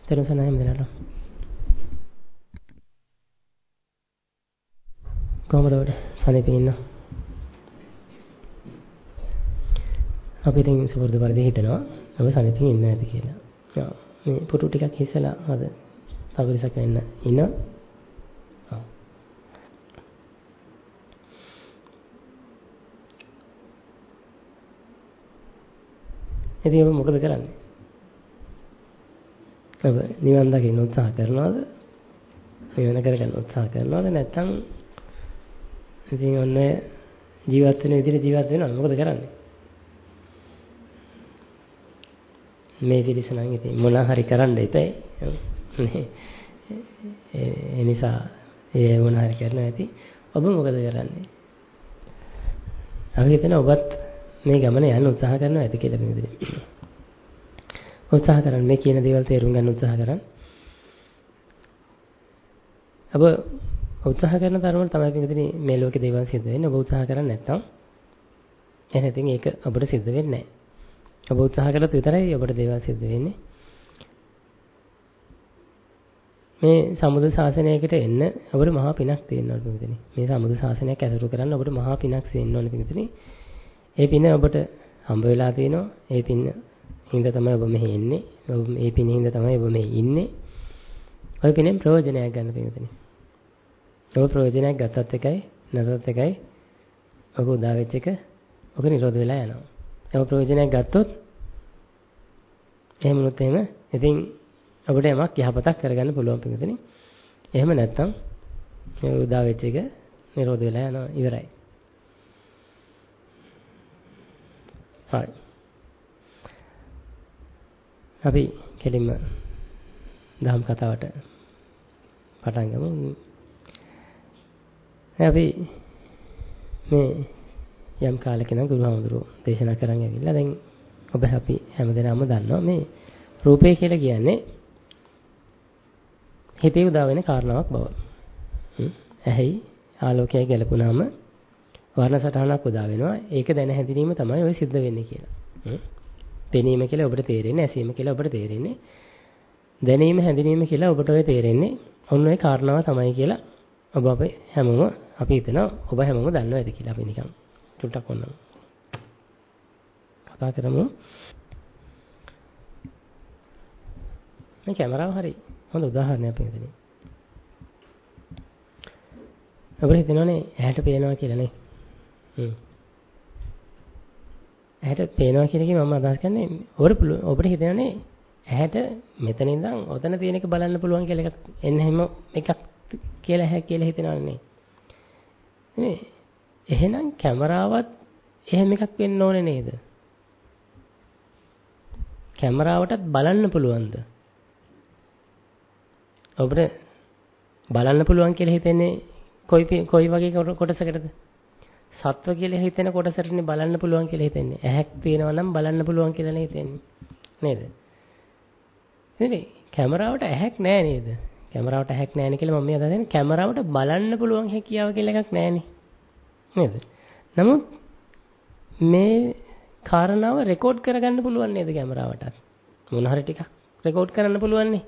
තෙරුවන් සරණයි හැමදෙනාටම. කොහමද ඔබට සනීපින් ඉන්න? අපි ඉතින් සුපුරුදු පරිදි හිතනවා ඔබ සනීපින් ඉන්න ඇති කියලා. මේ පුටු ටිකක් හිස්සලා අද තවරිසක් වෙන්න ඉන්න. ඉතින් ඔබ මොකද කරන්නේ? ඔබ නිවන් දකින්න උත්සාහ කරනවද? නිවන කරගන්න උත්සාහ කරනවද? නැත්නම් ඉතින් ඔන්න ජීවත් වෙන විදිහට ජීවත් වෙනවද? මොකද කරන්නේ? මේ විදිහට නම් ඉතින් මොනවා හරි කරන්න එපා. ඒ නිසා ඒ මොනවා හරි කරනවා ඇති. ඔබ මොකද කරන්නේ? අපි හිතන ඔබත් මේ ගමන යන්න උත්සාහ කරනවා ඇති කියලා මේ විදිහට. උත්සාහ කරන්න මේ කියන දේවල් තේරුම් ගන්න උත්සාහ කරන්න. ඔබ උත්සාහ කරන තරමට තමයි පිටින් මේ ලෝකේ දේවල් සිද්ධ වෙන්නේ. ඔබ උත්සාහ කරන්නේ නැත්නම් එහෙනම් ඉතින් ඒක ඔබට සිද්ධ වෙන්නේ නැහැ. ඔබ උත්සාහ කළොත් විතරයි ඔබට දේවල් සිද්ධ වෙන්නේ. මේ සමුද්‍ර ශාසනයකට එන්න ඔබට මහා පිනක් තියෙනවා පිටින්. මේ සමුද්‍ර ශාසනයක් ඇසුරු කරන්න ඔබට මහා පිනක් තියෙන්න ඕනේ පිටින්. ඒ පින ඔබට හම්බ වෙලා තියෙනවා. ඒ පින හින්දා තමයි ඔබ මෙහි එන්නේ. ඒ පින හින්දා තමයි ඔබ මෙහි ඉන්නේ. ඔය පිනෙන් ප්‍රයෝජනයක් ගන්න පිටින්. ඔබ ප්‍රයෝජනයක් ගත්තත් එකයි නැතත් එකයි ඔක උදා වෙච්ච එක ඔක නිරෝධ වෙලා යනවා. ඔබ ප්‍රයෝජනයක් ගත්තොත් එහෙම වුණොත් එහෙම ඉතින් ඔබට යමක් යහපතක් කරගන්න පුළුවන් පිටින්. එහෙම නැත්නම් ඒ උදා වෙච්ච එක නිරෝධ වෙලා යනවා ඉවරයි. හරි. අපි කෙලින්ම දහම් කතාවට පටන් ගමු. අපි මේ යම් කාලෙක නම් ගුරුහාමුදුරුවෝ දේශනා කරන් ඇවිල්ලා දැන් ඔබ අපි හැමදෙනාම දන්නවා මේ රූපය කියලා කියන්නේ හිතේ උදා වෙන කාරණාවක් බව. ඇහි ආලෝකය ගැලපුණාම වර්ණ සටහනක් උදා වෙනවා. ඒක දැන හැඳිනීම තමයි ඔය සිද්ධ වෙන්නේ කියලා. පෙනීම කියලා ඔබට තේරෙන්නේ, ඇසීම කියලා ඔබට තේරෙන්නේ, දැනීම හැඳිනීම කියලා ඔබට ඔය තේරෙන්නේ. ඔන්න ඔය කාරණාව තමයි කියලා ඔබ අපි හැමෝම අපි හිතනවා ඔබ හැමෝම දන්නවා ඇති කියලා. අපි නිකන් චුට්ටක් ඔන්න කතා කරමු. මේ කැමරාව හරි හොඳ උදාහරණයක් අපි හිතන්නේ. ඔබට හිතෙනවනේ ඇහැට පේනවා කියලා නේ. ඇහැට පේනවා කියන එකේ මම අදහස් කරන්නේ ඔබට හිතෙනවනේ ඇහැට මෙතන ඉඳන් ඔතන තියෙන එක බලන්න පුළුවන් කියලා එකක් එන්න හැම එකක් කියලා ඇහැ කියලා හිතෙනවනේ. නේ එහෙනම් කැමරාවත් එහෙම එකක් වෙන්න ඕනේ නේද? කැමරාවටත් බලන්න පුළුවන්ද? ඔබට බලන්න පුළුවන් කියලා හිතෙන්නේ කොයි වගේ කොටසකටද? සත්ව කියලා හිතෙන කොටසටනේ බලන්න පුළුවන් කියලා හිතෙන්නේ. ඇහැක් තියෙනවා නම් බලන්න පුළුවන් කියලා නේ හිතෙන්නේ. නේද? නේද? කැමරාවට ඇහැක් නැහැ නේද? කැමරාවට ඇහැක් නැහැ නේ කියලා මම මේ අදහස් කරන්නේ කැමරාවට බලන්න පුළුවන් හැකියාව කියලා එකක් නැහැ නේ. නේද? නමුත් මේ කාරණාව රෙකෝඩ් කරගන්න පුළුවන් නේද කැමරාවටත්? මොන හරි ටිකක් රෙකෝඩ් කරන්න පුළුවන් නේ.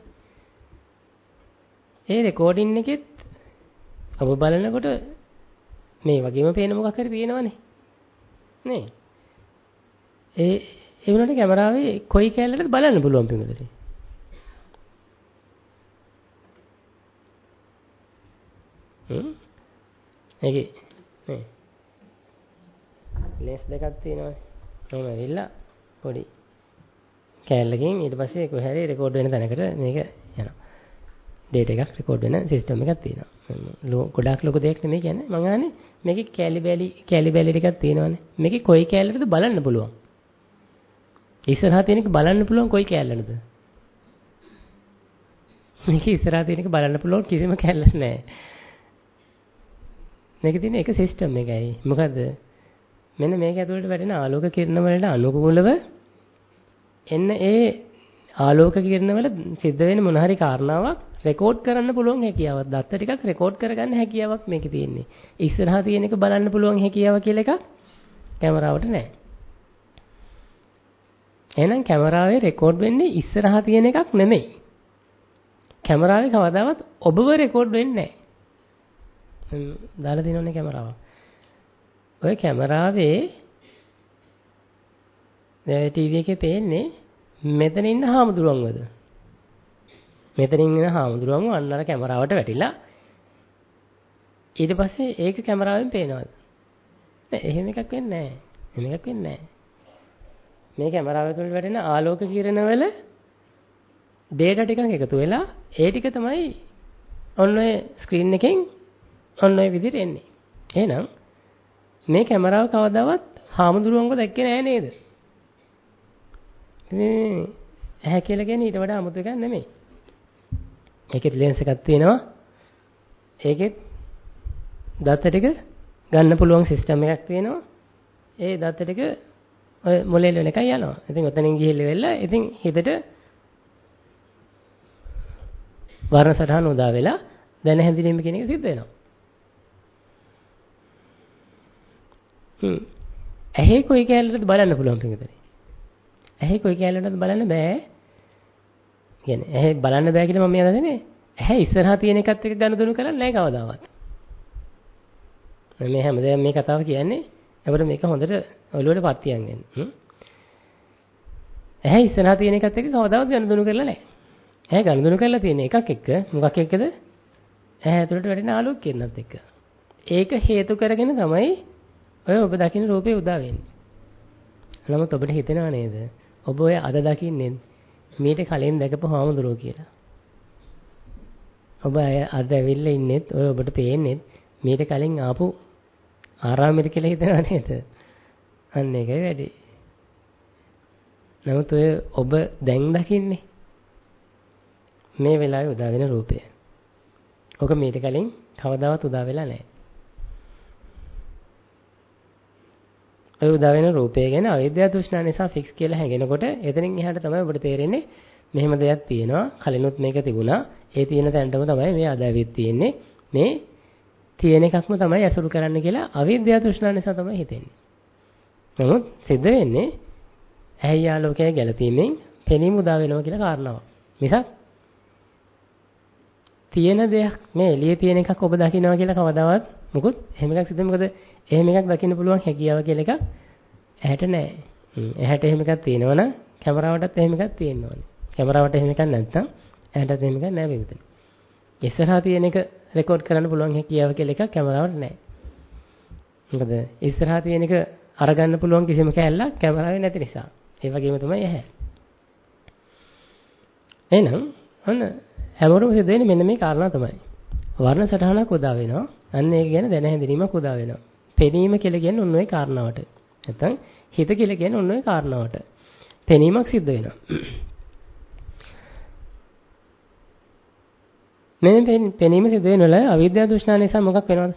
ඒ රෙකෝඩින් එකෙත් ඔබ බලනකොට මේ වගේම පේන මොකක් හරි තියෙනවනේ. නේ? ඒ වුණාට කැමරාවේ කොයි කැලලටද බලන්න පුළුවන් පිටුදේ. ඒකේ නේ. ලෙන්ස් දෙකක් තියෙනවානේ. කොහොම ඇවිල්ලා පොඩි කැලලකින් ඊට පස්සේ කොහේ හරි රෙකෝඩ් වෙන තැනකට මේක යනවා. ඩේටා එකක් රෙකෝඩ් වෙන සිස්ටම් එකක් තියෙනවා. ගොඩාක් ලොකු දෙයක් නෙමෙයි කියන්නේ. මම අහන්නේ මේකේ කැලි බැලි ටිකක් තියෙනවානේ. මේකේ කොයි කැලලටද බලන්න පුළුවන්? ඉස්සරහා තියෙන එක බලන්න පුළුවන් කොයි කැලලටද? මේකේ ඉස්සරහා තියෙන එක බලන්න පුළුවන් කිසිම කැලලක් නැහැ. මේකේ තියෙන එක සිස්ටම් එකයි. මොකද මෙන්න මේක ඇතුළට වැටෙන ආලෝක කිරණ වලට අනුකූලව එන්න ඒ ආලෝක කිරණ වල සිද්ධ වෙන මොන හරි කාරණාවක් රෙකෝඩ් කරන්න පුළුවන් හැකියාවක්. දත්ත ටිකක් රෙකෝඩ් කරගන්න හැකියාවක් මේකේ තියෙන්නේ. ඉස්සරහා තියෙන එක බලන්න පුළුවන් හැකියාව කියලා එකක් කැමරාවට නැහැ. එහෙනම් කැමරාවේ රෙකෝඩ් වෙන්නේ ඉස්සරහා තියෙන එකක් නෙමෙයි. කැමරාවේ කවදාවත් ඔබව රෙකෝඩ් වෙන්නේ නැහැ. දාලා තියෙනවනේ කැමරාව. ඔය කැමරාවේ දැන් ටීවී එකේ පේන්නේ මෙතන ඉන්න හාමුදුරුවන්වද? මෙතනින් ඉන්න හාමුදුරුවන්ව අන්න අර කැමරාවට වැටිලා ඊට පස්සේ ඒක කැමරාවෙන් පේනවද? නෑ එහෙම එකක් වෙන්නේ නැහැ. එහෙම එකක් වෙන්නේ නැහැ. මේ කැමරාව තුළ වැටෙන ආලෝක කිරණවල data ටිකක් එකතු වෙලා ඒ ටික තමයි ඔන්න ඔය ස්ක්‍රීන් එකෙන් ඔන්න ඔය විදිහට එන්නේ. එහෙනම් මේ කැමරාව කවදාවත් හාමුදුරුවන්ව දැක්කේ නැහැ නේද? මේ ඇහැ කියලා කියන්නේ ඊට වඩා අමුතු එකක් නෙමෙයි. ඒකෙත් ලෙන්ස් එකක් තියෙනවා. ඒකෙත් දත්ත ටික ගන්න පුළුවන් සිස්ටම් එකක් තියෙනවා. ඒ දත්ත ටික ඔය මොලේ වෙන එකයි යනවා. ඉතින් ඔතනින් ගිහිල්ලා වෙලා ඉතින් හිතට වර්ණ සටහන උදා වෙලා දැන හැඳිනීම කියන එක සිද්ධ වෙනවා. ඇහි කොයි කැලලටද බලන්න පුළුවන් පිටුදේ. ඇහි කොයි කැලලටද බලන්න බෑ. කියන්නේ ඇහි බලන්න බෑ කියලා මම කියනදනේ. ඇහැ ඉස්සරහා තියෙන එකත් එක්ක ගනුදෙනු කරන්නේ නැහැ කවදාවත්. මේ හැමදේම මේ කතාව කියන්නේ අපිට මේක හොඳට ඔළුවට පත් තියන් ගන්න. ඇහැ ඉස්සරහා තියෙන එකත් එක්ක කවදාවත් ගනුදෙනු කරලා නැහැ. ඇහැ ගනුදෙනු කරලා තියෙන එකක් එක්ක මොකක් එක්කද? ඇහැ ඇතුළට වැටෙන ආලෝක කිරණත් එක්ක. ඒක හේතු කරගෙන තමයි ඔය ඔබ දකින්න රූපේ උදා වෙන්නේ. නමුත් ඔබට හිතෙනව නේද? ඔබ ඔය අද දකින්නේ මීට කලින් දැකපු හාමුදුරුවෝ කියලා. ඔබ අද ඇවිල්ලා ඉන්නෙත් ඔය ඔබට පේන්නේ මීට කලින් ආපු ආරාමෙට කියලා හිතනව නේද? අන්න ඒකයි වැඩි. නමුත් ඔබ දැන් දකින්නේ මේ වෙලාවේ උදා වෙන රූපය. ඔක මීට කලින් කවදාවත් උදා වෙලා නැහැ. ඔය උදා වෙන රූපය ගැන අවිද්‍යාව තෘෂ්ණා නිසා ෆික්ස් කියලා හැගෙනකොට එතනින් එහාට තමයි ඔබට තේරෙන්නේ මෙහෙම දෙයක් තියෙනවා. කලිනුත් මේක තිබුණා. ඒ තියෙන තැනටම තමයි මේ අදාවිත් තියෙන්නේ. මේ තියෙන එකක්ම තමයි අසුරු කරන්න කියලා අවිද්‍යාව තෘෂ්ණා නිසා තමයි හිතෙන්නේ. නමුත් සිද්ධ වෙන්නේ ඇයි ආලෝකයේ ගැළපීමෙන් පෙනීම උදා වෙනවා කියලා කාරණාවක්. මිසක් තියෙන දෙයක් මේ එළියේ තියෙන එකක් ඔබ දකින්නවා කියලා කවදාවත් මොකුත් එහෙම එකක් සිද්ධ මොකද එහෙම එකක් දකින්න පුළුවන් හැකියාව කියලා එකක් ඇහැට නැහැ. ඇහැට එහෙම එකක් තියෙනවනම් කැමරාවටත් එහෙම එකක් තියෙන්න ඕනේ. කැමරාවට එහෙම එකක් නැත්නම් ඇහැටත් එහෙම එකක් නැහැ මේකෙතන. ඉස්සරහා තියෙන එක රෙකෝඩ් කරන්න පුළුවන් හැකියාව කියලා එකක් කැමරාවට නැහැ. මොකද ඉස්සරහා තියෙන එක අරගන්න පුළුවන් කිසිම කැලලක් කැමරාවේ නැති නිසා. ඒ වගේම තමයි ඇහැ. එහෙනම් ඔන්න හැමෝටම සිද්ධ වෙන්නේ මෙන්න මේ කාරණා තමයි. වර්ණ සටහනක් උදා වෙනවා. අන්න ඒක ගැන දැන හැඳිනීමක් උදා වෙනවා. පෙනීම කියලා කියන්නේ ඔන්න ඔය කාරණාවට. නැත්තම් හිත කියලා කියන්නේ ඔන්න ඔය කාරණාවට. පෙනීමක් සිද්ධ වෙනවා. මේ පෙනීම සිද්ධ වෙනවල අවිද්‍යාව තෘෂ්ණා නිසා මොකක් වෙනවද?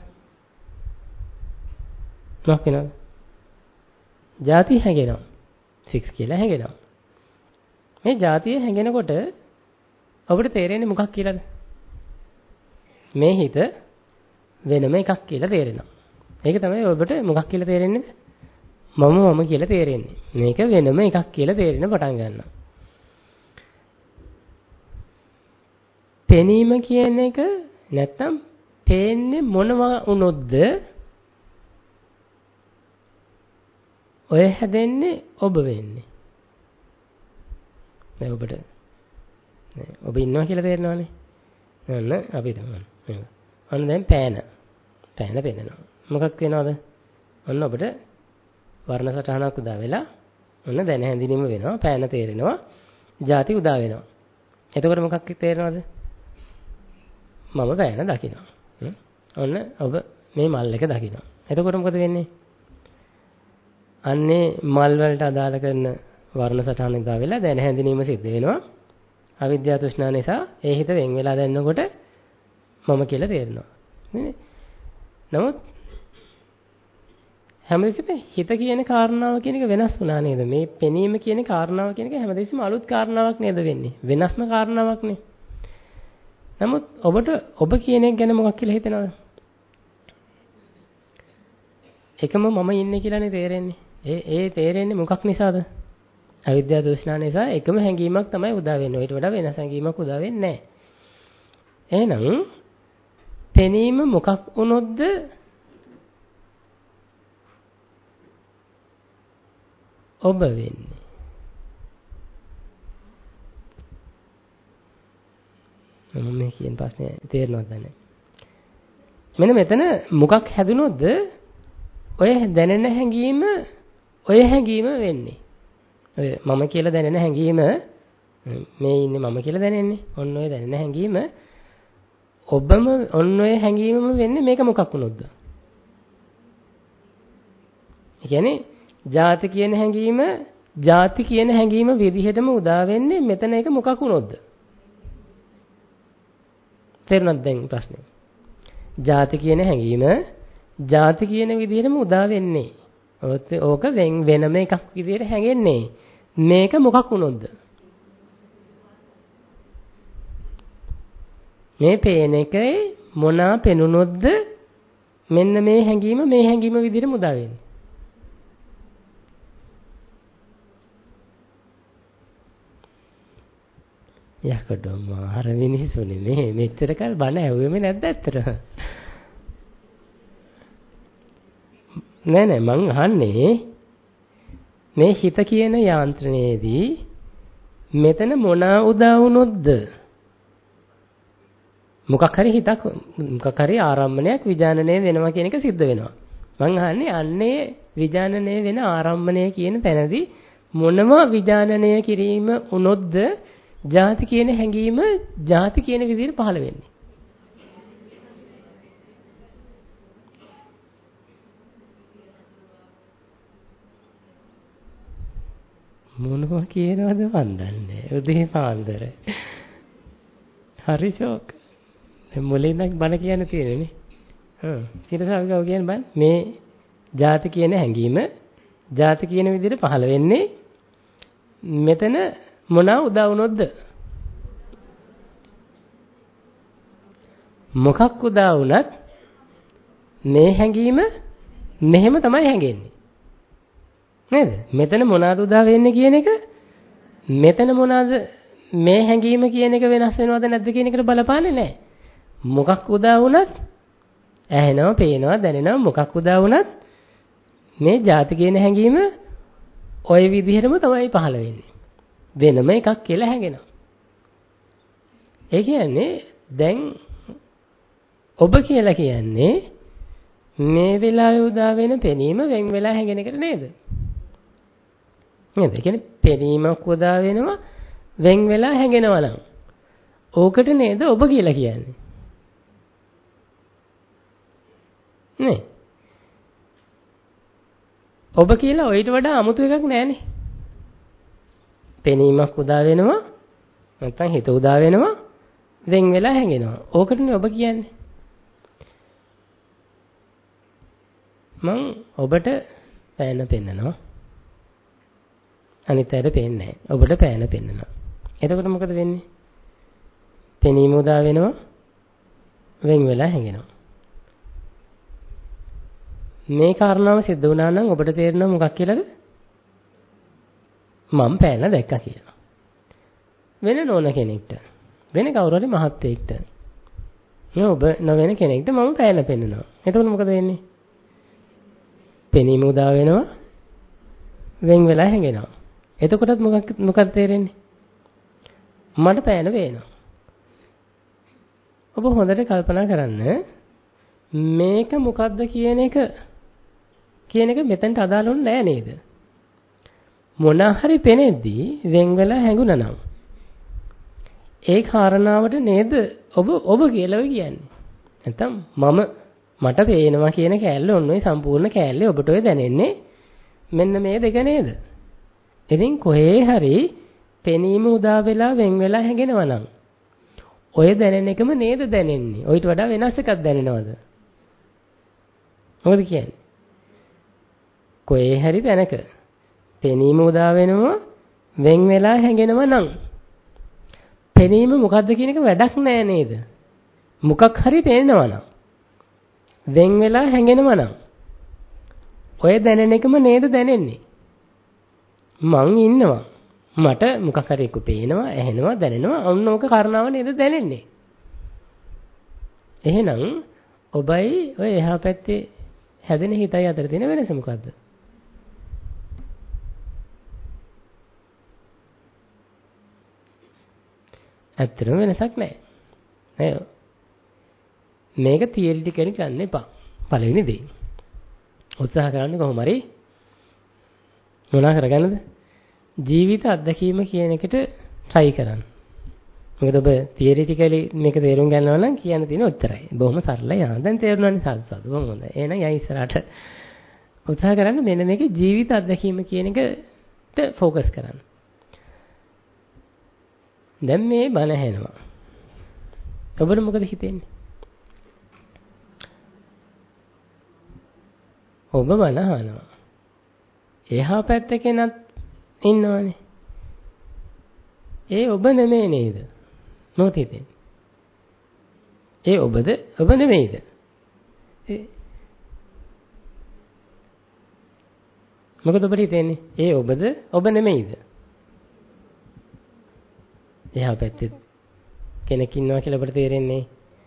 මොකක් වෙනවද? ಜಾති හැගෙනවා. ෆික්ස් කියලා හැගෙනවා. මේ ಜಾතිය හැගෙනකොට ඔබට තේරෙන්නේ මොකක් කියලාද? මේ හිත වෙනම එකක් කියලා තේරෙනවා. ඒක තමයි ඔබට මොකක් කියලා තේරෙන්නේ? මම කියලා තේරෙන්නේ. මේක වෙනම එකක් කියලා තේරෙන පටන් ගන්නවා. පෙනීම කියන එක නැත්තම් පේන්නේ මොනවා වුණොත්ද ඔය හැදෙන්නේ ඔබ වෙන්නේ. දැන් ඔබට ඔබ ඉන්නවා කියලා තේරෙනවනේ. ඔන්න අපි තමයි. ඔන්න දැන් පෑන පෙන්නනවා. මොකක් වෙනවද? ඔන්න ඔබට වර්ණ සටහනක් උදා වෙලා ඔන්න දැන හැඳිනීම වෙනවා. පෑන තේරෙනවා. ಜಾති උදා වෙනවා. එතකොට මොකක් තේරෙනවද? මම පෑන දකිනවා. ඔන්න ඔබ මේ මල් එක දකිනවා. එතකොට මොකද වෙන්නේ? අන්නේ මල් වලට අදාළ කරන වර්ණ සටහන උදා වෙලා දැන හැඳිනීම සිද්ධ වෙනවා. අවිද්‍යාව තෘෂ්ණා නිසා ඒ හිත වෙන් වෙලා දැනනකොට මම කියලා තේරෙනවා. නේ? නමුත් හැමදෙස්සෙම හිත කියන කාරණාව කියන එක වෙනස් වුණා නේද? මේ පෙනීම කියන කාරණාව කියන එක හැමදෙස්සෙම අලුත් කාරණාවක් නේද වෙන්නේ? වෙනස්ම කාරණාවක් නේ. නමුත් ඔබට ඔබ කියන එක ගැන මොකක් කියලා හිතනවද? එකම මම ඉන්නේ කියලානේ තේරෙන්නේ. ඒ තේරෙන්නේ මොකක් නිසාද? අවිද්‍යාව තෘෂ්ණා නිසා එකම හැඟීමක් තමයි උදා වෙන්නේ. ඊට වඩා වෙනස් හැඟීමක් උදා වෙන්නේ නැහැ. එහෙනම් පෙනීම මොකක් වුණොත්ද ඔබ වෙන්නේ? මම මේ කියන ප්‍රශ්නේ තේරෙනවද නැහැ. මෙන්න මෙතන මොකක් හැදුනොත්ද ඔය දැනෙන හැඟීම වෙන්නේ. ඔය මම කියලා දැනෙන හැඟීම මේ ඉන්නේ මම කියලා දැනෙන්නේ. ඔන්න ඔය දැනෙන හැඟීම ඔබම ඔන්න ඔය හැඟීමම වෙන්නේ මේක මොකක් වුණොත්ද? ඒ කියන්නේ ಜಾති කියන හැඟීම විදිහටම උදා වෙන්නේ මෙතන එක මොකක් වුණොත්ද? තේරුණාද දැන් ප්‍රශ්නේ? ಜಾති කියන හැඟීම ಜಾති කියන විදිහටම උදා වෙන්නේ. ඕක වෙනම එකක් විදිහට හැඟෙන්නේ. මේක මොකක් වුණොත්ද? මේ පේන එකේ මොනා පෙනුනොත්ද මෙන්න මේ හැඟීම විදිහටම උදා වෙන්නේ. යකඩම අර මිනිස්සුනේ මේ මෙච්චර කල් බණ ඇහුවෙම නැද්ද ඇත්තට? නෑ මං අහන්නේ මේ හිත කියන යාන්ත්‍රණයේදී මෙතන මොනා උදා වුණොත්ද? මොකක් හරි ආරම්භණයක් විඥානනය වෙනවා කියන එක සිද්ධ වෙනවා. මං අහන්නේ අන්නේ විඥානනය වෙන ආරම්භණය කියන තැනදී මොනම විඥානනය කිරීම වුණොත්ද ಜಾති කියන හැඟීම ಜಾති කියන විදිහට පහළ වෙන්නේ? මොනවා කියනවද මන් දන්නේ. උදේ පාන්දර. හරි ෂෝක්. මොලේ නම් බන කියන්න තියෙන්නේ. සිරසාවිකව කියන බන් මේ ಜಾති කියන හැඟීම ಜಾති කියන විදිහට පහළ වෙන්නේ මෙතන මොනවා උදා වුණොත්ද? මොකක් උදා වුණත් මේ හැඟීම මෙහෙම තමයි හැඟෙන්නේ. නේද? මෙතන මොනවාද උදා වෙන්නේ කියන එක මෙතන මොනවාද මේ හැඟීම කියන එක වෙනස් වෙනවද නැද්ද කියන එකට බලපාන්නේ නැහැ. මොකක් උදා වුණත් ඇහෙනවා, පේනවා, දැනෙනවා මොකක් උදා වුණත් මේ ಜಾති කියන හැඟීම ওই විදිහටම තමයි පහළ වෙන්නේ. වෙනම එකක් කියලා හැඟෙනවා. ඒ කියන්නේ දැන් ඔබ කියලා කියන්නේ මේ වෙලාවේ උදා වෙන පෙනීම වෙන් වෙලා හැඟෙන එකට නේද? නේද? ඒ කියන්නේ පෙනීමක් උදා වෙනවා වෙන් වෙලා හැඟෙනවා නම් ඕකට නේද ඔබ කියලා කියන්නේ? නේ? ඔබ කියලා ඔයිට වඩා 아무තු එකක් නැහැනේ. පෙනීමක් උදා වෙනවා නැත්නම් හිත උදා වෙනවා වෙන් වෙලා හැඟෙනවා. ඕකටනේ ඔබ කියන්නේ. මං ඔබට පෑන පෙන්නනවා. අනිත් අයට පේන්නේ නැහැ. ඔබට පෑන පෙන්නනවා. එතකොට මොකද වෙන්නේ? පෙනීම උදා වෙනවා වෙන් වෙලා හැඟෙනවා. මේ කාරණාව සිද්ධ වුණා නම් ඔබට තේරෙනවා මොකක් කියලාද? මම පෑන දැක්කා කියලා. වෙන නෝන කෙනෙක්ට, වෙන කවුරු හරි මහත්තයෙක්ට, ඔබ නොවන කෙනෙක්ට මම පෑන පෙන්නනවා. එතකොට මොකද වෙන්නේ? පෙනීම උදා වෙනවා වෙන් වෙලා හැඟෙනවා. එතකොටත් මොකක්ද තේරෙන්නේ? මට පෑන පේනවා. ඔබ හොඳට කල්පනා කරන්න මේක මොකද්ද කියන එක මෙතනට අදාළොන්නේ නැහැ නේද? මොන හරි පෙනෙද්දී වෙන් වෙලා හැඟුණා නම් ඒ කාරණාවට නේද ඔබ කියලා කියන්නේ. නැත්තම් මට පේනවා කියන කෑල්ල ඔන්න ඔය සම්පූර්ණ කෑල්ලේ ඔබට ඔය දැනෙන්නේ මෙන්න මේ දෙක නේද? ඉතින් කොහේ හරි පෙනීම උදා වෙලා වෙන් වෙලා හැඟෙනවා නම් ඔය දැනෙන එකම නේද දැනෙන්නේ? ඔයිට වඩා වෙනස් එකක් දැනෙනවද? මොකද කියන්නේ? කොහේ හරි තැනක පෙනීම උදා වෙනවා වෙන් වෙලා හැඟෙනවා නම් පෙනීම මොකද්ද කියන එක වැඩක් නෑ නේද? මොකක් හරි පේනවා නම් වෙන් වෙලා හැඟෙනවා නම් ඔය දැනෙන එකම නේද දැනෙන්නේ? මං ඉන්නවා. මට මොකක් හරි එක පේනවා, ඇහෙනවා, දැනෙනවා. ඔන්න ඕක කාරණාව නේද දැනෙන්නේ? එහෙනම් ඔබයි ඔය එහා පැත්තේ හැදෙන හිතයි අතර තියෙන වෙනස මොකද්ද? ඇත්තටම වෙනසක් නැහැ. නේද? මේක තියරිටිකලි ගන්න එපා. පළවෙනි දේ. උත්සාහ කරන්න කොහොම හරි මොනවා කරගන්නද? ජීවිත අත්දැකීම කියන එකට try කරන්න. මොකද ඔබ තියරිටිකලි මේක තේරුම් ගන්නවා නම් කියන්න තියෙන උත්තරයි. බොහොම සරලයි. දැන් තේරුණානේ සාදු. බොහොම හොඳයි. එහෙනම් යයි ඉස්සරහට උත්සාහ කරන්න මෙන්න මේකේ ජීවිත අත්දැකීම කියන එකට ફોකස් කරන්න. දැන් මේ බණ ඇහෙනවා. ඔබට මොකද හිතෙන්නේ? ඔබ බණ අහනවා. එහා පැත්තේ කෙනත් ඉන්නවනේ. ඒ ඔබ නෙමෙයි නේද? මොකද හිතෙන්නේ? ඒ ඔබද ඔබ නෙමෙයිද? මොකද ඔබට හිතෙන්නේ? ඒ ඔබද ඔබ නෙමෙයිද? එහා පැත්තේ කෙනෙක් ඉන්නවා කියලා ඔබට තේරෙන්නේ.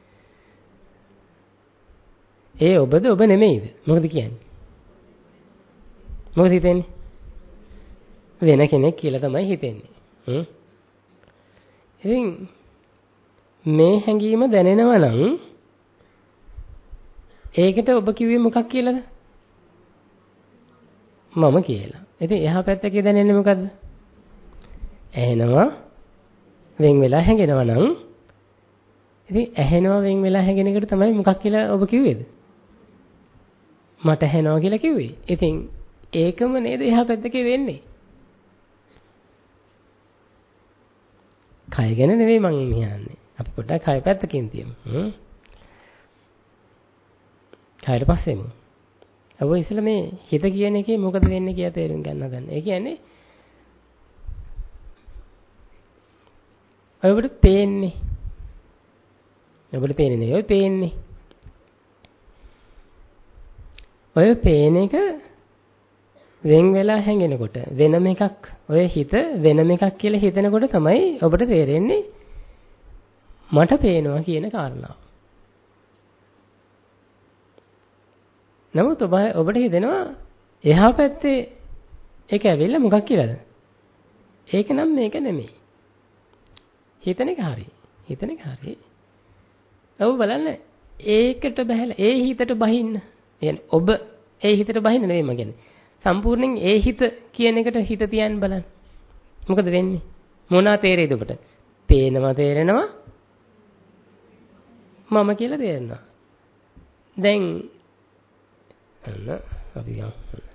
ඒ ඔබද ඔබ නෙමෙයිද? මොකද කියන්නේ? මොකද හිතෙන්නේ? වෙන කෙනෙක් කියලා තමයි හිතෙන්නේ. ඉතින් මේ හැඟීම දැනෙනවා නම් ඒකට ඔබ කිව්වේ මොකක් කියලාද? මම කියලා. ඉතින් එහා පැත්තේ දැනෙන්නේ මොකද්ද? ඇහෙනවා වෙන් වෙලා හැඟෙනවා නම් ඉතින් ඇහෙනවා වෙන් වෙලා හැඟෙන එකට තමයි මොකක් කියලා ඔබ කිව්වේද? මට ඇහෙනවා කියලා කිව්වේ. ඉතින් ඒකම නේද එහා පැත්තේ වෙන්නේ? කය ගැන නෙවෙයි මං කියන්නේ. අපි පොඩ්ඩක් කය පැත්තකින් තියමු. කයට පස්සේම. ඔබ ඉස්සෙල්ලා මේ හිත කියන එකේ මොකද වෙන්නේ කියලා තේරුම් ගන්න හදන්න. ඒ කියන්නේ ඔබට පේන්නේ. ඔබට පේන්නේ නෙවෙයි ඔය පේන්නේ. ඔය පේන එක වෙන් වෙලා හැංගෙනකොට වෙනම එකක් ඔය හිත වෙනම එකක් කියලා හිතනකොට තමයි ඔබට තේරෙන්නේ මට පේනවා කියන කාරණාව. නමුත් ඔබට හිතෙනවා එහා පැත්තේ ඒක ඇවිල්ලා මොකක් කියලාද? ඒක නම් මේක නෙමෙයි. හිතන එක හරි. හිතන එක හරි. ඔබ බලන්න ඒකට බහැලා ඒ හිතට බහින්න. කියන්නේ ඔබ ඒ හිතට බහින්න නෙවෙයි මම කියන්නේ. සම්පූර්ණයෙන් ඒ හිත කියන එකට හිත තියන්න බලන්න. මොකද වෙන්නේ? මොනවා තේරෙයිද ඔබට? පේනවා තේරෙනවා. මම කියලා තේරෙනවා. දැන් අන්න අපි යමු.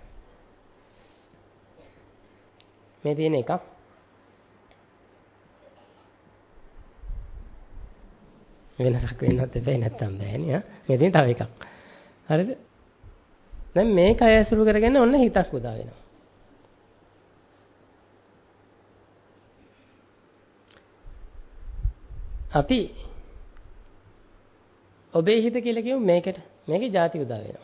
මේ තියෙන එකක්. වෙනසක් වෙන්නත් බැහැ නැත්තම් බෑනේ. මේ තියෙන තව එකක්. හරිද? දැන් මේ කය ඇසුරු කරගෙන ඔන්න හිතක් උදා වෙනවා. අපි ඔබේ හිත කියලා කියමු මේකට. මේකේ ಜಾති උදා වෙනවා.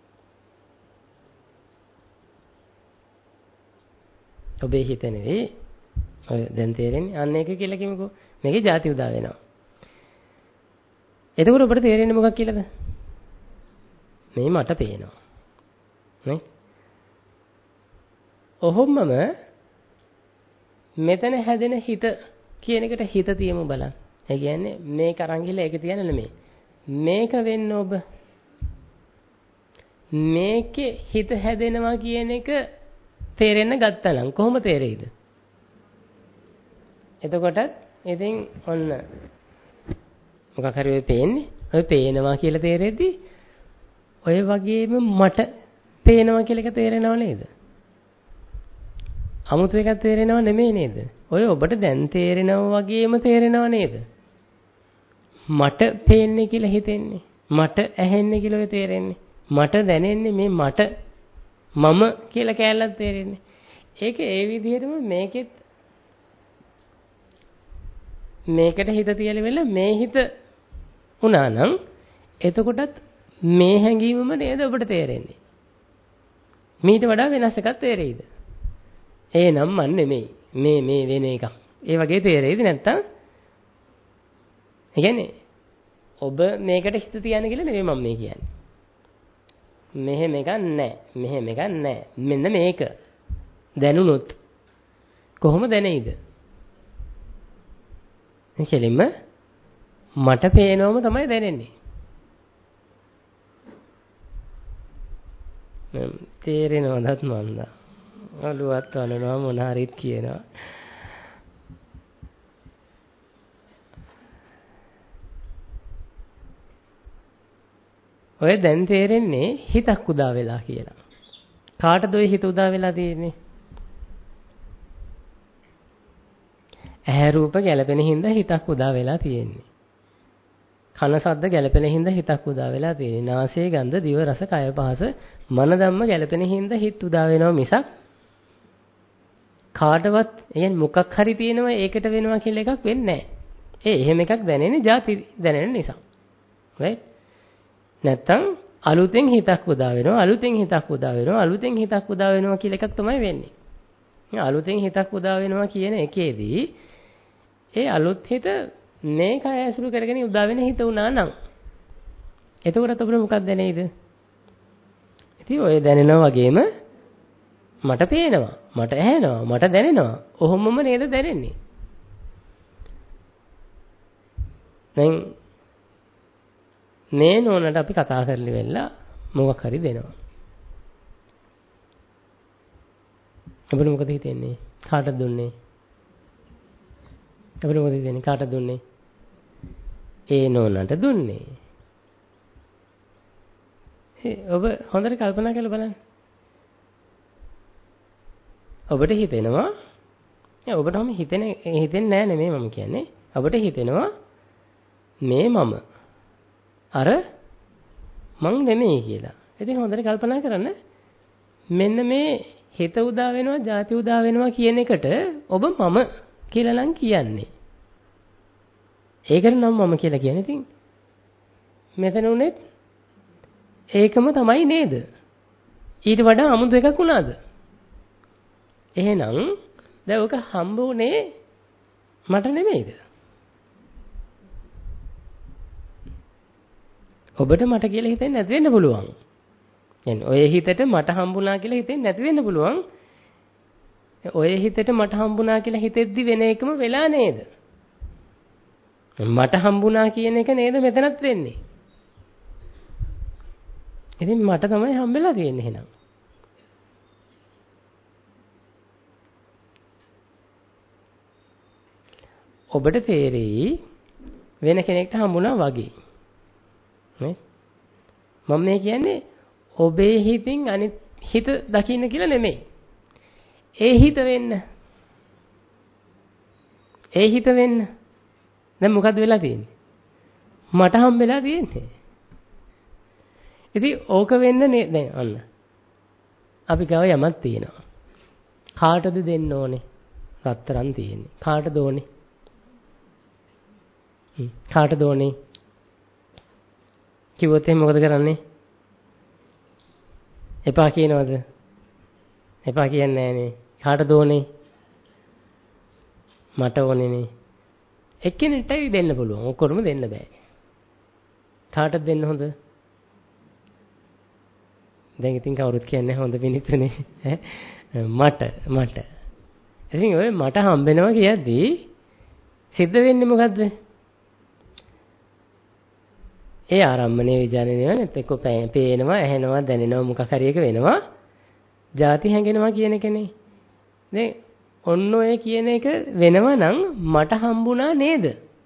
ඔබේ හිත නෙවෙයි. ඔය දැන් තේරෙන්නේ අන්න ඒක කියලා කියමුකෝ. මේකේ ಜಾති උදා වෙනවා. එතකොට ඔබට තේරෙන්නේ මොකක් කියලාද? මේ මට පේනවා. නේ? ඔහොමම මෙතන හැදෙන හිත කියන එකට හිත තියමු බලන්න. ඒ කියන්නේ මේක අරන් ගිහලා ඒක තියන්න නෙමෙයි. මේක වෙන්න ඔබ මේකේ හිත හැදෙනවා කියන එක තේරෙන්න ගත්තනම් කොහොම තේරෙයිද? එතකොටත් ඉතින් ඔන්න මොකක් හරි ඔය පේන්නේ ඔය පේනවා කියලා තේරෙද්දි ඔය වගේම මට පේනවා කියලා එක තේරෙනව නේද? 아무තු එකක් තේරෙනව නෙමෙයි නේද? ඔය ඔබට දැන් තේරෙනව වගේම තේරෙනව නේද? මට පේන්නේ කියලා හිතෙන්නේ. මට ඇහෙන්නේ කියලා ඔය තේරෙන්නේ. මට දැනෙන්නේ මේ මට මම කියලා කැලලක් තේරෙන්නේ. ඒක ඒ විදිහටම මේකෙත් මේකට හිත තියලා වෙල මේ හිත උනා නම් එතකොටත් මේ හැඟීමම නේද ඔබට තේරෙන්නේ. මීට වඩා වෙනස් එකක් තේරෙයිද? එහෙනම් මන් නෙමෙයි. මේ වෙන එකක්. ඒ වගේ තේරෙයිද නැත්තම්? ඒ කියන්නේ ඔබ මේකට හිත තියන්න කියලා නෙවෙයි මම මේ කියන්නේ. මෙහෙම එකක් නැහැ. මෙහෙම එකක් නැහැ. මෙන්න මේක. දැනුනොත් කොහොම දැනෙයිද? මේ කෙලින්ම මට පේනවම තමයි දැනෙන්නේ. තේරෙනවදත් මන්ද? ඔළුවත් වනනවා මොන හරිත් කියනවා. ඔය දැන් තේරෙන්නේ හිතක් උදා වෙලා කියලා. කාටද ඔය හිත උදා වෙලා තියෙන්නේ? ඇහැ රූප ගැළපෙන හින්දා හිතක් උදා වෙලා තියෙන්නේ. කන ශබ්ද ගැළපෙන හින්දා හිතක් උදා වෙලා තියෙන්නේ. නාසය ගන්ධ දිව රස කය පහස මන ධම්ම ගැළපෙන හින්දා හිත උදා වෙනවා මිසක් කාටවත් කියන්නේ මොකක් හරි තියෙනවා ඒකට වෙනවා කියලා එකක් වෙන්නේ නැහැ. එහෙම එකක් දැනෙන්නේ ಜಾති දැනෙන නිසා. right? නැත්තම් අලුතෙන් හිතක් උදා වෙනවා අලුතෙන් හිතක් උදා වෙනවා අලුතෙන් හිතක් උදා වෙනවා කියලා එකක් තමයි වෙන්නේ. අලුතෙන් හිතක් උදා වෙනවා කියන එකේදී ඒ අලුත් හිත මේ කය ඇසුරු කරගෙන උදා වෙන හිත උනා නම් එතකොට අපිට මොකක්ද දැනෙයිද? ඉතින් ඔය දැනෙනවා වගේම මට පේනවා මට ඇහෙනවා මට දැනෙනවා ඔහොමම නේද දැනෙන්නේ. දැන් මේ නෝනට අපි කතා කරලි වෙලා මොකක් හරි දෙනවා. අපිට මොකද හිතෙන්නේ? කාටද දුන්නේ? අපිට මොකද හිතෙන්නේ? කාටද දුන්නේ? ඒ නෝනට දුන්නේ. ඔබ හොඳට කල්පනා කරලා බලන්න. ඔබට හිතෙනවා ඔබටම හිතෙන්නේ නැහැ නෙමෙයි මම කියන්නේ. ඔබට හිතෙනවා මේ මම අර මං නෙමෙයි කියලා. ඉතින් හොඳට කල්පනා කරන්න. මෙන්න මේ හිත උදා වෙනවා, ಜಾති උදා වෙනවා කියන එකට ඔබ මම කියලා නම් කියන්නේ. ඒකට නම් මම කියලා කියන්නේ. ඉතින් මෙතන උනේත් ඒකම තමයි නේද? ඊට වඩා අමුතු එකක් වුණාද? එහෙනම් දැන් ඔක හම්බ වුණේ මට නෙමෙයිද? ඔබට මට කියලා හිතෙන්නේ නැති වෙන්න පුළුවන්. يعني ඔය හිතට මට හම්බුණා කියලා හිතෙන්නේ නැති වෙන්න පුළුවන්. ඔය හිතට මට හම්බුණා කියලා හිතෙද්දි වෙන එකම වෙලා නේද? මට හම්බුණා කියන එක නේද මෙතනත් වෙන්නේ. ඉතින් මට තමයි හම්බෙලා තියෙන්නේ එහෙනම්. ඔබට තේරෙයි වෙන කෙනෙක්ට හම්බුණා වගේ. නේ? මම මේ කියන්නේ ඔබේ හිතින් අනිත් හිත දකින්න කියලා නෙමෙයි. ඒ හිත වෙන්න. ඒ හිත වෙන්න. දැන් මොකද්ද වෙලා තියෙන්නේ? මට හම්බෙලා තියෙන්නේ. ඉතින් ඕක වෙන්න නේ දැන් අන්න. අපි ගාව යමක් තියෙනවා. කාටද දෙන්න ඕනේ? රත්තරන් තියෙන්නේ. කාටද ඕනේ? කාටද ඕනේ? කිව්වොත් එහෙනම් මොකද කරන්නේ? එපා කියනවද? එපා කියන්නේ නෑනේ. කාටද ඕනේ? මට ඕනේනේ. එක්කෙනෙක්ටයි දෙන්න පුළුවන්. ඔක්කොටම දෙන්න බෑ. කාටද දෙන්න හොඳ? දැන් ඉතින් කවුරුත් කියන්නේ හොඳ මිනිස්සුනේ. මට. ඉතින් ඔය මට හම්බෙනවා කියද්දී සිද්ධ වෙන්නේ මොකද්ද? ඒ ආරම්භනේ විඥානේ නෙවෙයි එක්ක පේනවා, ඇහෙනවා, දැනෙනවා මොකක් හරි එක වෙනවා. ಜಾති හැඟෙනවා කියන එකනේ. දැන් ඔන්න ඔය කියන එක වෙනවා නම් මට හම්බුණා නේද?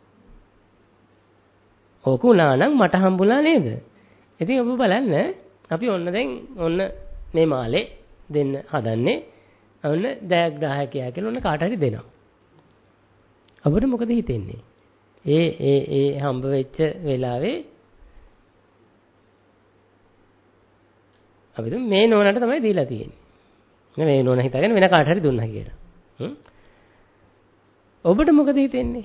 ඕක උනා නම් මට හම්බුණා නේද? ඉතින් ඔබ බලන්න අපි ඔන්න මේ මාලේ දෙන්න හදන්නේ. ඔන්න ජයග්‍රාහකයා කියලා ඔන්න කාට හරි දෙනවා. අපිට මොකද හිතෙන්නේ? ඒ හම්බ වෙච්ච වෙලාවේ අපි මේ නෝනට තමයි දීලා තියෙන්නේ. මේ නෝන හිතාගෙන වෙන කාට හරි දුන්නා කියලා. ඔබට මොකද හිතෙන්නේ?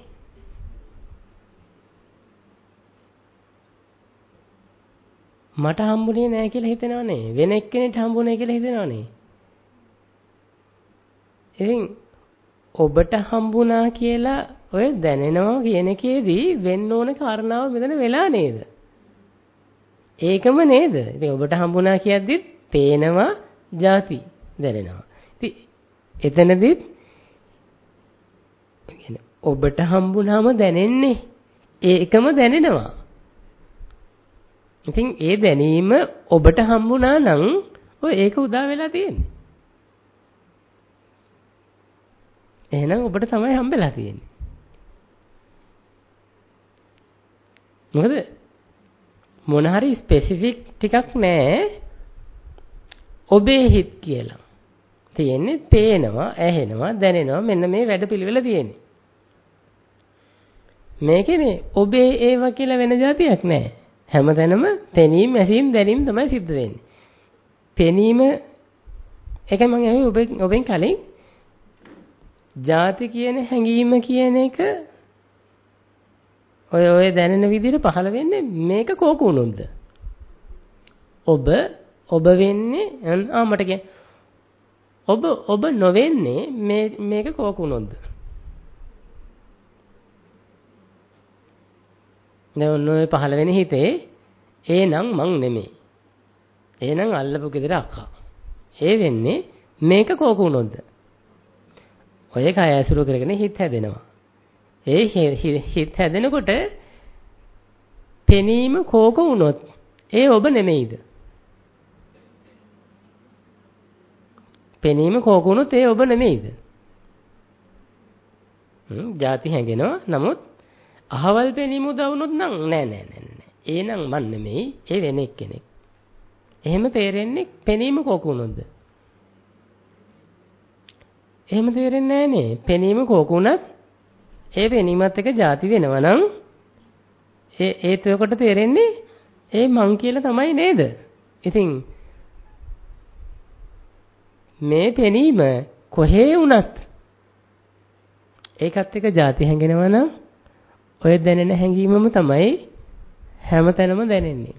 මට හම්බුනේ නැහැ කියලා හිතෙනවනේ. වෙන එක්කෙනෙක්ට හම්බුනේ කියලා හිතෙනවනේ. ඉතින් ඔබට හම්බුණා කියලා ඔය දැනෙනවා කියන එකේදී වෙන්න ඕන කාරණාව මෙතන වෙලා නේද? ඒකම නේද? ඉතින් ඔබට හම්බුණා කියද්දිත් පේනවා ಜಾති දැනෙනවා. ඉතින් එතනදිත් ඔබට හම්බුණාම දැනෙන්නේ ඒකම දැනෙනවා. ඉතින් ඒ දැනීම ඔබට හම්බුණා නම් ඔය ඒක උදා වෙලා තියෙන්නේ. එහෙනම් ඔබට තමයි හම්බෙලා තියෙන්නේ. මොකද මොන හරි ස්පෙસિෆික් ටිකක් නැහැ ඔබේ හිත කියලා. තියෙන්නේ පේනවා, ඇහෙනවා, දැනෙනවා මෙන්න මේ වැඩපිළිවෙල තියෙන්නේ. මේකේ මේ ඔබේ ඒවා කියලා වෙන જાතියක් නැහැ. හැමතැනම පෙනීම, ඇසීම, දැනීම තමයි සිද්ධ වෙන්නේ. පෙනීම ඒකයි මම අහුවේ ඔබෙන් කලින් ಜಾති කියන හැඟීම කියන එක ඔය දැනෙන විදිහට පහළ වෙන්නේ මේක කෝකුණුද්ද? ඔබ වෙන්නේ මට කියන්න. ඔබ නොවෙන්නේ මේක කෝකුණුද්ද? දැන් ඔය පහළ වෙන හිතේ ඒනම් මං නෙමෙයි. ඒනම් අල්ලපු ගෙදර අක්කා. ඒ වෙන්නේ මේක කෝකුණුද්ද? ඔය කය ඇසුරු කරගෙන හිත හැදෙනවා. ඒ හිත හැදෙනකොට පෙනීම කෝක වුණොත් ඒ ඔබ නෙමෙයිද? පෙනීම කෝක වුණොත් ඒ ඔබ නෙමෙයිද? ಜಾති හැඟෙනවා. නමුත් අහවල් පෙනීම උදා වුණොත් නෑ. ඒනම් මන් නෙමෙයි. ඒ වෙන එක්කෙනෙක්. එහෙම තේරෙන්නේ පෙනීම කෝක වුණොත්ද? එහෙම තේරෙන්නේ නෑනේ. පෙනීම කෝක වුණත් ඒ පෙනීමත් එක ಜಾති වෙනවා නම් ඒත් ඔයකට තේරෙන්නේ ඒ මං කියලා තමයි නේද? ඉතින් මේ පෙනීම කොහේ වුණත් ඒකත් එක ಜಾති හැඟෙනවා නම් ඔය දැනෙන හැඟීමම තමයි හැමතැනම දැනෙන්නේ.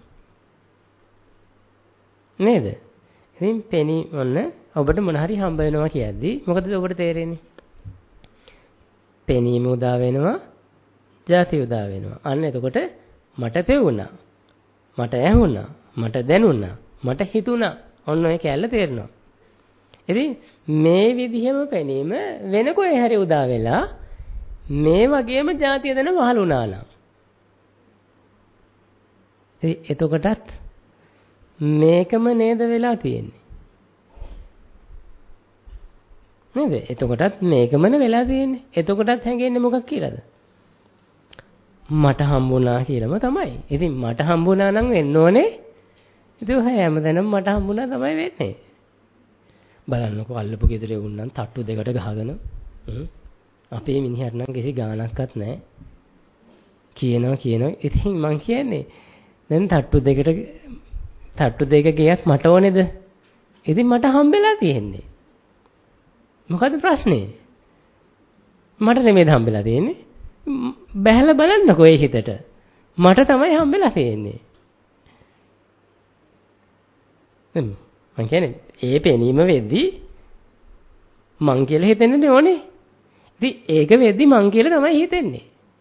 නේද? ඉතින් පෙනීම ඔන්න ඔබට මොන හරි හම්බ වෙනවා කියද්දි මොකද ඔබට තේරෙන්නේ? පෙනීම උදා වෙනවා, ಜಾති උදා වෙනවා. අන්න එතකොට මට පෙවුණා. මට ඇහුණා. මට දැනුණා. මට හිතුණා. ඔන්න ඔය කැලල තේරෙනවා. ඉතින් මේ විදිහම පෙනීම වෙන කොහේ හරි උදා වෙලා මේ වගේම ಜಾතිය දෙන වහලුණා නම් එතකොටත් මේකම නේද වෙලා තියෙන්නේ. නේද? එතකොටත් මේකමන වෙලා තියෙන්නේ. එතකොටත් හැංගෙන්නේ මොකක් කියලාද? මට හම්බුණා කියලාම තමයි. ඉතින් මට හම්බුණා නම් වෙන්න ඕනේ. ඉතින් හැමදැනම මට හම්බුණා තමයි වෙන්නේ. බලන්නකො අල්ලපු ගෙදර වුණනම් තට්ටු දෙකට ගහගෙන අපේ මිනිහට නම් කිසි ගාණක්වත් නැහැ. කියනවා. ඉතින් මං කියන්නේ දැන් තට්ටු දෙක ගියත් මට ඕනේද? ඉතින් මට හම්බෙලා තියෙන්නේ. මොකද ප්‍රශ්නේ? මට නෙමෙයි හම්බෙලා තියෙන්නේ. බැහැලා බලන්නකෝ ඒ හිතට. මට තමයි හම්බෙලා තියෙන්නේ. මං කියන්නේ ඒ පෙනීම වෙද්දි මං කියලා හිතෙන්නේ ඕනේ. ඉතින් ඒක වෙද්දි මං කියලා තමයි හිතෙන්නේ.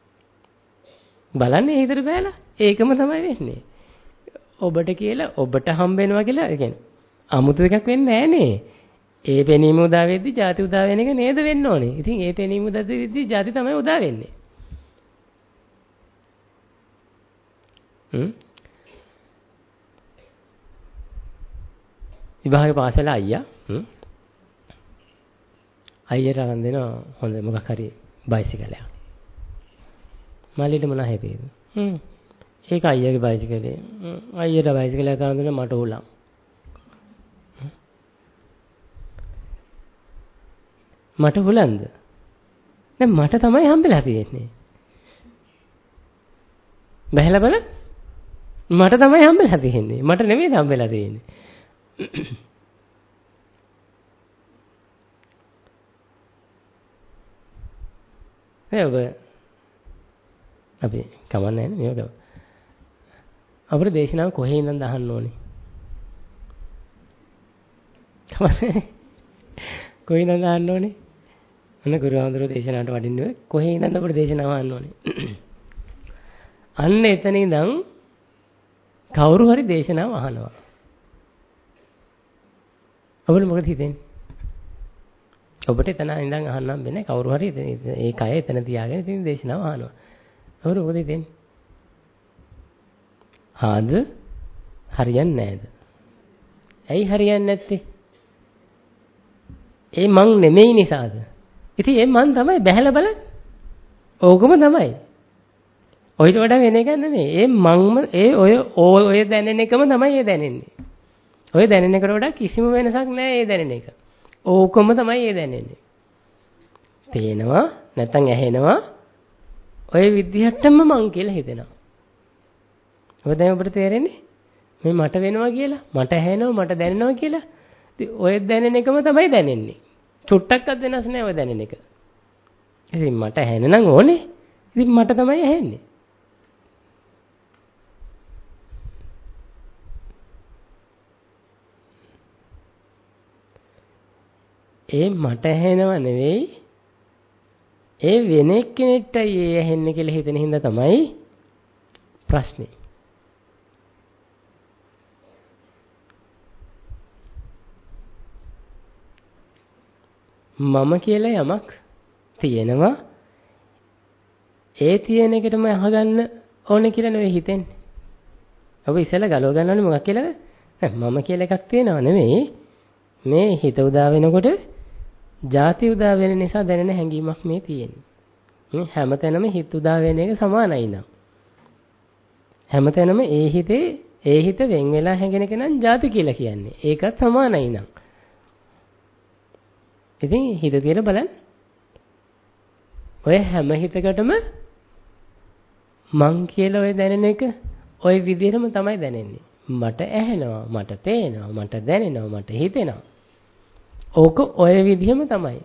බලන්න හිතට බැලලා ඒකම තමයි වෙන්නේ. ඔබට කියලා ඔබට හම්බෙනවා කියලා කියන්නේ 아무තු එකක් වෙන්නේ නැහනේ. ඒ පෙනීම උදා වෙද්දි ಜಾති උදා වෙන එක නේද වෙන්න ඕනේ. ඉතින් ඒ පෙනීම උදා වෙද්දි ಜಾති තමයි උදා වෙන්නේ. විභාගේ පාසල අයියට අරන් දෙනවා හොඳ මොකක් හරි බයිසිකලයක්. මල්ලිට මොනවා හැදේද? ඒක අයියාගේ බයිසිකලේ. අයියට බයිසිකලයක් අරන් දෙනවා මට උලම්. මට හුලන්ද? දැන් මට තමයි හම්බෙලා තියෙන්නේ. බැහැලා බලන්න. මට තමයි හම්බෙලා තියෙන්නේ. මට නෙමෙයි හම්බෙලා තියෙන්නේ. ඔබ අපි කමන්නේ නැහැ මේක. අපේ දේශනාව කොහේ ඉඳන්ද අහන්න ඕනේ? කමන්නේ. කොහේ ඉඳන්ද අහන්න ඕනේ? අන්න ගුරුහාමුදුරුවෝ දේශනාවට වඩින්නේ කොහේ ඉඳන්ද අපිට දේශනාව අහන්න ඕනේ. අන්න එතන ඉඳන් කවුරු හරි දේශනාව අහනවා. ඔබට මොකද හිතෙන්නේ? ඔබට එතන ඉඳන් අහන්නම් වෙන්නේ කවුරු හරි ඒ කය එතන තියාගෙන ඉතින් දේශනාව අහනවා. ඔබට මොකද හිතෙන්නේ? ආද හරියන්නේ නැද්ද? ඇයි හරියන්නේ නැත්තේ? ඒ මං නෙමෙයි නිසාද? ඉතින් ඒ මං තමයි බැහැලා බලන්න. ඕකම තමයි. ඔයිට වඩා වෙන එකක් නෙමෙයි. ඒ මංම ඔය දැනෙන එකම තමයි ඒ දැනෙන්නේ. ඔය දැනෙන එකට වඩා කිසිම වෙනසක් නැහැ ඒ දැනෙන එක. ඕකම තමයි ඒ දැනෙන්නේ. පේනවා නැත්නම් ඇහෙනවා ඔය විදිහටම මං කියලා හිතෙනවා. ඔය දැන් ඔබට තේරෙන්නේ? මේ මට වෙනවා කියලා, මට ඇහෙනවා, මට දැනෙනවා කියලා. ඉතින් ඔය දැනෙන එකම තමයි දැනෙන්නේ. චුට්ටක්වත් වෙනස් නැහැ ඔය දැනෙන එක. ඉතින් මට ඇහෙන්න නම් ඕනේ. ඉතින් මට තමයි ඇහෙන්නේ. ඒ මට ඇහෙනව නෙවෙයි. ඒ වෙන එක්කෙනෙක්ටයි ඒ ඇහෙන්නේ කියලා හිතෙන හින්දා තමයි ප්‍රශ්නේ. මම කියලා යමක් තියෙනවා. ඒ තියෙන එකටම අහගන්න ඕනේ කියලා නෙවෙයි හිතෙන්නේ. ඔබ ඉස්සෙල්ලා ගලව ගන්නවනේ මොකක් කියලාද? මම කියලා එකක් තියෙනව නෙවෙයි. මේ හිත උදා වෙනකොට ಜಾති උදා වෙන නිසා දැනෙන හැඟීමක් මේ තියෙන්නේ. හැමතැනම හිත උදා වෙන එක සමානයි නම්. හැමතැනම ඒ හිත වෙන් වෙලා හැඟෙන එක නම් ಜಾති කියලා කියන්නේ. ඒකත් සමානයි නම්. ඉතින් හිත තියලා බලන්න. ඔය හැම හිතකටම මං කියලා ඔය දැනෙන එක ඔය විදිහටම තමයි දැනෙන්නේ. මට ඇහෙනවා, මට පේනවා, මට දැනෙනවා, මට හිතෙනවා. ඕක ඔය විදිහම තමයි.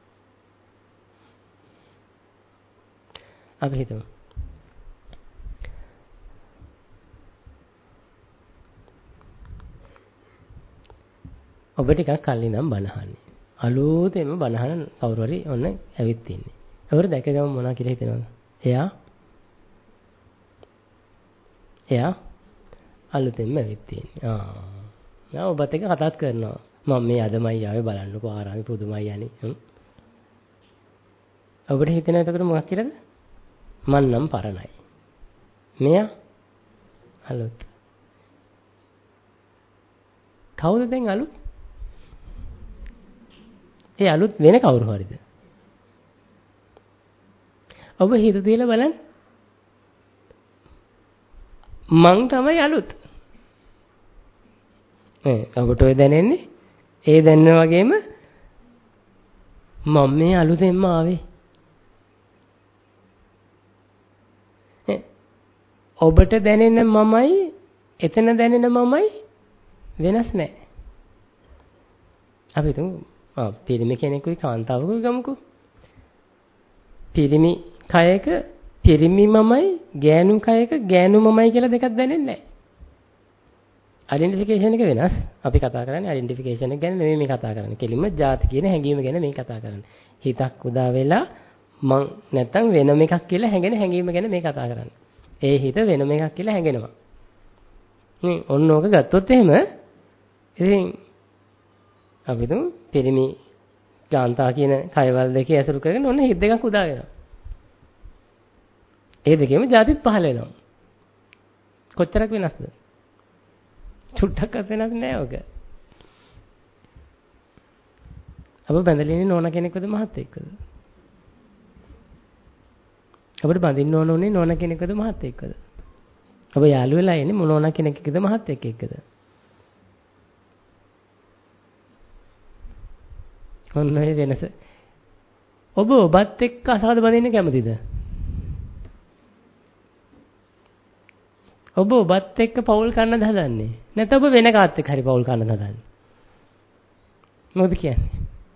අපි හිතමු. ඔබ ටිකක් කල් ඉඳන් බනහන්නේ. අලුතෙන්ම බනහන කවුරු හරි ඔන්න ඇවිත් ඉන්නේ. ඒවර දැක ගම මොනවා කියලා හිතනවද? එයා අලුතෙන්ම ඇවිත් ඉන්නේ. නෑ ඔබත් එක්ක කතාත් කරනවා. මම මේ අදමයි ආවේ බලන්නකෝ ආරාමේ පුදුමයි යන්නේ. ඔබට හිතෙන එතකොට මොකක් කියලාද? මන් නම් පරණයි. මෙයා අලුත්. කවුද දැන් අලුත්? ඒ අලුත් වෙන කවුරු හරිද? ඔබ හිත තියලා බලන්න. මං තමයි අලුත්. ඔබට ඔය දැනෙන්නේ? ඒ දැනන වගේම මම මේ අලුතෙන්ම ආවේ. ඔබට දැනෙන මමයි එතන දැනෙන මමයි වෙනස් නැහැ. අපි හිතමු පිරිමි කෙනෙකුයි කාන්තාවකුයි ගමුකෝ. පිරිමි කයක පිරිමි මමයි ගෑනු කයක ගෑනු මමයි කියලා දෙකක් දැනෙන්නේ නැහැ. ඩෙන්ටිෆිකේෂන් එක වෙනස්. අපි කතා කරන්නේ ඩෙන්ටිෆිකේෂන් එක ගැන නෙමෙයි මේ කතා කරන්නේ. කෙලින්ම ಜಾති කියන හැඟීම ගැන මේ කතා කරන්නේ. හිතක් උදා වෙලා මං නැත්තම් වෙනම එකක් කියලා හැඟෙන හැඟීම ගැන මේ කතා කරන්නේ. ඒ හිත වෙනම එකක් කියලා හැඟෙනවා. ඔන්න ඕක ගත්තොත් එහෙම ඉතින් අපි තුමු පිරිමි කාන්තා කියන කයවල දෙකේ ඇසුරු කරගෙන ඔන්න හිත දෙකක් උදා වෙනවා. ඒ දෙකේම ಜಾතිත් පහළ වෙනවා. කොච්චරක් වෙනස්ද? චුට්ටක්වත් වෙනස් නෑ ඔක. අප බැඳලා ඉන්නේ නෝනා කෙනෙක්වද මහත් එක්කද? අපිට බඳින්න ඕනේ නෝනා කෙනෙක්වද මහත් එක්කද? ඔබ යාළු වෙලා ඉන්නේ නෝනා කෙනෙක් එක්කද මහත් එක්කද? ඔන්න ඔය වෙනස. ඔබ ඔබත් එක්ක අසාද බඳින්න කැමතිද? ඔබ ඔබත් එක්ක පවුල් කන්නද හදන්නේ? නැත්නම් ඔබ වෙන කාත් එක්ක හරි පවුල් කන්නද හදන්නේ? මොකද කියන්නේ?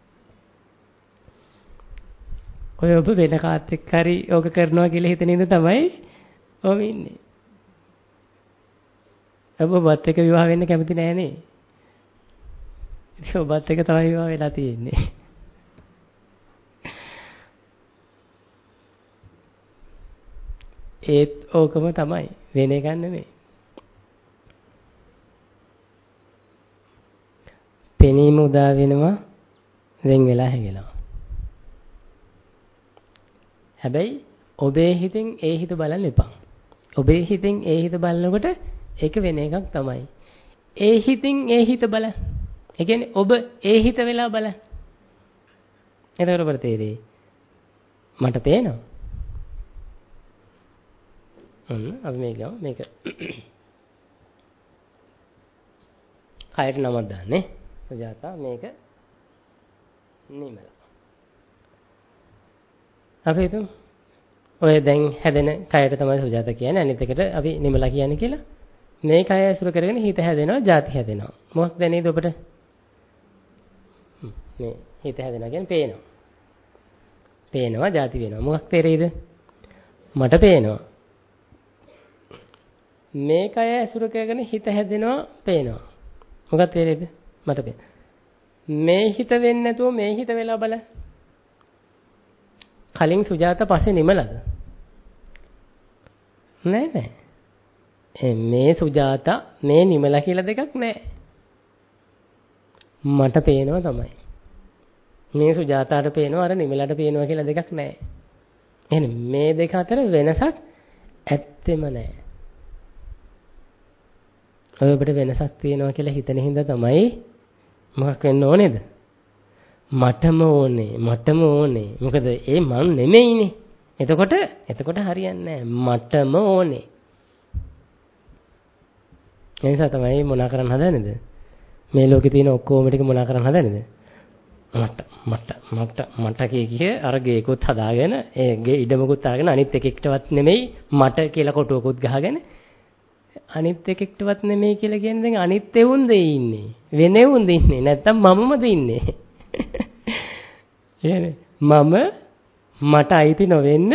ඔය ඔබ වෙන කාත් එක්ක හරි ඕක කරනවා කියලා හිතන ඉඳ තමයි ඔබ ඉන්නේ. ඔබ ඔබත් එක්ක විවාහ වෙන්න කැමති නෑ නේ. ඉතින් ඔබත් එක්ක තමයි විවාහ වෙලා තියෙන්නේ. ඒත් ඕකම තමයි. වෙන එකක් නෙමෙයි. පෙනීම උදා වෙනවා වෙන් වෙලා හැගෙනවා. හැබැයි ඔබේ හිතෙන් ඒ හිත බලන්න එපා. ඔබේ හිතෙන් ඒ හිත බලනකොට ඒක වෙන එකක් තමයි. ඒ හිතින් ඒ හිත බලන්න. ඒ කියන්නේ ඔබ ඒ හිත වෙලා බලන්න. එතකොට ඔබට තේරෙයි. මට පේනවා. අපි මේක ගමු. මේක කයට නමක් දාන්නේ. සුජාතා මේක නිමල. අපි හිතමු ඔය දැන් හැදෙන කයට තමයි සුජාතා කියන්නේ. අනිත් එකට අපි නිමලා කියන්නේ කියලා. මේ කය ඇසුර කරගෙන හිත හැදෙනවා, ಜಾති හැදෙනවා. මොකක්ද දැනේද ඔබට? මේ හිත හැදෙනවා කියන්නේ පේනවා. පේනවා, ಜಾති වෙනවා. මොකක් තේරෙයිද? මට පේනවා. මේ කය ඇසුර කරගෙන හිත හැදෙනවා, පේනවා. මොකක් තේරෙයිද? මට පේනවා. මේ හිත වෙන්නේ නැතුව මේ හිත වෙලා බලන්න. කලින් සුජාතා පස්සේ නිමලද? නෑ. මේ සුජාතා මේ නිමලා කියලා දෙකක් නෑ. මට පේනවා තමයි. මේ සුජාතාට පේනවා අර නිමලට පේනවා කියලා දෙකක් නෑ. එහෙනම් මේ දෙක අතර වෙනසක් ඇත්තෙම නෑ. ඔබට වෙනසක් තියෙනවා කියලා හිතන හින්දා තමයි මොකක් වෙන්න ඕනේද? මටම ඕනේ. මොකද ඒ මන් නෙමෙයිනේ. එතකොට හරියන්නේ නෑ. මටම ඕනේ. ඒ නිසා තමයි මොනා කරන්න හදන්නේද? මේ ලෝකේ තියෙන ඔක්කොම ටික මොනා කරන්න හදන්නේද? මට කිය අර ගේකුත් හදාගෙන ඒ ගේ ඉඩමකුත් අරගෙන අනිත් එකෙක්ටවත් නෙමෙයි මට කියලා කොටුවකුත් ගහගෙන අනිත් එකෙක්ටවත් නෙමෙයි කියලා කියන්නේ දැන් අනිත් එවුන්ද ඉන්නේ. වෙන එවුන්ද ඉන්නේ. නැත්තම් මමමද ඉන්නේ. මට අයිති නොවෙන්න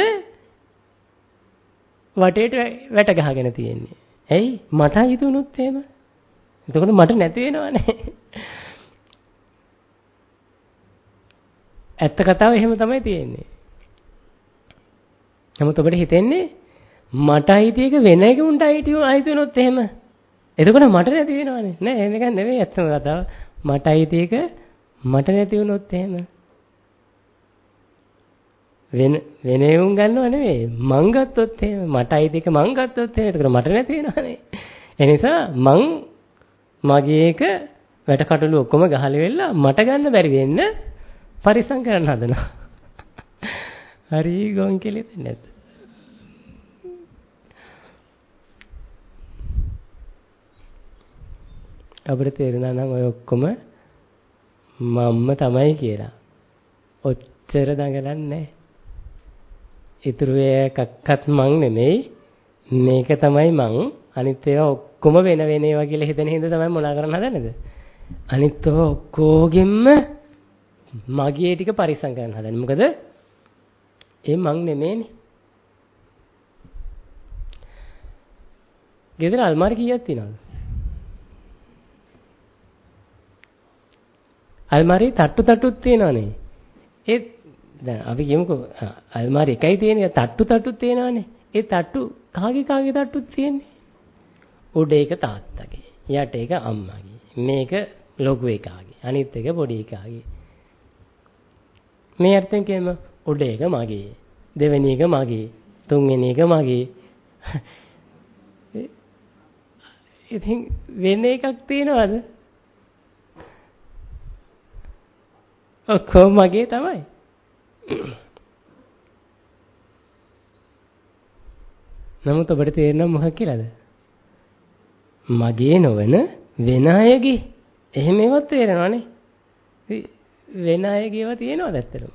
වටේට වැට ගහගෙන තියෙන්නේ. ඇයි? මට අයිති වුණොත් එහෙම. එතකොට මට නැති වෙනවනේ. ඇත්ත කතාව එහෙම තමයි තියෙන්නේ. නමුත් ඔබට හිතෙන්නේ මට අයිති එක වෙන එකකට අයිති වුණොත් එහෙම. එතකොට මට නැති වෙනවනේ. නෑ එහෙම එකක් නෙවෙයි ඇත්තම කතාව. මට අයිති එක මට නැති වුණොත් එහෙම. වෙන එවුන් ගන්නව නෙවෙයි. මං ගත්තොත් එහෙම මට අයිති එක මං ගත්තොත් එහෙම. එතකොට මට නැති වෙනවනේ. ඒ නිසා මගේ එක වැට කටළු ඔක්කොම ගහලා වෙලා මට ගන්න බැරි වෙන්න පරිස්සම් කරන්න හදනවා. හරි ගොන් කියලා දෙන්නේ නැද්ද? අපිට තේරුණා නම් ඔය ඔක්කොම මම්ම තමයි කියලා. ඔච්චර දඟලන්නේ නැහැ. ඊටු එකක්වත් මං නෙමෙයි. මේක තමයි මං. අනිත් ඒවා ඔක්කොම වෙන ඒවා කියලා හිතන හින්දා තමයි මොනා කරන්න හදන්නේද? අනිත් ඒවා ඔක්කොගෙම මගේ ටික පරිස්සම් කරන්න හදන්නේ. මොකද ඒ මං නෙමෙයිනේ. ගෙදර අල්මාරි කීයක් තියෙනවද? අල්මාරි තට්ටුත් තියෙනවනේ. ඒ දැන් අපි කියමුකෝ අල්මාරි එකයි තියෙන්නේ තට්ටුත් තියෙනවනේ. ඒ තට්ටු කාගේ තට්ටුත් තියෙන්නේ? උඩ එක තාත්තගේ, යට එක අම්මාගේ. මේක ලොකු එකාගේ. අනිත් එක පොඩි එකාගේ. මේ අර්ථයෙන් කියම උඩ එක මගේ, දෙවෙනි එක මගේ, තුන්වෙනි එක මගේ. ඉතින් වෙන එකක් තියෙනවද? ඔක්කොම මගේ තමයි. නමුත් ඔබට තේරෙනව මොකක් කියලාද? මගේ නොවන වෙන අයගේ. එහෙම ඒවත් තේරෙනවනේ. වෙන අයගේව තියෙනවද ඇත්තටම?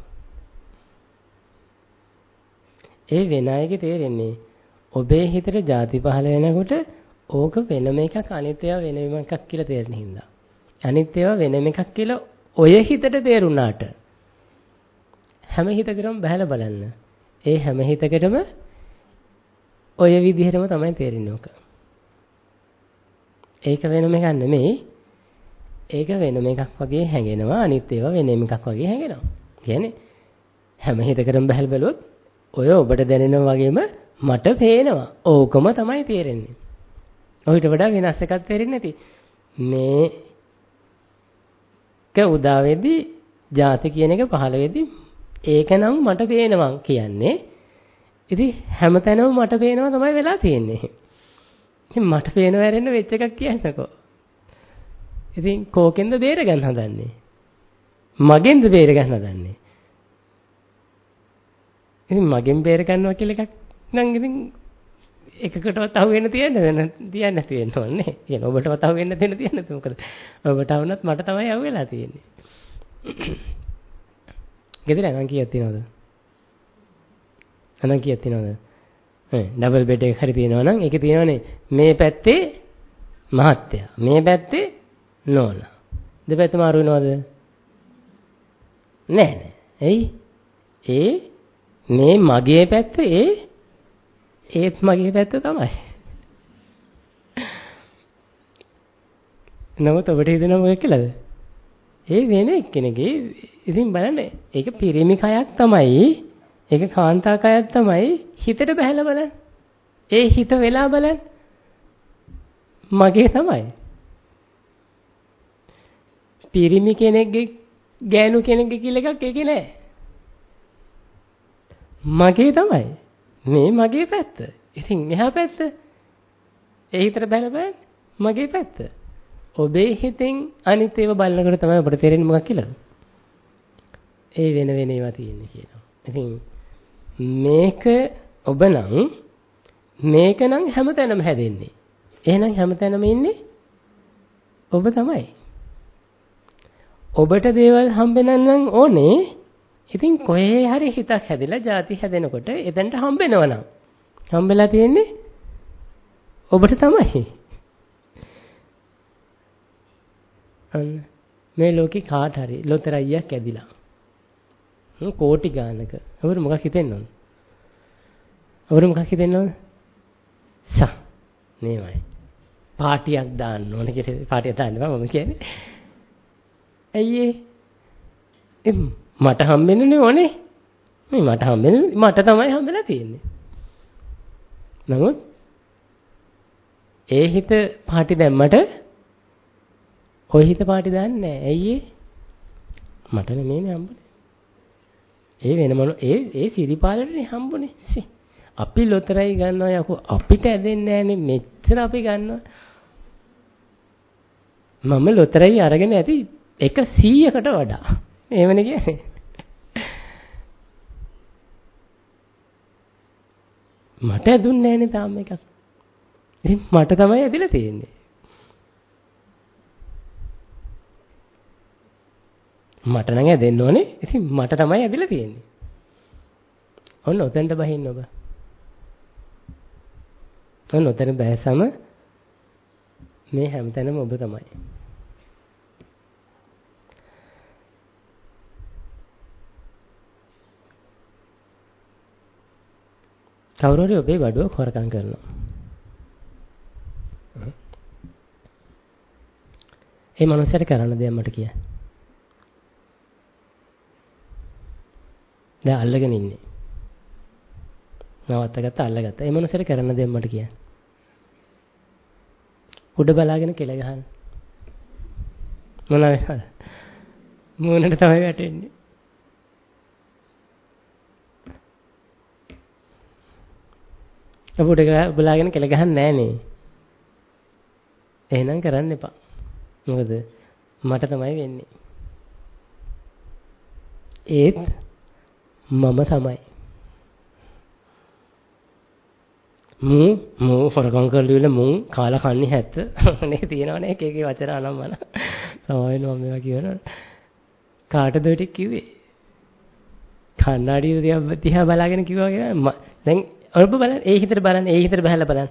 ඒ වෙන අයගේ තේරෙන්නේ ඔබේ හිතට ಜಾති පහළ වෙනකොට ඕක වෙනම එකක් අනිත් ඒවා වෙනම එකක් කියලා තේරෙන හින්දා. අනිත් ඒවා වෙනම එකක් කියලා ඔය හිතට තේරුණාට හැම හිතකටම බහැලා බලන්න. ඒ හැම හිතකටම ඔය විදිහටම තමයි තේරෙන්නේ ඕක. ඒක වෙනම එකක් නෙමෙයි. ඒක වෙනම එකක් වගේ හැඟෙනවා. අනිත් ඒවා වෙනම එකක් වගේ හැඟෙනවා. කියන්නේ හැම හිතකටම බහැලා බලුවොත් ඔය ඔබට දැනෙනා වගේම මට පේනවා. ඕකම තමයි තේරෙන්නේ. ඔහිට වඩා වෙනස් එකක් තේරෙන්නේ නැති. මේක උදා වෙද්දී ಜಾති කියන එක පහළ වෙද්දී ඒකනම් මට පේනවා කියන්නේ. ඉතින් හැමතැනම මට පේනවා තමයි වෙලා තියෙන්නේ. ඉතින් මට පේනවා ඇරෙන්න වෙච්ච එකක් කියන්නකෝ. ඉතින් කෝකෙන්ද බේර ගන්න හදන්නේ? මගෙන්ද බේර ගන්න හදන්නේ? ඉතින් මගෙන් බේර ගන්නවා කියලා එකක් නම් ඉතින් එකකටවත් අහු වෙන්න තියන්නේ නැති වෙන්න ඕනේ. කියන ඔබටවත් අහු වෙන්න දෙන්න තියන්නේ නැති. මොකද ඔබට වුණත් මට තමයි අහු වෙලා තියෙන්නේ. ගෙදර අනන් කීයක් තියනවද? අනන් කීයක් තියනවද? ඩබල් බෙඩ් එක හරි තියෙනවා නම් ඒකේ තියෙනවනේ මේ පැත්තේ මහත්තයා මේ පැත්තේ නෝනා. දෙපැත්ත මාරු වෙනවද? නෑ. ඇයි? මේ මගේ පැත්ත ඒත් මගේ පැත්ත තමයි. නමුත් ඔබට හිතෙනවා මොකක්ද කියලාද? ඒ වෙන එක්කෙනෙක්ගේ ඉතින් බලන්න ඒක පිරිමි කයක් තමයි. ඒක කාන්තා කයක් තමයි. හිතට බහැලා බලන්න. ඒ හිත වෙලා බලන්න. මගේ තමයි. පිරිමි කෙනෙක්ගේ ගෑනු කෙනෙක්ගේ කියලා එකක් ඒකේ නෑ. මගේ තමයි. මේ මගේ පැත්ත. ඉතින් එහා පැත්ත ඒ හිතට බහැලා බලන්න. මගේ පැත්ත. ඔබේ හිතෙන් අනිත් ඒවා බලනකොට තමයි ඔබට තේරෙන්නේ මොකක් කියලාද? ඒ වෙන වෙන ඒවා තියෙන්නේ කියනවා. ඉතින් මේක ඔබ නම් මේක නම් හැමතැනම හැදෙන්නේ. එහෙනම් හැමතැනම ඉන්නේ ඔබ තමයි. ඔබට දේවල් හම්බෙනනම් ඕනේ. ඉතින් කොහේ හරි හිතක් හැදිලා ಜಾති හැදෙනකොට එතනට හම්බෙනවනම් හම්බෙලා තියෙන්නේ ඔබට තමයි. අන්න මේ ලෝකේ කාට හරි ලොතරැයියක් ඇදිලා. කෝටි ගානක. අපර මොකක් හිතෙන්න ඕන? අපර මොකක් හිතෙන්න ඕන? මේවයි. පාටියක් දාන්න ඕන කියලා පාටියක් දාන්න බෑ මම කියන්නේ. ඇයි මට හම්බෙන්නේ ඕනේ. මට හම්බෙන්නේ මට තමයි හම්බෙලා තියෙන්නේ. නමුත් ඒ හිත පාටි දැම්මට ඔය හිත පාටි දාන්නේ නැහැ. ඇයි මට නෙමෙයිනේ හම්බුනේ. ඒ වෙන මොන ඒ සිරිපාලනේ හම්බුනේ. අපි ලොතරැයි ගන්නවා යකෝ අපිට ඇදෙන්නේ නැහනේ මෙච්චර අපි ගන්නවා. මම ලොතරැයි අරගෙන ඇති 100කට වඩා. එහෙමනේ කියන්නේ. මට ඇදුන්නේ නැහනේ තාම එකක්. ඉතින් මට තමයි ඇදලා තියෙන්නේ. මට නම් ඇදෙන්න ඕනේ. ඉතින් මට තමයි ඇදලා තියෙන්නේ. ඔන්න ඔතෙන්ට බහින්න ඔබ. ඔන්න ඔතන බැසම මේ හැමතැනම ඔබ තමයි. කවුරු හරි ඔබේ බඩුව හොරකම් කරනවා. ඒ මනුස්සයාට කරන්න දෙයක් මට කියන්න. දැන් අල්ලගෙන ඉන්නේ. නවත්තගත්ත අල්ලගත්තා. ඒ මනුස්සයාට කරන්න දෙයක් මට කියන්න. උඩ බලාගෙන කෙල ගහන. මොනවා වෙනවද? මූණට තමයි වැටෙන්නේ. අපුඩ බලාගෙන කෙල ගහන්නේ නෑනේ. එහෙනම් කරන්න එපා. මොකද මට තමයි වෙන්නේ. ඒත් මම තමයි. මූ හොරකම් කරලා මුන් කාලා කන්නේ හැත්ත නේ තියෙනවනේ එක එක වචන අනම්මන. සමහරවිට මම මේවා කියනවා. කාටද ටික කිව්වේ? කන්නාඩිය දිහා බලාගෙන කිව්වා කියලා. දැන් ඔබ බලන්න ඒ හිතට බලන්න ඒ හිතට බහලා බලන්න.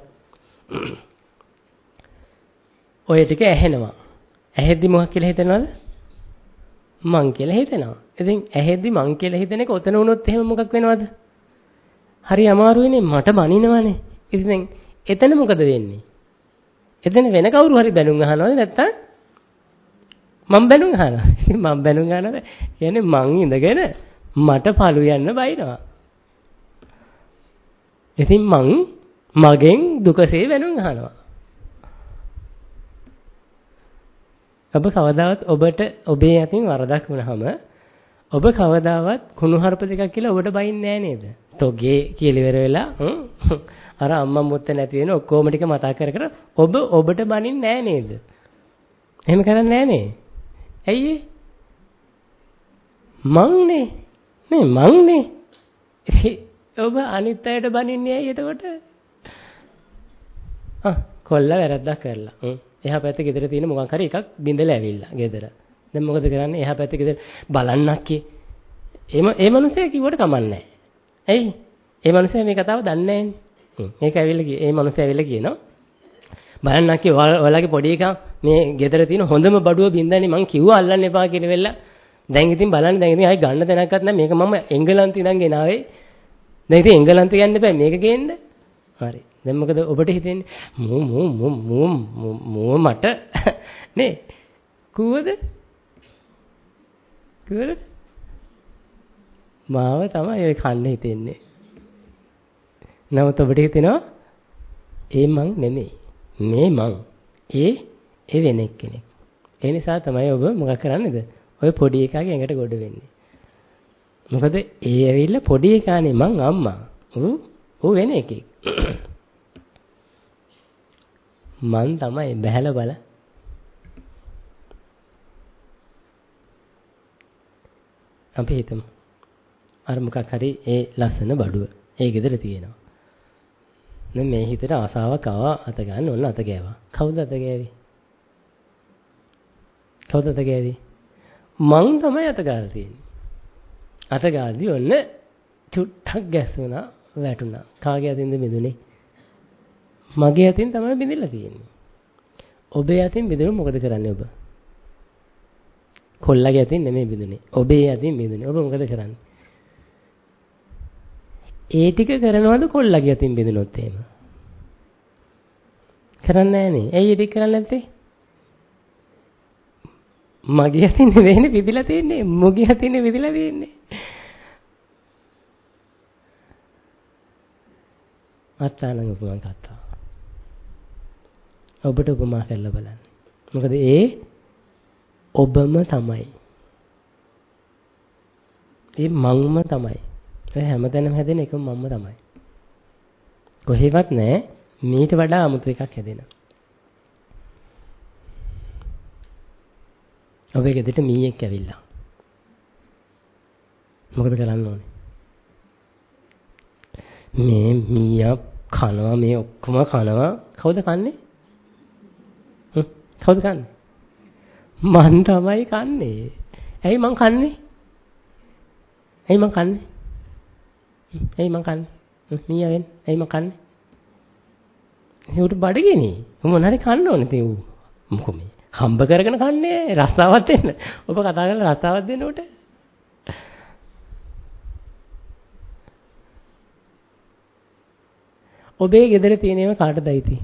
ඔය ටික ඇහෙනවා. ඇහෙද්දි මොකක් කියලා හිතනවද? මං කියලා හිතෙනවා. ඉතින් ඇහෙද්දි මං කියලා හිතන එක ඔතන වුණොත් එහෙම මොකක් වෙනවද? හරි අමාරුයිනේ මට බනිනවනේ. ඉතින් එතන මොකද වෙන්නේ? එතන වෙන කවුරු හරි බැනුම් අහනවද නැත්තම් මං බැනුම් අහනවා. මං බැනුම් අහනවා කියන්නේ මං ඉඳගෙන මට පළු යන්න බයිනවා. ඉතින් මං මගෙන් දුකසේ වැනුම් අහනවා. ඔබ කවදාවත් ඔබේ අතින් වරදක් වුණාම ඔබ කවදාවත් කුණුහරුප දෙකක් කියලා ඔබට බයින්නේ නැහැ නේද? තොගේ කියලා ඉවර වෙලා අර අම්මා මුත්ත නැති වෙන ඔක්කොම ටික මතක් කර කර ඔබට බනින්නේ නැහැ නේද? එහෙම කරන්නේ නැහැ නේ. ඇයි මංනේ ඔබ අනිත් අයට බනින්නේ ඇයි එතකොට? කොල්ලා වැරද්දක් කරලා. එහා පැත්තේ ගෙදර තියෙන මොකක් හරි එකක් බින්දලා ඇවිල්ලා ගෙදර. දැන් මොකද කරන්නේ? එහා පැත්තේ ගෙදර බලන්නක් කි. ඒ මනුස්සයා කිව්වට කමන්නේ. ඇයි? ඒ මනුස්සයා මේ කතාව දන්නේ නැන්නේ. මේක ඇවිල්ලා ඒ මනුස්සයා ඇවිල්ලා කියනවා. බලන්නක් කි ඔයාලගේ පොඩි එකා මේ ගෙදර තියෙන හොඳම බඩුව බින්දන්නේ මං කිව්වා අල්ලන්න එපා කියලා වෙලා. දැන් ඉතින් බලන්න දැන් ඉතින් ආයි ගන්න තැනක්වත් නැහැ. මේක මම එංගලන්තේ ඉඳන් ගෙනාවේ. දැන් ඉතින් එංගලන්තේ යන්න එපා මේක ගේන්න. හරි. දැන් මොකද ඔබට හිතෙන්නේ? මෝ මට නේ කුවද? මාව තමයි ඔය කන්න හිතෙන්නේ. නමුත් ඔබට හිතෙනවා ඒ මං නෙමෙයි. මේ මං. ඒ වෙන කෙනෙක්. ඒ නිසා තමයි ඔබ මොකක් කරන්නේද? ඔය පොඩි එකාගේ ඇඟට ගොඩ වෙන්නේ. මොකද ඒ ඇවිල්ලා පොඩි එකානේ මං අම්මා. ඌ වෙන එකෙක්. මං තමයි බහැලා බල. අපි හිතමු. අර මොකක් හරි ඒ ලස්සන බඩුව. ඒ ගෙදර තියෙනවා. දැන් මේ හිතට ආසාවක් ආවා අත ගන්න ඕන අත ගෑවා. කවුද අත ගෑවේ? මං තමයි අත ගාලා තියෙන්නේ. අත ගාද්දි ඔන්න චුට්ටක් ගැස්සුණා වැටුණා. කාගේ අතින්ද බිඳුනේ? මගේ අතින් තමයි බිඳිලා තියෙන්නේ. ඔබේ අතින් බිඳුණු මොකද කරන්නේ ඔබ? කොල්ලගේ අතින් නෙමෙයි බිඳුනේ. ඔබේ අතින් බිඳුනේ. ඔබ මොකද කරන්නේ? ඒ ටික කරනවද කොල්ලගේ අතින් බිඳුනොත් එහෙම? කරන්නේ නැහනේ. ඇයි ඒ ටික කරන්නේ නැත්තේ? මගේ අතින් නෙවෙයිනේ බිඳිලා තියෙන්නේ. මොගේ අතින් බිඳිලා තියෙන්නේ. අත්තානං උපමා කතා. ඔබට උපමා කරලා බලන්න. මොකද ඒ ඔබම තමයි. ඒ මංම තමයි. ඔය හැමතැනම හැදෙන එක මම්ම තමයි. කොහෙවත් නැහැ මීට වඩා අමුතු එකක් හැදෙනවා. ඔබේ ගෙදරට මීයක් ඇවිල්ලා. මොකද කරන්න ඕනේ? මේ මීයා කනවා මේ ඔක්කොම කනවා. කවුද කන්නේ? කවුද කන්නේ? මං තමයි කන්නේ. ඇයි මං කන්නේ? මීයා වෙන්නේ. ඇයි මං කන්නේ? ඒකට බඩගිනි. මොනාරි කන්න ඕනේ තේ ඌ. මොකෝ මේ හම්බ කරගෙන කන්නේ රස්සාවක් දෙන්න. ඔබ කතා කරලා රස්සාවක් දෙන්න උට. ඔබේ ගෙදර තියෙනව කාටද අයිති?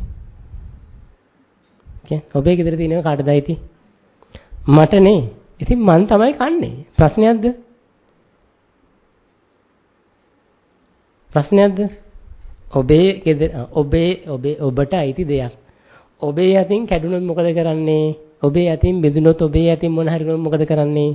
ඔබේ ගෙදර තියෙනව කාටද අයිති? මටනේ. ඉතින් මං තමයි කන්නේ. ප්‍රශ්නයක්ද? ඔබේ ගෙදර ඔබට අයිති දෙයක්. ඔබේ අතින් කැඩුනොත් මොකද කරන්නේ? ඔබේ අතින් බෙදුනොත් ඔබේ අතින් මොන හරි වුණොත් මොකද කරන්නේ?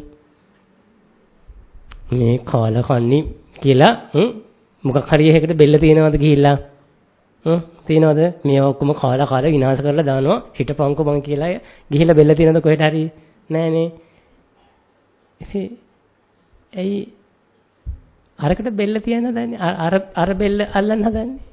මේ කාලා කන්නේ කියලා මොකක් හරි එකකට බෙල්ල තියනවද ගිහිල්ලා? තියනවද? මේ ඔක්කොම කාලා විනාශ කරලා දානවා. හිටපන්කෝ මං කියලා ගිහිල්ලා බෙල්ල තියනවද කොහෙට හරි? නෑනේ. ඇයි අරකට බෙල්ල තියන්න හදන්නේ? අර බෙල්ල අල්ලන්න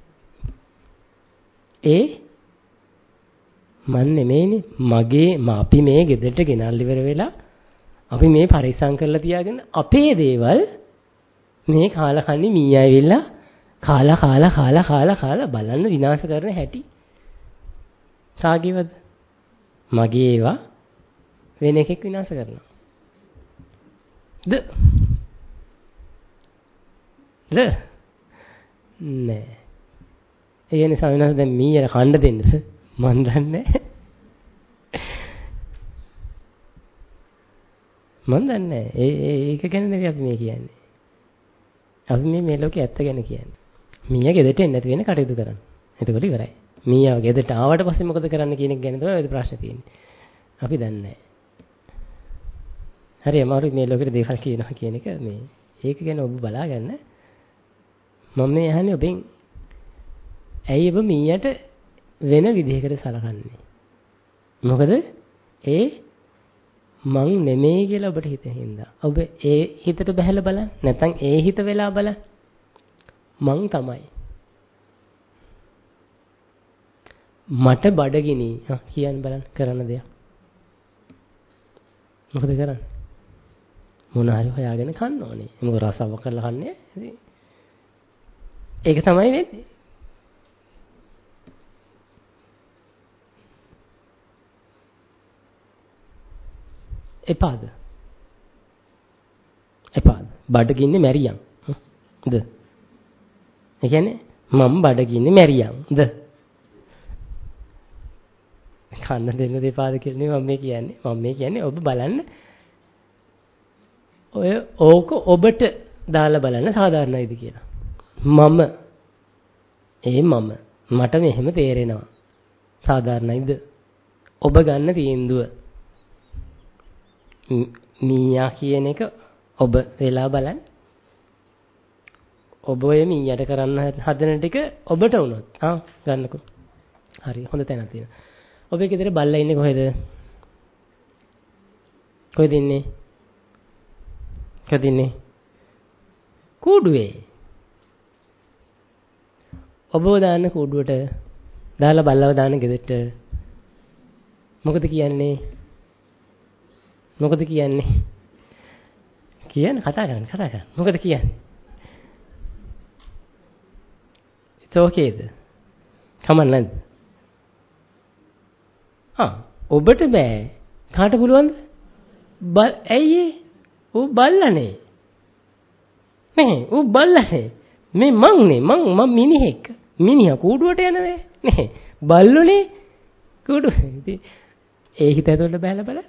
හදන්නේ? මන් නෙමෙයිනේ. අපි මේ ගෙදරට ගෙනල්ලා ඉවර වෙලා අපි මේ පරිස්සම් කරලා තියාගෙන අපේ දේවල් මේ කාලා කන්නේ මීයා ඇවිල්ලා කාලා බලන්න විනාශ කරන හැටි. කාගේවද? මගේ ඒවා වෙන එකෙක් විනාශ කරනවා. නෑ. ඒ නිසා වෙනස දැන් මීයර කණ්ඩ දෙන්නද? මන් දන්නේ ඒක ගැන නෙවෙයි අපි මේ කියන්නේ. අපි මේ ලෝකේ ඇත්ත ගැන කියන්නේ. මීයා ගෙදරට එන්නේ නැති වෙන කටයුතු කරන්න. එතකොට ඉවරයි. මීයාව ගෙදරට ආවට පස්සේ මොකද කරන්න කියන එක ගැන තමයි ප්‍රශ්නේ තියෙන්නේ. අපි දන්නේ නැහැ. හරි අමාරුයි මේ ලෝකෙට දේවල් කියනවා කියන එක මේ ඒක ගැන ඔබ බලාගන්න. මම මේ අහන්නේ ඔබෙන් ඇයි ඔබ මීයට වෙන විදිහකට සලකන්නේ? මොකද ඒ මං නෙමෙයි කියලා ඔබට හිතෙන හින්දා. ඔබ ඒ හිතට බහැලා බලන්න. නැත්නම් ඒ හිත වෙලා බලන්න. මං තමයි. මට බඩගිනි කියන්න බලන්න කරන දෙයක්. මොකද කරන්නේ? මොන හරි හොයාගෙන කන්න ඕනේ. මොකද රසව කරලා කන්නේ. ඒක තමයි වෙන්නේ. එපාද? එපාද. බඩගින්නේ මැරියන්. ද? ඒ කියන්නේ මම බඩගින්නේ මැරියන්. ද? කන්න දෙන්න දෙපාද කියලා මම කියන්නේ. මම මේ කියන්නේ ඔබ බලන්න ඔය ඕක ඔබට දාලා බලන්න සාධාරණයිද කියලා. මම මට මෙහෙම තේරෙනවා. සාධාරණයිද? ඔබ ගන්න තීන්දුව. මීයා කියන එක ඔබ වෙලා බලන්න. ඔබ ඔය මීයට කරන්න හදන ටික ඔබට වුණොත් ගන්නකෝ. හරි හොඳ තැනක් තියෙනවා. ඔබේ ගෙදර බල්ලා ඉන්නේ කොහෙද? කොහෙද ඉන්නේ? කදින්නේ? කූඩුවේ. ඔබව දාන්න කූඩුවට දාලා බල්ලව දාන්න ගෙදරට. මොකද කියන්නේ? මොකද කියන්නේ? කතා කරන්න. මොකද කියන්නේ? චෝකේද? කමන්න නැද්ද? ඔබට බෑ. කාට පුළුවන්ද? ඇයි ඌ බල්ලානේ. නේ ඌ බල්ලානේ. මේ මං මිනිහෙක්. මිනිහා කූඩුවට යනද? නේ බල්ලෝනේ කූඩුව. ඒ හිත ඇතුළට බැලලා බලන්න.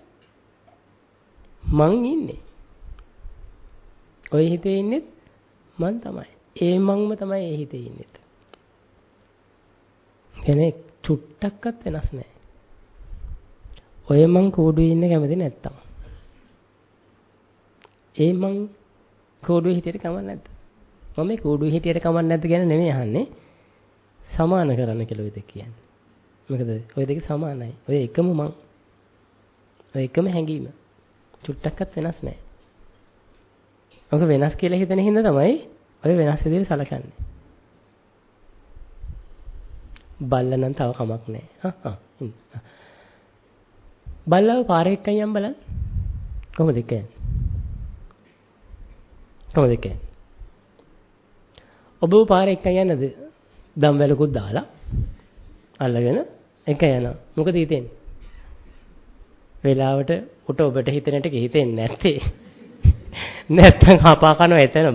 මං ඉන්නේ. ඔය හිතේ ඉන්නේ මං තමයි. ඒ මංම තමයි ඒ හිතේ ඉන්නේ. කෙනෙක් චුට්ටක්වත් වෙනස් නැහැ. ඔය මං කූඩුවේ ඉන්න කැමති නැත්තම්. ඒ මං කූඩුවේ හිටියට කමක් නැද්ද? මම මේ කූඩුවේ හිටියට කමක් නැද්ද ගැන නෙමෙයි අහන්නේ. සමාන කරන්න කියලා ඔය දෙක කියන්නේ. මොකද ඔය දෙක සමානයි. ඔය එකම මං. ඔය එකම හැඟීම. චුට්ටක්වත් වෙනස් නැහැ. ඔක වෙනස් කියලා හිතන හින්දා තමයි ඔය වෙනස් විදිහට සලකන්නේ. බල්ලා නම් තව කමක් නැහැ. බල්ලව පාරේ එක්කන් යම් බලන්න. කොහොමද කියන්නේ? ඔබ පාරේ එක්කන් යන්නද? දම් වැලකුත් දාලා අල්ලගෙන එක යනවා. මොකද හිතෙන්නේ? වෙලාවට ඔබට හිතෙන ටික හිතෙන්නේ නැත්තේ. නැත්තම් හපා කනවා එතනම.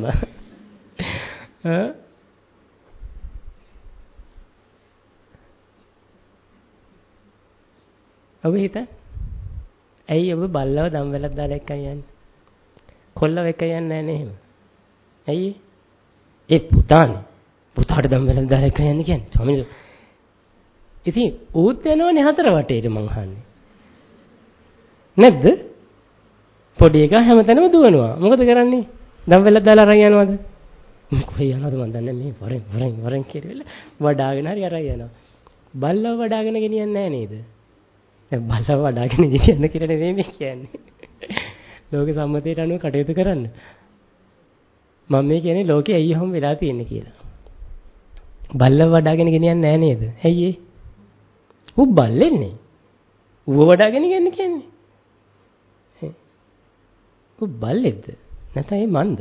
ඔබ හිතන්නේ? ඇයි ඔබ බල්ලව දම් වැලක් දාලා එක්කන් යන්නේ? කොල්ලව එක්ක යන්නේ නැහැ නේ එහෙම. ඇයි? ඒ පුතාට දම් වැලක් දාලා එක්කන් යන්නේ කියන්නේ. ස්වාමීනි. ඉතින් ඌත් යනවනේ හතර වටේට මං අහන්නේ. නැද්ද? පොඩි එකා හැමතැනම දුවනවා. මොකද කරන්නේ? දම් වැලක් දාලා අරන් යනවද? කොහේ යනවද මන් දන්නේ මේ වරෙන් කියලා වඩාගෙන හරි අරන් යනවා. බල්ලව වඩාගෙන ගෙනියන්නේ නැහැ නේද? දැන් බල්ලව වඩාගෙන ගෙනියන්න කියලා නෙමෙයි මේ කියන්නේ. ලෝක සම්මතයට අනුව කටයුතු කරන්න. මම මේ කියන්නේ ලෝකේ ඇයි එහෙම වෙලා තියෙන්නේ කියලා. බල්ලව වඩාගෙන ගෙනියන්නේ නැහැ නේද? ඇයි ඒ? ඌ බල්ලෙන්නේ. ඌව වඩාගෙන කියන්නේ. ඌ බල්ලෙක්ද? නැත්නම් ඒ මන්ද?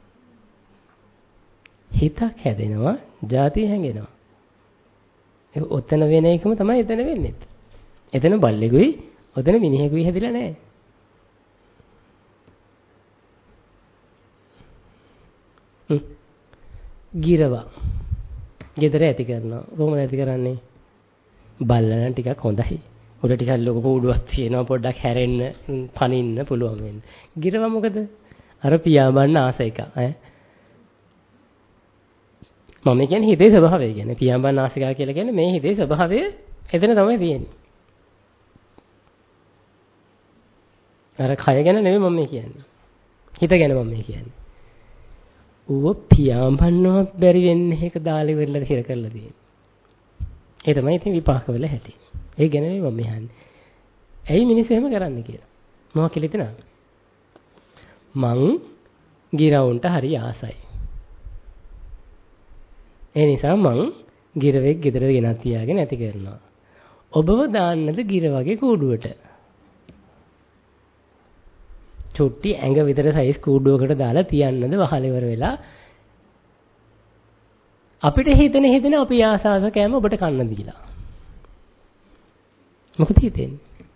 හිතක් හැදෙනවා, ಜಾති හැංගෙනවා. ඒ ඔතන වෙන එකම තමයි එතන වෙන්නේ. එතන බල්ලෙකුයි, ඔතන මිනිහෙකුයි හැදිලා නැහැ. ගිරවා. ගෙදර ඇති කරනවා. කොහොමද ඇති කරන්නේ? බල්ලන ටිකක් හොඳයි. උඩ ටිකක් ලොකු කූඩුවක් තියෙනවා පොඩ්ඩක් හැරෙන්න, පනින්න පුළුවන් වෙන්න. ගිරවා මොකද? අර පියාඹන්න ආස එක. මම කියන්නේ හිතේ ස්වභාවය කියන්නේ පියාඹන් නාසිකා කියලා කියන්නේ මේ හිතේ ස්වභාවය එතන තමයි තියෙන්නේ. අර කය ගැන නෙමෙයි මම කියන්නේ. හිත ගැන මම කියන්නේ. ඌව පියාඹන්නවත් බැරි වෙන්නේ ඒක දාලි වෙරළට හිර කරලා තියෙන්නේ. ඒ තමයි ඉතින් විපාක වල හැටි. ඒ ගැන නෙමෙයි මම කියන්නේ. ඇයි මිනිස්සු එහෙම කරන්නේ කියලා. මොකක් කියලා හිතනවා? මං ගිරවුන්ට හරි ආසයි. ඒ නිසා මං ගිරවෙක් ගෙදර ගෙනත් තියාගෙන ඇති කරනවා. ඔබව දාන්නද ගිර වගේ කූඩුවට? චුට්ටි ඇඟ විතර සයිස් කූඩුවකට දාලා තියන්නද වහල ඉවර වෙලා අපිට හිතෙන අපි ආසාස කෑම ඔබට කන්න දීලා. මොකද හිතෙන්නේ?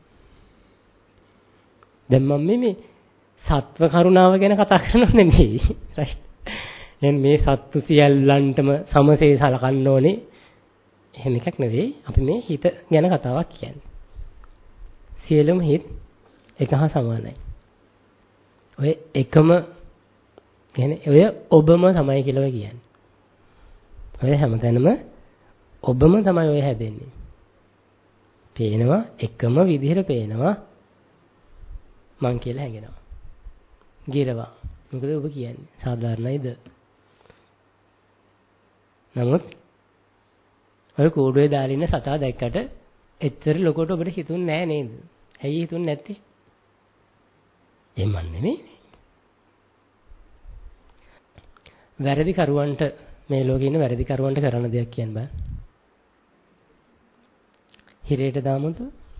දැන් මම මේ සත්ව කරුණාව ගැන කතා කරනව නෙමෙයි. රයිට්. දැන් මේ සත්තු සියල්ලන්ටම සමසේ සලකන්න ඕනේ. එහෙම එකක් නෙවෙයි. අපි මේ හිත ගැන කතාවක් කියන්නේ. සියලුම හිත එක හා සමානයි. ඔය එකම කියන්නේ ඔය ඔබම තමයි කියලා කියන්නේ. ඔය හැමතැනම ඔබම තමයි ඔය හැදෙන්නේ. පේනවා එකම විදිහට පේනවා මං කියලා හැඟෙනවා. ගිරවා. මොකද ඔබ කියන්නේ? සාධාරණයිද? නමුත් ඔය කෝඩුවේ දාලා ඉන්න සතා දැක්කට එච්චර ලොකවට ඔබට හිතුන්නේ නැහැ නේද? ඇයි හිතුන්නේ නැත්තේ? එමන් නෙමෙයි. වැරදි කරුවන්ට මේ ලෝකේ ඉන්න වැරදි කරුවන්ට කරන දෙයක් කියන්න බෑ. හිරේට දාමුද?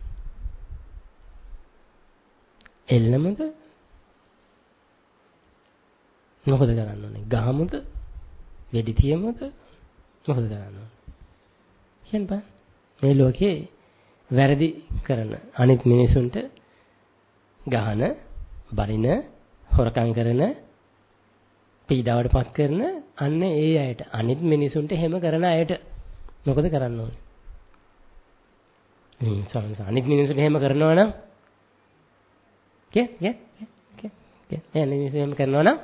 එල්ලමුද? මොකද කරන්න ඕනේ? ගහමුද? වෙඩි තියමුද? මොකද කරන්න ඕනේ? කියන්න බෑ. මේ ලෝකේ වැරදි කරන අනිත් මිනිසුන්ට ගහන, බරින, හොරකම් කරන, පීඩාවටපත් කරන අන්න ඒ අයට අනිත් මිනිසුන්ට හැම කරන අයට මොකද කරන්න ඕනේ? අනිත් මිනිසුන්ට හැම කරනවා නම් අනිත් මිනිසුන්ට හැම කරනවා නම්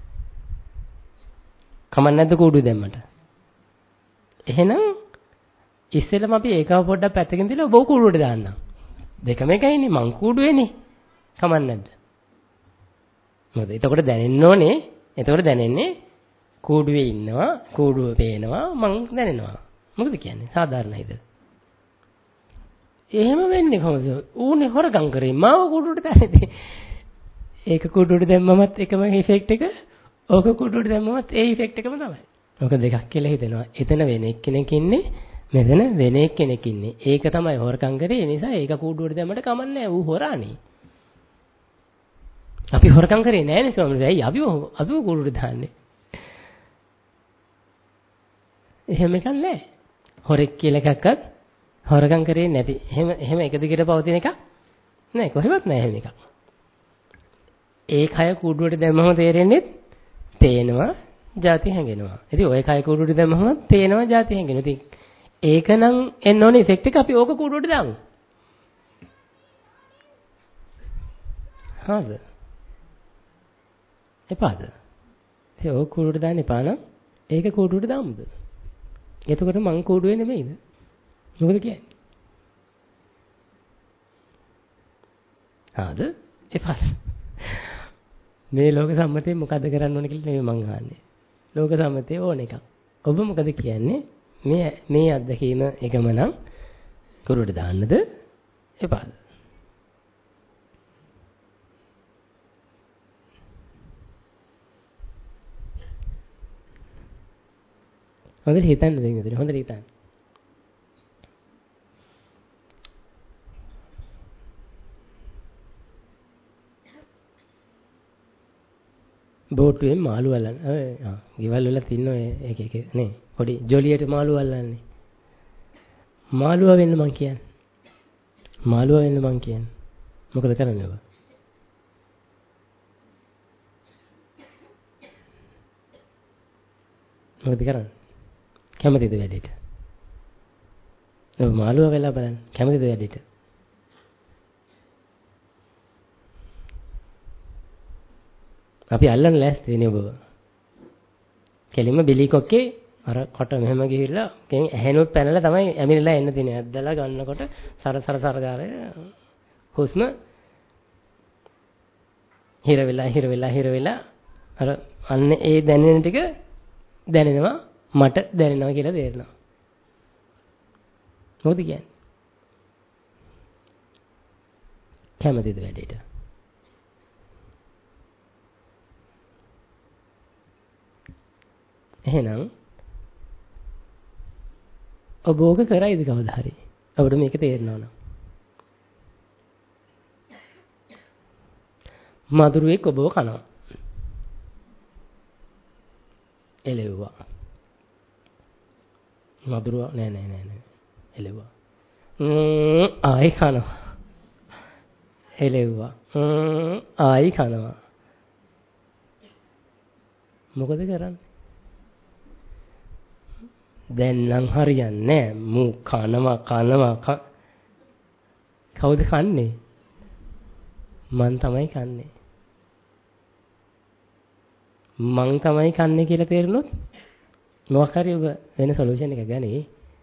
කමක් නැද්ද කූඩු දැම්මට? එහෙනම් ඉස්සෙල්ලම අපි ඒකව පොඩ්ඩක් පැත්තකින් තියලා ඔබ කූඩුවට දාන්නම්. දෙකම එකයිනේ මං කූඩුවේනේ. කමක් නැද්ද? මොකද එතකොට දැනෙන්න ඕනේ. එතකොට දැනෙන්නේ කූඩුවේ ඉන්නවා, කූඩුව පේනවා, මං දැනෙනවා. මොකද කියන්නේ? සාධාරණයිද? එහෙම වෙන්නේ කොහොමද? ඌනේ හොරගම් කරේ මාව කූඩුවට දාන්නේ. ඒක කූඩුවට දැම්මමත් එකම ඉෆෙක්ට් එක, ඕක කූඩුවට දැම්මමත් ඒ ඉෆෙක්ට් එකම තමයි. ඔක දෙකක් කියලා හිතෙනවා. එතන වෙන එක්කෙනෙක් ඉන්නේ, මෙතන වෙන එක්කෙනෙක් ඉන්නේ. ඒක තමයි හොරකම් කරේ. ඒ නිසා ඒක කූඩුවට දැම්මට කමක් නැහැ. ඌ හොරානේ. අපි හොරකම් කරේ නෑනේ ස්වාමීනි. ඇයි අපිව කූඩුවට දාන්නේ? එහෙම එකක් නෑ. හොරෙක් කියලා එකක්වත් හොරකම් කරේ නැති. එහෙම එක දිගට පවතින එකක් නෑ. කොහෙවත් නෑ එහෙම එකක්. ඒ කය කූඩුවට දැම්මම තේරෙන්නේ පේනවා, ಜಾති හැංගෙනවා. ඉතින් ඔය කය කූඩුවට දැම්මම පේනවා, ಜಾති හැංගෙනවා. ඉතින් ඒකනම් එන්න ඕනේ ඉෆෙක්ට් එක අපි ඕක කූඩුවට දාමු. හරිද? එපාද? ඒ ඕක කූඩුවට දාන්න එපා නම් ඒක කූඩුවට දාමුද? එතකොට මං කූඩුවේ නෙමෙයිද? මොකද කියන්නේ? හරිද? එපාද? මේ ලෝක සම්මතයෙන් මොකද කරන්න ඕනේ කියලා නෙමෙයි මං අහන්නේ. ලෝක සම්මතයේ ඕන එකක්. ඔබ මොකද කියන්නේ? මේ අත්දැකීම එකම නම් කූඩුවට දාන්නද? එපාද? හොඳට හිතන්න දෙන්න. හොඳට හිතන්න. බෝට්ටුවෙන් මාළු අල්ලන්න. ගෙවල් වල තින්න ඔය එක නේ. පොඩි ජොලියට මාළු අල්ලන්නේ. මාළුවා වෙන්න මං කියන්නේ. මාළුවා වෙන්න මං කියන්නේ. මොකද කරන්නේ ඔබ? මොකද කරන්නේ? කැමතිද වැඩේට? ඔබ මාළුවා වෙලා බලන්න. කැමතිද වැඩේට? අපි අල්ලන්න ලෑස්ති වෙන්නේ ඔබව. කෙලින්ම බිලි කොක්කේ අර කොට මෙහෙම ගිහිල්ලා කෙන් ඇහෙනුත් පැනලා තමයි ඇමිනලා එන්න තියෙන්නේ. ඇද්දලා ගන්නකොට සර ගාලේ හුස්ම හිර වෙලා අර අන්න ඒ දැනෙන ටික දැනෙනවා මට දැනෙනවා කියලා තේරෙනවා. මොකද කියන්නේ? කැමතිද වැඩේට? එහෙනම් ඔබ ඕක කරයිද කවදා හරි? ඔබට මේක තේරෙනවා නම්. මధుරෙක් ඔබව කනවා. එළෙව්වා. මధుරව නෑ. එළෙව්වා. ආයි කනවා. එළෙව්වා. ආයි කනවා. මොකද කරන්නේ? දැන් නම් හරියන්නේ නෑ. මූ කනවා. කවුද කන්නේ? මං තමයි කන්නේ. මං තමයි කන්නේ කියලා තේරුණොත් මොකක් හරි ඔබ වෙන සොලියුෂන් එකක් ගන්නේ.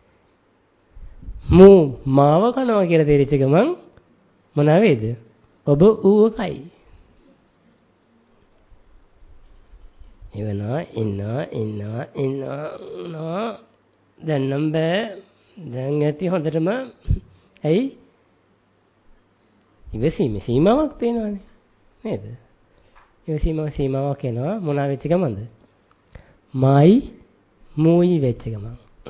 මූ මාව කනවා කියලා තේරිච්ච ගමන් මොනවා වේද? ඔබ ඌව කයි. ඉවනවා ඉන්නවා දැන් නම් බෑ. දැන් ඇති හොඳටම ඇයි? ඉවසීමේ සීමාවක් තියෙනවානේ නේද? සීමාවක් එනවා මොනවා වෙච්ච ගමන්ද? මායි මූයි වෙච්ච ගමන්.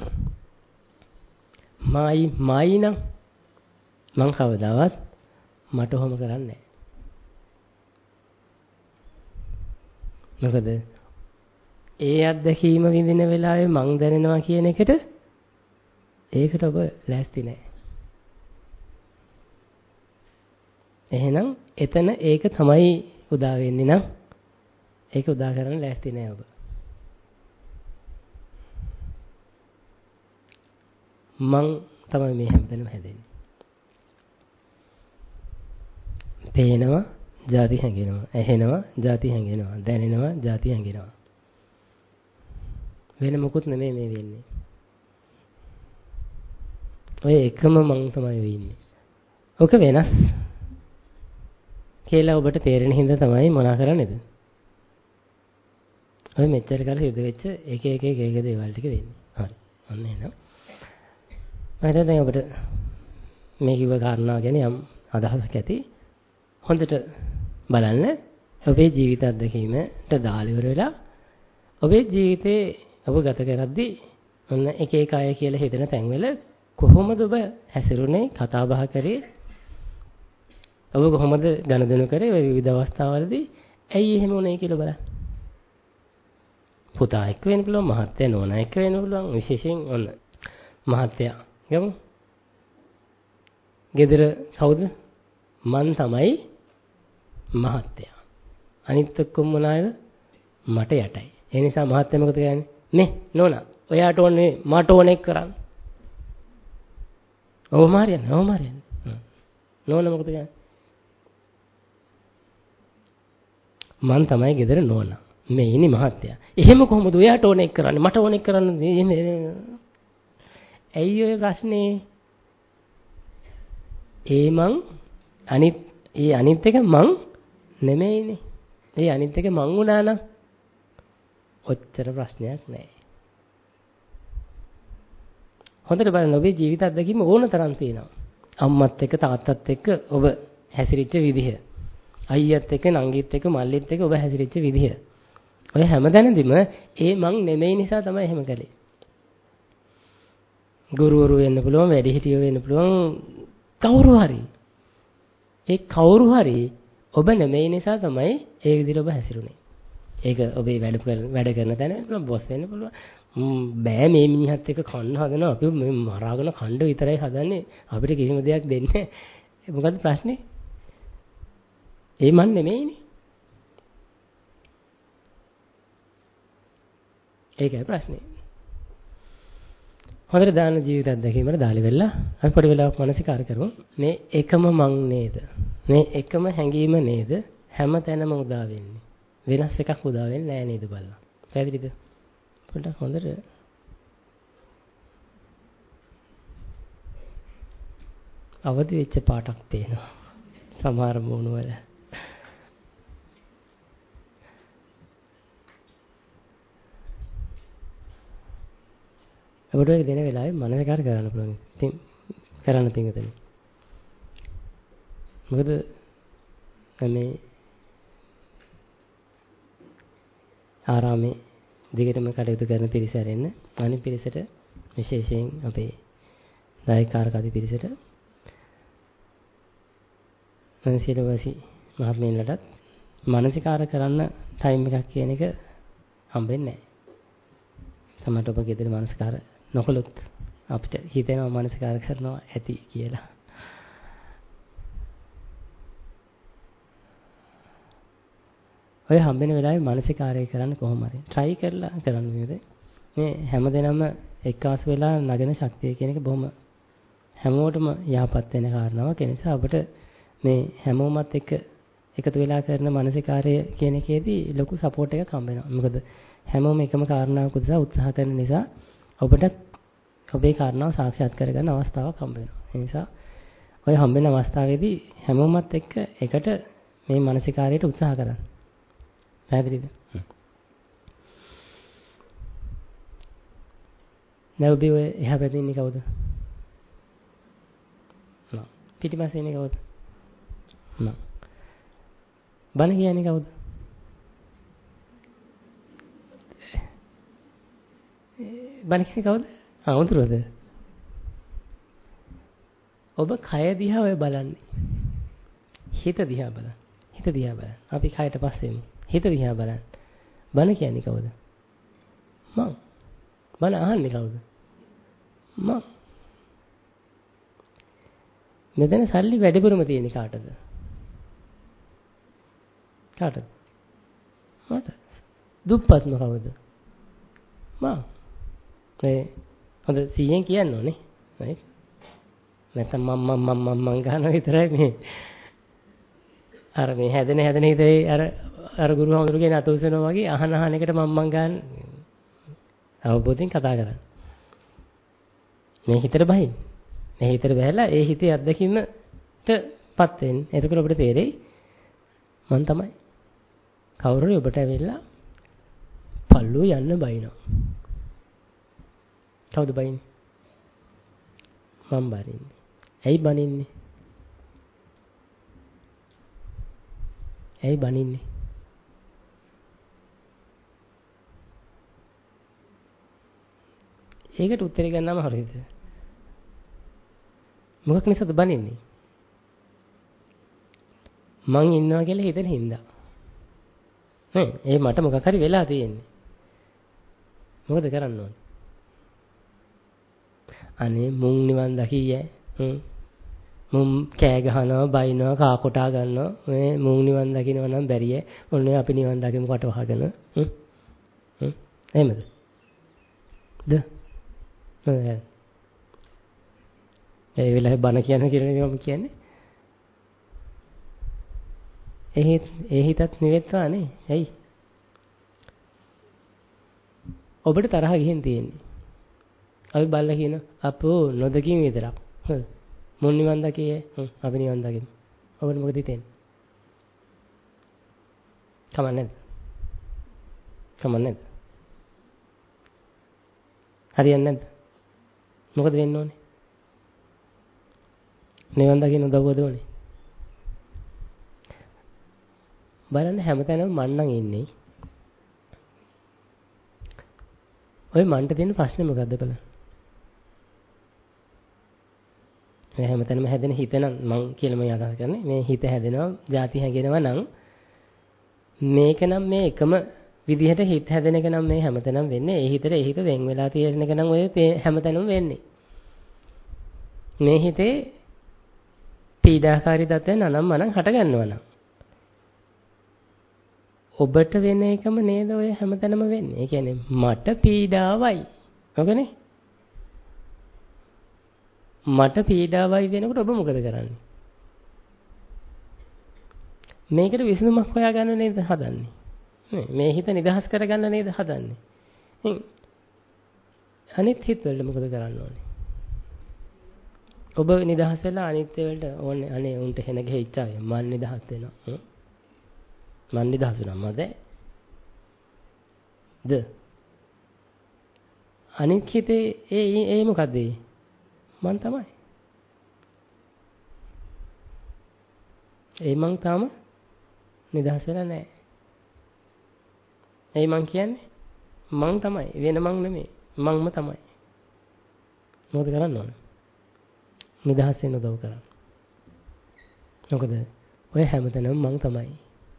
මායි නම් මං කවදාවත් මට ඔහොම කරන්නේ නැහැ. මොකද ඒ අත්දැකීම විඳින වෙලාවේ මං දැනෙනවා කියන ඒකට ඔබ ලෑස්ති නැහැ. එහෙනම් එතන ඒක තමයි උදා වෙන්නේ නම් ඒක උදා කරන්න ලෑස්ති නෑ ඔබ. මං තමයි මේ හැමදේම හැදෙන්නේ. පේනවා, ಜಾති හැංගෙනවා. ඇහෙනවා, ಜಾති හැංගෙනවා. දැනෙනවා, ಜಾති හැංගෙනවා. වෙන මොකුත් නෙමෙයි මේ වෙන්නේ. ඔය එකම මං තමයි වෙන්නේ. ඔක වෙනස් කියලා ඔබට තේරෙන හින්දා තමයි මොනා කරන්නේද? ඔය මෙච්චර කාලෙ සිද්ධ වෙච්ච එක දේවල් ටික වෙන්නේ. හරි. අන්න එහෙනම්. මම දැන් ඔබට මේ කිව්ව කාරණා ගැන යම් අදහසක් ඇති. හොඳට බලන්න ඔබේ ජීවිත අත්දැකීමට දාලා ඉවර වෙලා ඔබේ ජීවිතේ ඔබ ගත කරද්දී ඔන්න එක අය කියලා හිතන තැන්වල කොහොමද ඔබ හැසිරුනේ, කතා බහ කරේ? ඔබ කොහොමද ගනුදෙනු කරේ ওই විවිධ අවස්ථාවලදී? ඇයි එහෙම වුනේ කියලා බලන්න. පුතා එක්ක වෙන්න පුළුවන්, මහත්තයා නෝනා එක්ක වෙන්න පුළුවන්, විශේෂයෙන් ඔන්න මහත්තයා. ගමු. ගෙදර කවුද? මං තමයි මහත්තයා. අනිත් ඔක්කොම මොනවාද? මට යටයි. ඒ නිසා මහත්තයා මොකද කියන්නේ? නේ නෝනා, ඔයාට ඕනේ මට ඕනේ කරන්න. ඔව් මාරියන්නේ. නෝනා මොකද කියන්නේ? මං තමයි ගෙදර නෝනා. මේ ඉන්නේ මහත්තයා. එහෙම කොහොමද ඔයාට ඕනේ කරන්නේ? මට ඕනේ කරන්නේ. ඇයි ඔය ප්‍රශ්නේ? අනිත් එක මං නෙමෙයිනේ. ඒ අනිත් එක මං වුණා නම් ඔච්චර ප්‍රශ්නයක් නැහැ. හොඳට බලන්න ඔබේ ජීවිත අත්දැකීම ඕන තරම් තියෙනවා. අම්මත් එක්ක තාත්තත් එක්ක ඔබ හැසිරිච්ච විදිහ. අයියත් එක්ක නංගිත් එක්ක මල්ලිත් එක්ක ඔබ හැසිරිච්ච විදිහ. ඔය හැමදැනදීම ඒ මං නෙමෙයි නිසා තමයි එහෙම කළේ. ගුරුවරු වෙන්න පුළුවන්, වැඩිහිටියෝ වෙන්න පුළුවන්, කවුරු හරි. ඒ කවුරු හරි ඔබ නෙමෙයි නිසා තමයි ඒ විදිහට ඔබ හැසිරුනේ. ඒක ඔබේ වැඩ කරන තැන බොස් වෙන්න පුළුවන්. බෑ මේ මිනිහත් එක්ක කන්න හදනවා. අපි මේ මරාගෙන කන්න විතරයි හදන්නේ. අපිට කිසිම දෙයක් දෙන්නේ නැහැ. මොකද්ද ප්‍රශ්නේ? ඒ මන් නෙමෙයිනේ. ඒකයි ප්‍රශ්නේ. හොඳට දාන ජීවිත අත්දැකීමකට දාලි වෙලා අපි පොඩි වෙලාවක් මනසිකාර කරමු. මේ එකම මං නේද? මේ එකම හැඟීම නේද? හැම තැනම උදා වෙන්නේ. වෙනස් එකක් උදා වෙන්නේ නැහැ නේද බලන්න. පැහැදිලිද? පොඩ්ඩක් හොඳට අවදි වෙච්ච පාටක් පේනවා. සමහර මූණ වල. ඔබට දෙන වෙලාවේ මනසකාර කරන්න පුළුවන්. ඉතින් කරන්න පිංගුතුනි. මොකද මේ ආරාමේ දිගටම කටයුතු කරන පිරිස ඇරෙන්න අනිත් පිරිසට විශේෂයෙන් අපේ දායකාරකදී පිරිසට මනසිරවසි මහත්මීන්ලටත් මානසිකාර කරන්න ටයිම් එකක් කියන එක හම්බෙන්නේ නැහැ. සමහරට ඔබ ගෙදර මානසිකාර නොකළොත් අපිට හිතෙනවා මානසිකාර කරනවා ඇති කියලා. ඔය හම්බෙන වෙලාවේ මානසිකාරය කරන්න කොහොම හරි try කරලා කරන්න නේද? මේ හැමදේනම එක්කාසු වෙලා නගන ශක්තිය කියන එක බොහොම හැමෝටම යහපත් වෙන කාරණාවක්. ඒ නිසා අපිට මේ හැමෝමත් එක්ක එකතු වෙලා කරන මානසිකාරය කියන එකේදී ලොකු සපෝට් එකක් හම්බ වෙනවා. මොකද හැමෝම එකම කාරණාවක් උදෙසා උත්සාහ කරන නිසා ඔබට ඔබේ කාරණාව සාක්ෂාත් කරගන්න අවස්ථාවක් හම්බ වෙනවා. ඒ නිසා ඔය හම්බෙන අවස්ථාවේදී හැමෝමත් එක්ක එකට මේ මානසිකාරයට උත්සාහ කරන්න. පැහැදිලිද? දැන් ඔබ ඔය එහා පැත්තේ ඉන්නේ කවුද? නෝ. පිටිපස්සේ ඉන්නේ කවුද? නෝ. බණ කියන්නේ කවුද? බණ කියන්නේ කවුද? උතුරද? ඔබ කය දිහා ඔය බලන්නේ. හිත දිහා බලන්න. හිත දිහා බලන්න. අපි කයට පස්සේමු. හිත දිහා බලන්න. බණ කියන්නේ කවුද? මං. බණ අහන්නේ කවුද? මං. මෙතන සල්ලි වැඩිපුරම තියෙන්නේ කාටද? කාටද? මට. දුප්පත්ම කවුද? මං. ඒ හොඳ 100න් කියන්න ඕනේ. right? නැත්නම් මම ගන්නවා විතරයි මේ. අර මේ හැදෙන හිතේ අර ගුරුහමඳුරු කියන අතෝසනවා වගේ අහන එකට මම ගන්න අවබෝධයෙන් කතා කරන්නේ. මේ හිතට බහින්. මේ හිතට බහැලා ඒ හිතේ අත්දැකීමටපත් වෙන්න. එතකොට ඔබට තේරෙයි මම තමයි. කවුරුරි ඔබට ඇවිල්ලා පල්ලු යන්න බයිනවා. කවුද බයින්නේ? මම බනින්නේ. ඇයි බනින්නේ? ඇයි බනින්නේ? ඒකට උත්තරේ ගන්නම හරියද? මොකක් නිසාද බනින්නේ? මං ඉන්නවා කියලා හිතෙන හින්දා. ඒ මට මොකක් හරි වෙලා තියෙන්නේ. මොකද කරන්න ඕනේ? අනේ මුන් නිවන් දකියේ. මුන් කෑ ගහනවා, බයිනවා, කා කොටා ගන්නවා. මේ මුන් නිවන් දකින්නවා නම් බැරියේ. ඔන්නේ අපි නිවන් දකිමු කට වහගෙන. එහෙමද? ඒ වෙලාවේ බණ කියන කියලා මම කියන්නේ. ඒ හිතත් නිවෙත්වා නේ. ඇයි? ඔබට තරහ ගිහින් තියෙන්නේ. අපි බල්ලා කියන අපෝ නොදකින් විතරක්. මොන් නිවන් දකියේ. අපි නිවන් දකිමු. ඔබට මොකද හිතෙන්නේ? කමන්නේ නැද්ද? කමන්නේ නැද්ද? හරියන්නේ නැද්ද? මොකද වෙන්න ඕනේ? නිවන් දකින්න උදව්වද ඕනේ? බලන්න හැමතැනම මන්නම් ඉන්නේ. ඔය මන්ට තියෙන ප්‍රශ්නේ මොකද්ද බලන්න. මේ හැමතැනම හැදෙන හිත නම් මං කියලා මම අදහස් කරන්නේ. මේ හිත හැදෙනවා, ಜಾති හැගෙනවා නම් මේක නම් මේ එකම විදිහට හිත හැදෙන එක නම් මේ හැමතැනම වෙන්නේ. ඒ හිත වෙන් වෙලා තියෙන එක නම් ඔය හැමතැනම වෙන්නේ. මේ හිතේ පීඩාකාරී තත්ත්වයන් අනම් මනම් හට ගන්නවා නම් ඔබට වෙන එකම නේද ඔය හැමතැනම වෙන්නේ. ඒ කියන්නේ මට පීඩාවයි. ඔකනේ. මට පීඩාවයි වෙනකොට ඔබ මොකද කරන්නේ? මේකට විසඳුමක් හොයාගන්න නේද හදන්නේ? මේ හිත නිදහස් කරගන්න නේද හදන්නේ? අනිත් හිත වල මොකද කරන්න ඕනේ? ඔබ නිදහස් වෙලා අනිත්‍ය වලට ඕනේ අනේ උන්ට හෙන ගෙහිච්චාවේ මන් නිදහස් වෙනවා. මන් නිදහස් වෙනවා මද? අනිත් හිතේ ඒ මොකද්ද? මන් තමයි. ඒ මං තාම නිදහස් වෙලා නැහැ. ඒ මං කියන්නේ මං තමයි වෙන මං නෙමෙයි. මංම තමයි. මොකද කරන්න ඕන? නිදහස් වෙන්න උදව් කරන්න. මොකද ඔය හැමතැනම මං තමයි.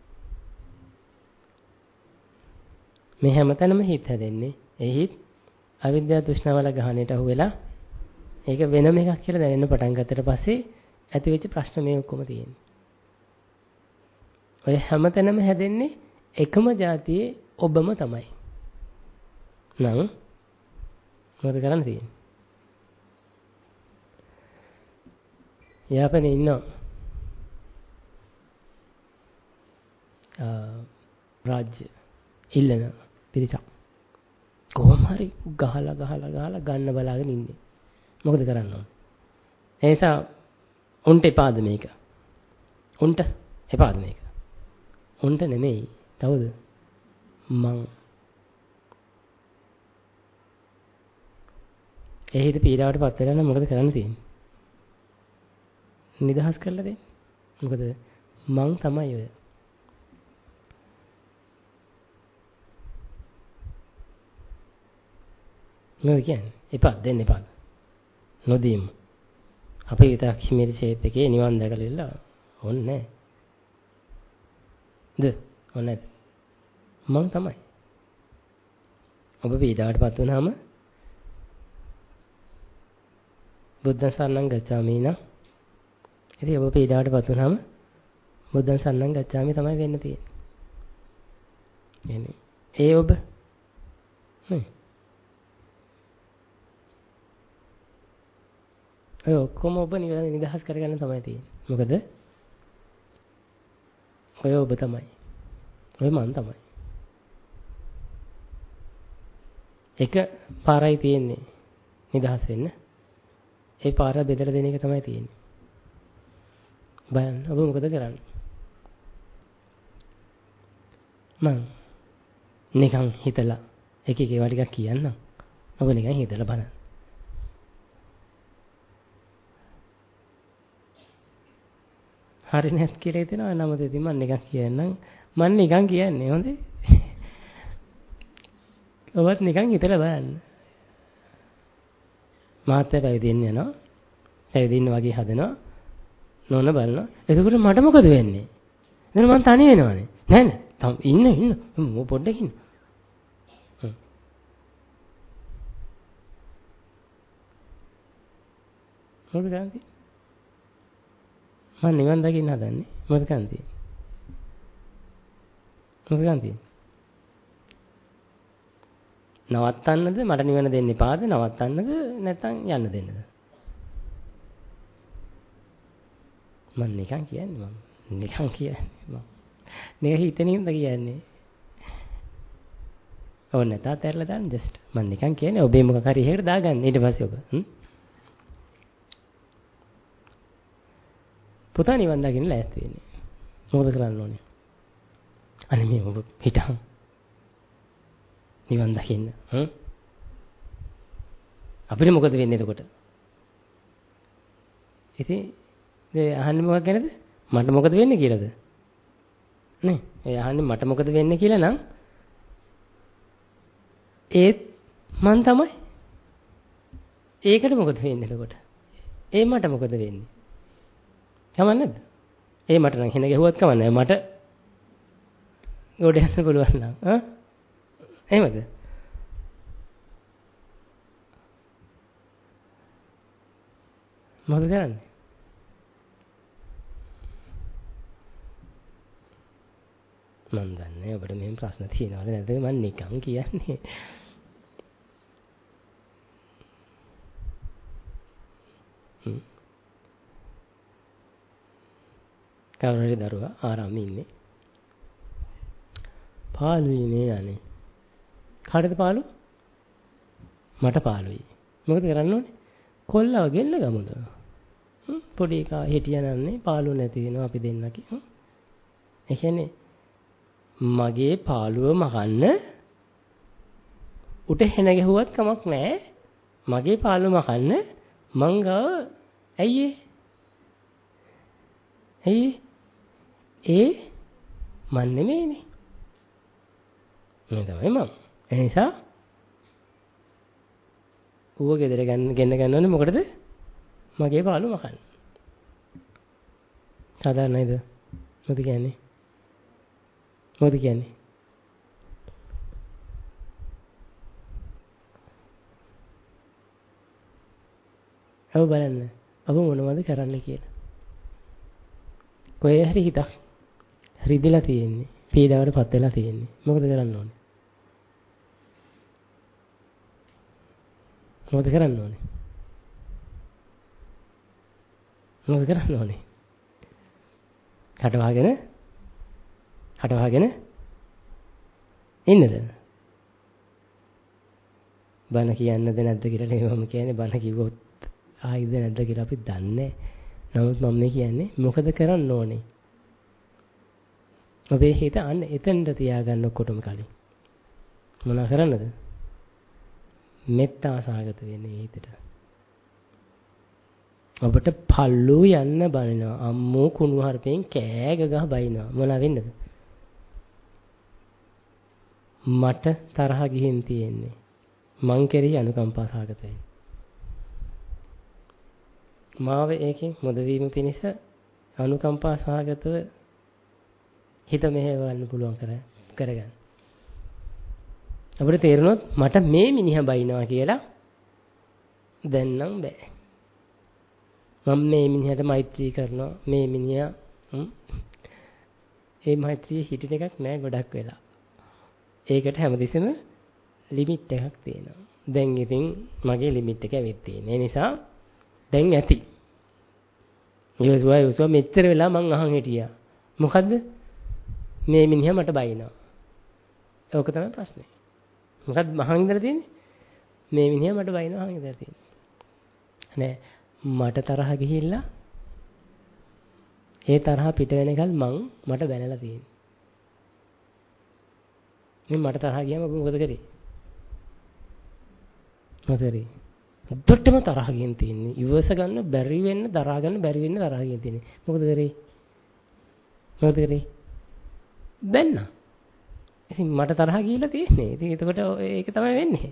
මේ හැමතැනම හිත හැදෙන්නේ. ඒ හිත අවිද්‍යාව තෘෂ්ණාවල ගහණයට අහු වෙලා ඒක වෙනම එකක් කියලා දැනෙන්න පටන් ගත්තට පස්සේ ඇතිවෙච්ච ප්‍රශ්න මේ ඔක්කොම තියෙන්නේ. ඔය හැමතැනම හැදෙන්නේ එකම જાතියේ ඔබම තමයි. නම් මොකද කරන්න තියෙන්නේ? යාපනේ ඉන්න රාජ්‍ය ඉල්ලන පිරිසක් කොහොම හරි ගහලා ගන්න බලාගෙන ඉන්නේ. මොකද කරන්න ඕන? ඒ නිසා උන්ට එපාද මේක. උන්ට එපාද මේක. උන්ට නෙමෙයි. කවුද? මං. ඒ හිත පීඩාවට පත් වෙලා නම් මොකද කරන්න තියෙන්නේ? නිදහස් කරලා දෙන්න. මොකද මං තමයි ඔය. නෝ කියන්නේ එපා දෙන්න එපා. නොදීමු. අපේ විතරක් හිමීරි ෂේප් එකේ නිවන් දැකලා ඕනේ නැහැ. ඕනේ මං තමයි. ඔබ පීඩාවටපත් වුණාම බුද්ධං සරණං ගච්ඡාමි නා. ඉතින් ඔබ පීඩාවටපත් වුණාම බුද්ධං සරණං ගච්ඡාමි තමයි වෙන්න තියෙන්නේ. ඒ ඔබ නේ. ඔය ඔක්කොම ඔබ නිදහස් කරගන්න තමයි තියෙන්නේ. මොකද ඔය ඔබ තමයි. ඔය මං තමයි. එක පාරයි තියෙන්නේ නිදහස් වෙන්න. ඒ පාර බෙදලා දෙන එක තමයි තියෙන්නේ. බලන්න ඔබ මොකද කරන්නේ? මං නිකන් හිතලා එක ඒවා ටිකක් කියන්නම්. ඔබ නිකන් හිතලා බලන්න. හරි නැත් කියලා හිතෙනවා නම දෙති මම නිකන් කියන්නම්. මම නිකන් කියන්නේ හොඳේ. ඔබත් නිකන් හිතලා බලන්න. මාත්‍ය පැවිදින්න යනවා. පැවිදින්න වගේ හදනවා. නෝන බලනවා. එතකොට මට මොකද වෙන්නේ? එතන මං තනි වෙනවනේ. නෑ නෑ. ඉන්න. පොඩ්ඩක් ඉන්න. මොකද කරන්නේ? මම නිවන් දකින්න හදන්නේ. මොකද කරන්නේ? මොකද කරන්නේ? නවත්තන්නද මට නිවන දෙන්න එපාද? නවත්තන්නද නැත්නම් යන්න දෙන්නද? මම නිකන් කියන්නේ නිකන් හිතෙනින්ද කියන්නේ. ඕන නැතා තැරලා දාන්න ජස්ට්. මම නිකන් කියන්නේ ඔබේ මොකක් හරි එහෙකට දාගන්න ඊට පස්සේ ඔබ. පුතා නිවන් දකින්න ලෑස්ති වෙන්නේ. මොකද කරන්න ඕනේ? අනේ මේ ඔබ හිටහන්. නිවන් දකින්න. අපිට මොකද වෙන්නේ එතකොට? ඉතින් ඒ අහන්නේ මොකක් ගැනද? මට මොකද වෙන්නේ කියලාද? නේ? ඒ අහන්නේ මට මොකද වෙන්නේ කියලා නම් ඒත් මං තමයි. ඒකට මොකද වෙන්නේ එතකොට? ඒ මට මොකද වෙන්නේ? කමන්නේද? ඒ මට නම් හෙන ගැහුවත් කමන්නේ. මට ගොඩ යන්න පුළුවන් නම්. එහෙමද? මොකද කරන්නේ? මන් දන්නේ ඔබට මෙහෙම ප්‍රශ්න තියෙනවද නැද්ද? මම නිකන් කියන්නේ. කවුරුහරි දරුවා ආරාමේ ඉන්නේ. පාළුයි නේ යන්නේ. කාටද පාළු? මට පාළුයි. මොකද කරන්න ඕනේ? කොල්ලව ගෙන්න ගමුද? පොඩි එකා හිටියනන්නේ පාළුව නැති වෙනවා අපි දෙන්නගේ. ඒ කියන්නේ මගේ පාළුව මකන්න උට හෙන ගැහුවත් කමක් නැහැ. මගේ පාළුව මකන්න මං ගාව ඇයි ඒ මන් නෙමෙයිනේ. මේ තමයි මම. ඒ නිසා ඌව ගෙදර ගෙන්න ගන්නවනේ මොකටද? මගේ පාළුව මකන්න. සාධාරණයිද? මොකද කියන්නේ? ඔව් බලන්න. ඔබ මොනවද කරන්න කියලා. කොහේ හරි හිතක් රිදිලා තියෙන්නේ. පීඩාවටපත් වෙලා තියෙන්නේ. මොකද කරන්න ඕනේ? මොකද කරන්න ඕනේ? හටවාගෙන ඉන්නද? බණ කියන්නද නැද්ද කියලා නෙමෙයි මම කියන්නේ. බණ කිව්වොත් ආයිද නැද්ද කියලා අපි දන්නේ. නමුත් මම මේ කියන්නේ මොකද කරන්න ඕනේ? ඔබේ හිත අන්න එතෙන්ට තියාගන්න ඔක්කොටම කලින්. මොනවා කරන්නද? මෙත්තා සාගත වෙන්නේ හිතට. ඔබට පල්ලු යන්න බනිනවා. අම්මෝ කුණු හarpෙන් කෑග ගහ බයිනවා. මොනවා වෙන්නද? මට තරහ ගිහින් තියෙන්නේ. මං කෙරෙහි අනුකම්පා සාගතයි. මාව ඒකෙන් මොද වීම පිණිස අනුකම්පා සාගතව හිත මෙහෙවන්න පුළුවන් කරගන්න. අපිට තේරුණොත් මට මේ මිනිහා බයිනවා කියලා දැන් නම් බෑ. මම මේ මිනිහට මෛත්‍රී කරනවා. මේ මිනිහා ඒ මෛත්‍රිය හිටින එකක් නෑ ගොඩක් වෙලා. ඒකට හැමදෙස්සෙම ලිමිට් එකක් තියෙනවා. දැන් ඉතින් මගේ ලිමිට් එක ඇවිත් තියෙනවා. ඒ නිසා දැන් ඇති. යෝසුවා මෙච්චර වෙලා මං අහන් හිටියා. මොකද්ද? මේ මිනිහා මට බයිනවා. ඕක තමයි ප්‍රශ්නේ. මොකක්ද මහන් ඉඳලා තියෙන්නේ? මේ මිනිහා මට බයිනවා අහන් ඉඳලා තියෙන්නේ. නෑ මට තරහ ගිහිල්ලා ඒ තරහ පිට වෙනකල් මට බැනලා තියෙන්නේ. මේ මට තරහ ගියාම ඔබ මොකද කරේ? උඩටම තරහ ගින් තියෙන්නේ. ඉවස ගන්න බැරි වෙන්න දරා ගන්න බැරි වෙන්න තරහ ගින් තියෙන්නේ. මොකද කරේ? දැන්න. ඉතින් මට තරහ ගිහිල්ලා තියෙන්නේ. ඉතින් එතකොට ඒක තමයි වෙන්නේ.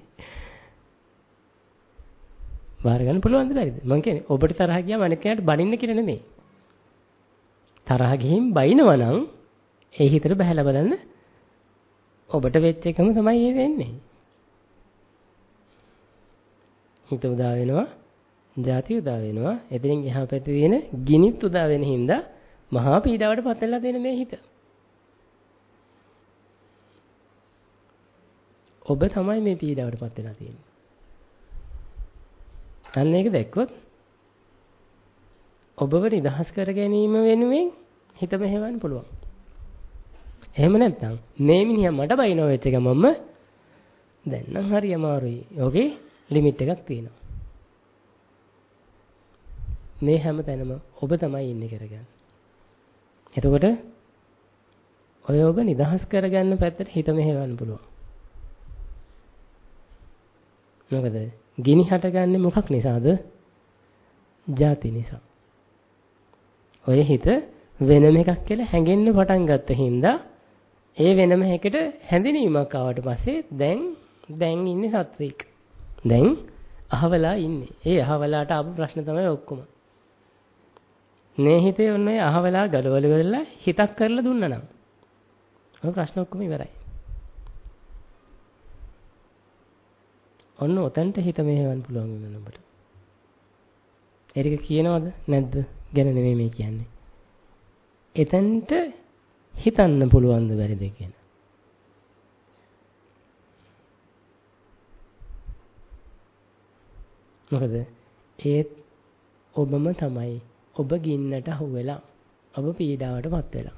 බාර ගන්න පුළුවන්ද බැරිද? මං කියන්නේ ඔබට තරහ ගියාම අනිත් කෙනාට බනින්න කියලා නෙමෙයි. තරහ ගිහින් බයිනවා නම් ඒ හිතට බහැලා බලන්න ඔබට වෙච්ච එකම තමයි ඒ වෙන්නේ. හිත උදා වෙනවා, ಜಾති උදා වෙනවා. එතනින් එහා පැත්තේ තියෙන ගිනිත් උදා වෙන හින්දා මහා පීඩාවට පත් වෙලා තියෙන මේ හිත. ඔබ තමයි මේ පීඩාවට පත් වෙලා තියෙන්නේ. අන්න ඒක දැක්කොත් ඔබව නිදහස් කර ගැනීම වෙනුවෙන් හිත මෙහෙවන්න පුළුවන්. එහෙම නැත්නම් මේ මිනිහා මට බයිනව වෙච්ච ගමන්ම දැන් නම් හරි අමාරුයි. ඔගේ ලිමිට් එකක් තියෙනවා. මේ හැම තැනම ඔබ තමයි ඉන්නේ කරගන්න. එතකොට ඔබ නිදහස් කරගන්න පැත්තට හිත මෙහෙවන්න පුළුවන්. මොකද ගිනි හටගන්නේ මොකක් නිසාද? ಜಾති නිසා. ඔය හිත වෙනම එකක් කියලා හැඟෙන්න පටන් ගත්ත හින්දා ඒ වෙනම එකකට හැඳිනීමක් ආවට පස්සේ දැන් ඉන්නේ සත්වික. දැන් අහවලා ඉන්නේ. ඒ අහවලාට ආපු ප්‍රශ්න තමයි ඔක්කොම. මේ හිතේ ඔන්නේ අහවලා ගලවල වෙලා හිතක් කරලා දුන්නා නම් ඔය ප්‍රශ්න ඔක්කොම ඉවරයි. ඔන්න ඔතනට හිත මෙහෙවන්න පුළුවන් වෙනවා ඔබට. ඒක කියනවද නැද්ද? ගැන නෙමෙයි මේ කියන්නේ. එතනට හිතන්න පුළුවන්ද බැරිද කියන. මොකද ඒත් ඔබම තමයි. ඔබ ගින්නට අහු වෙලා ඔබ පීඩාවටපත් වෙලා.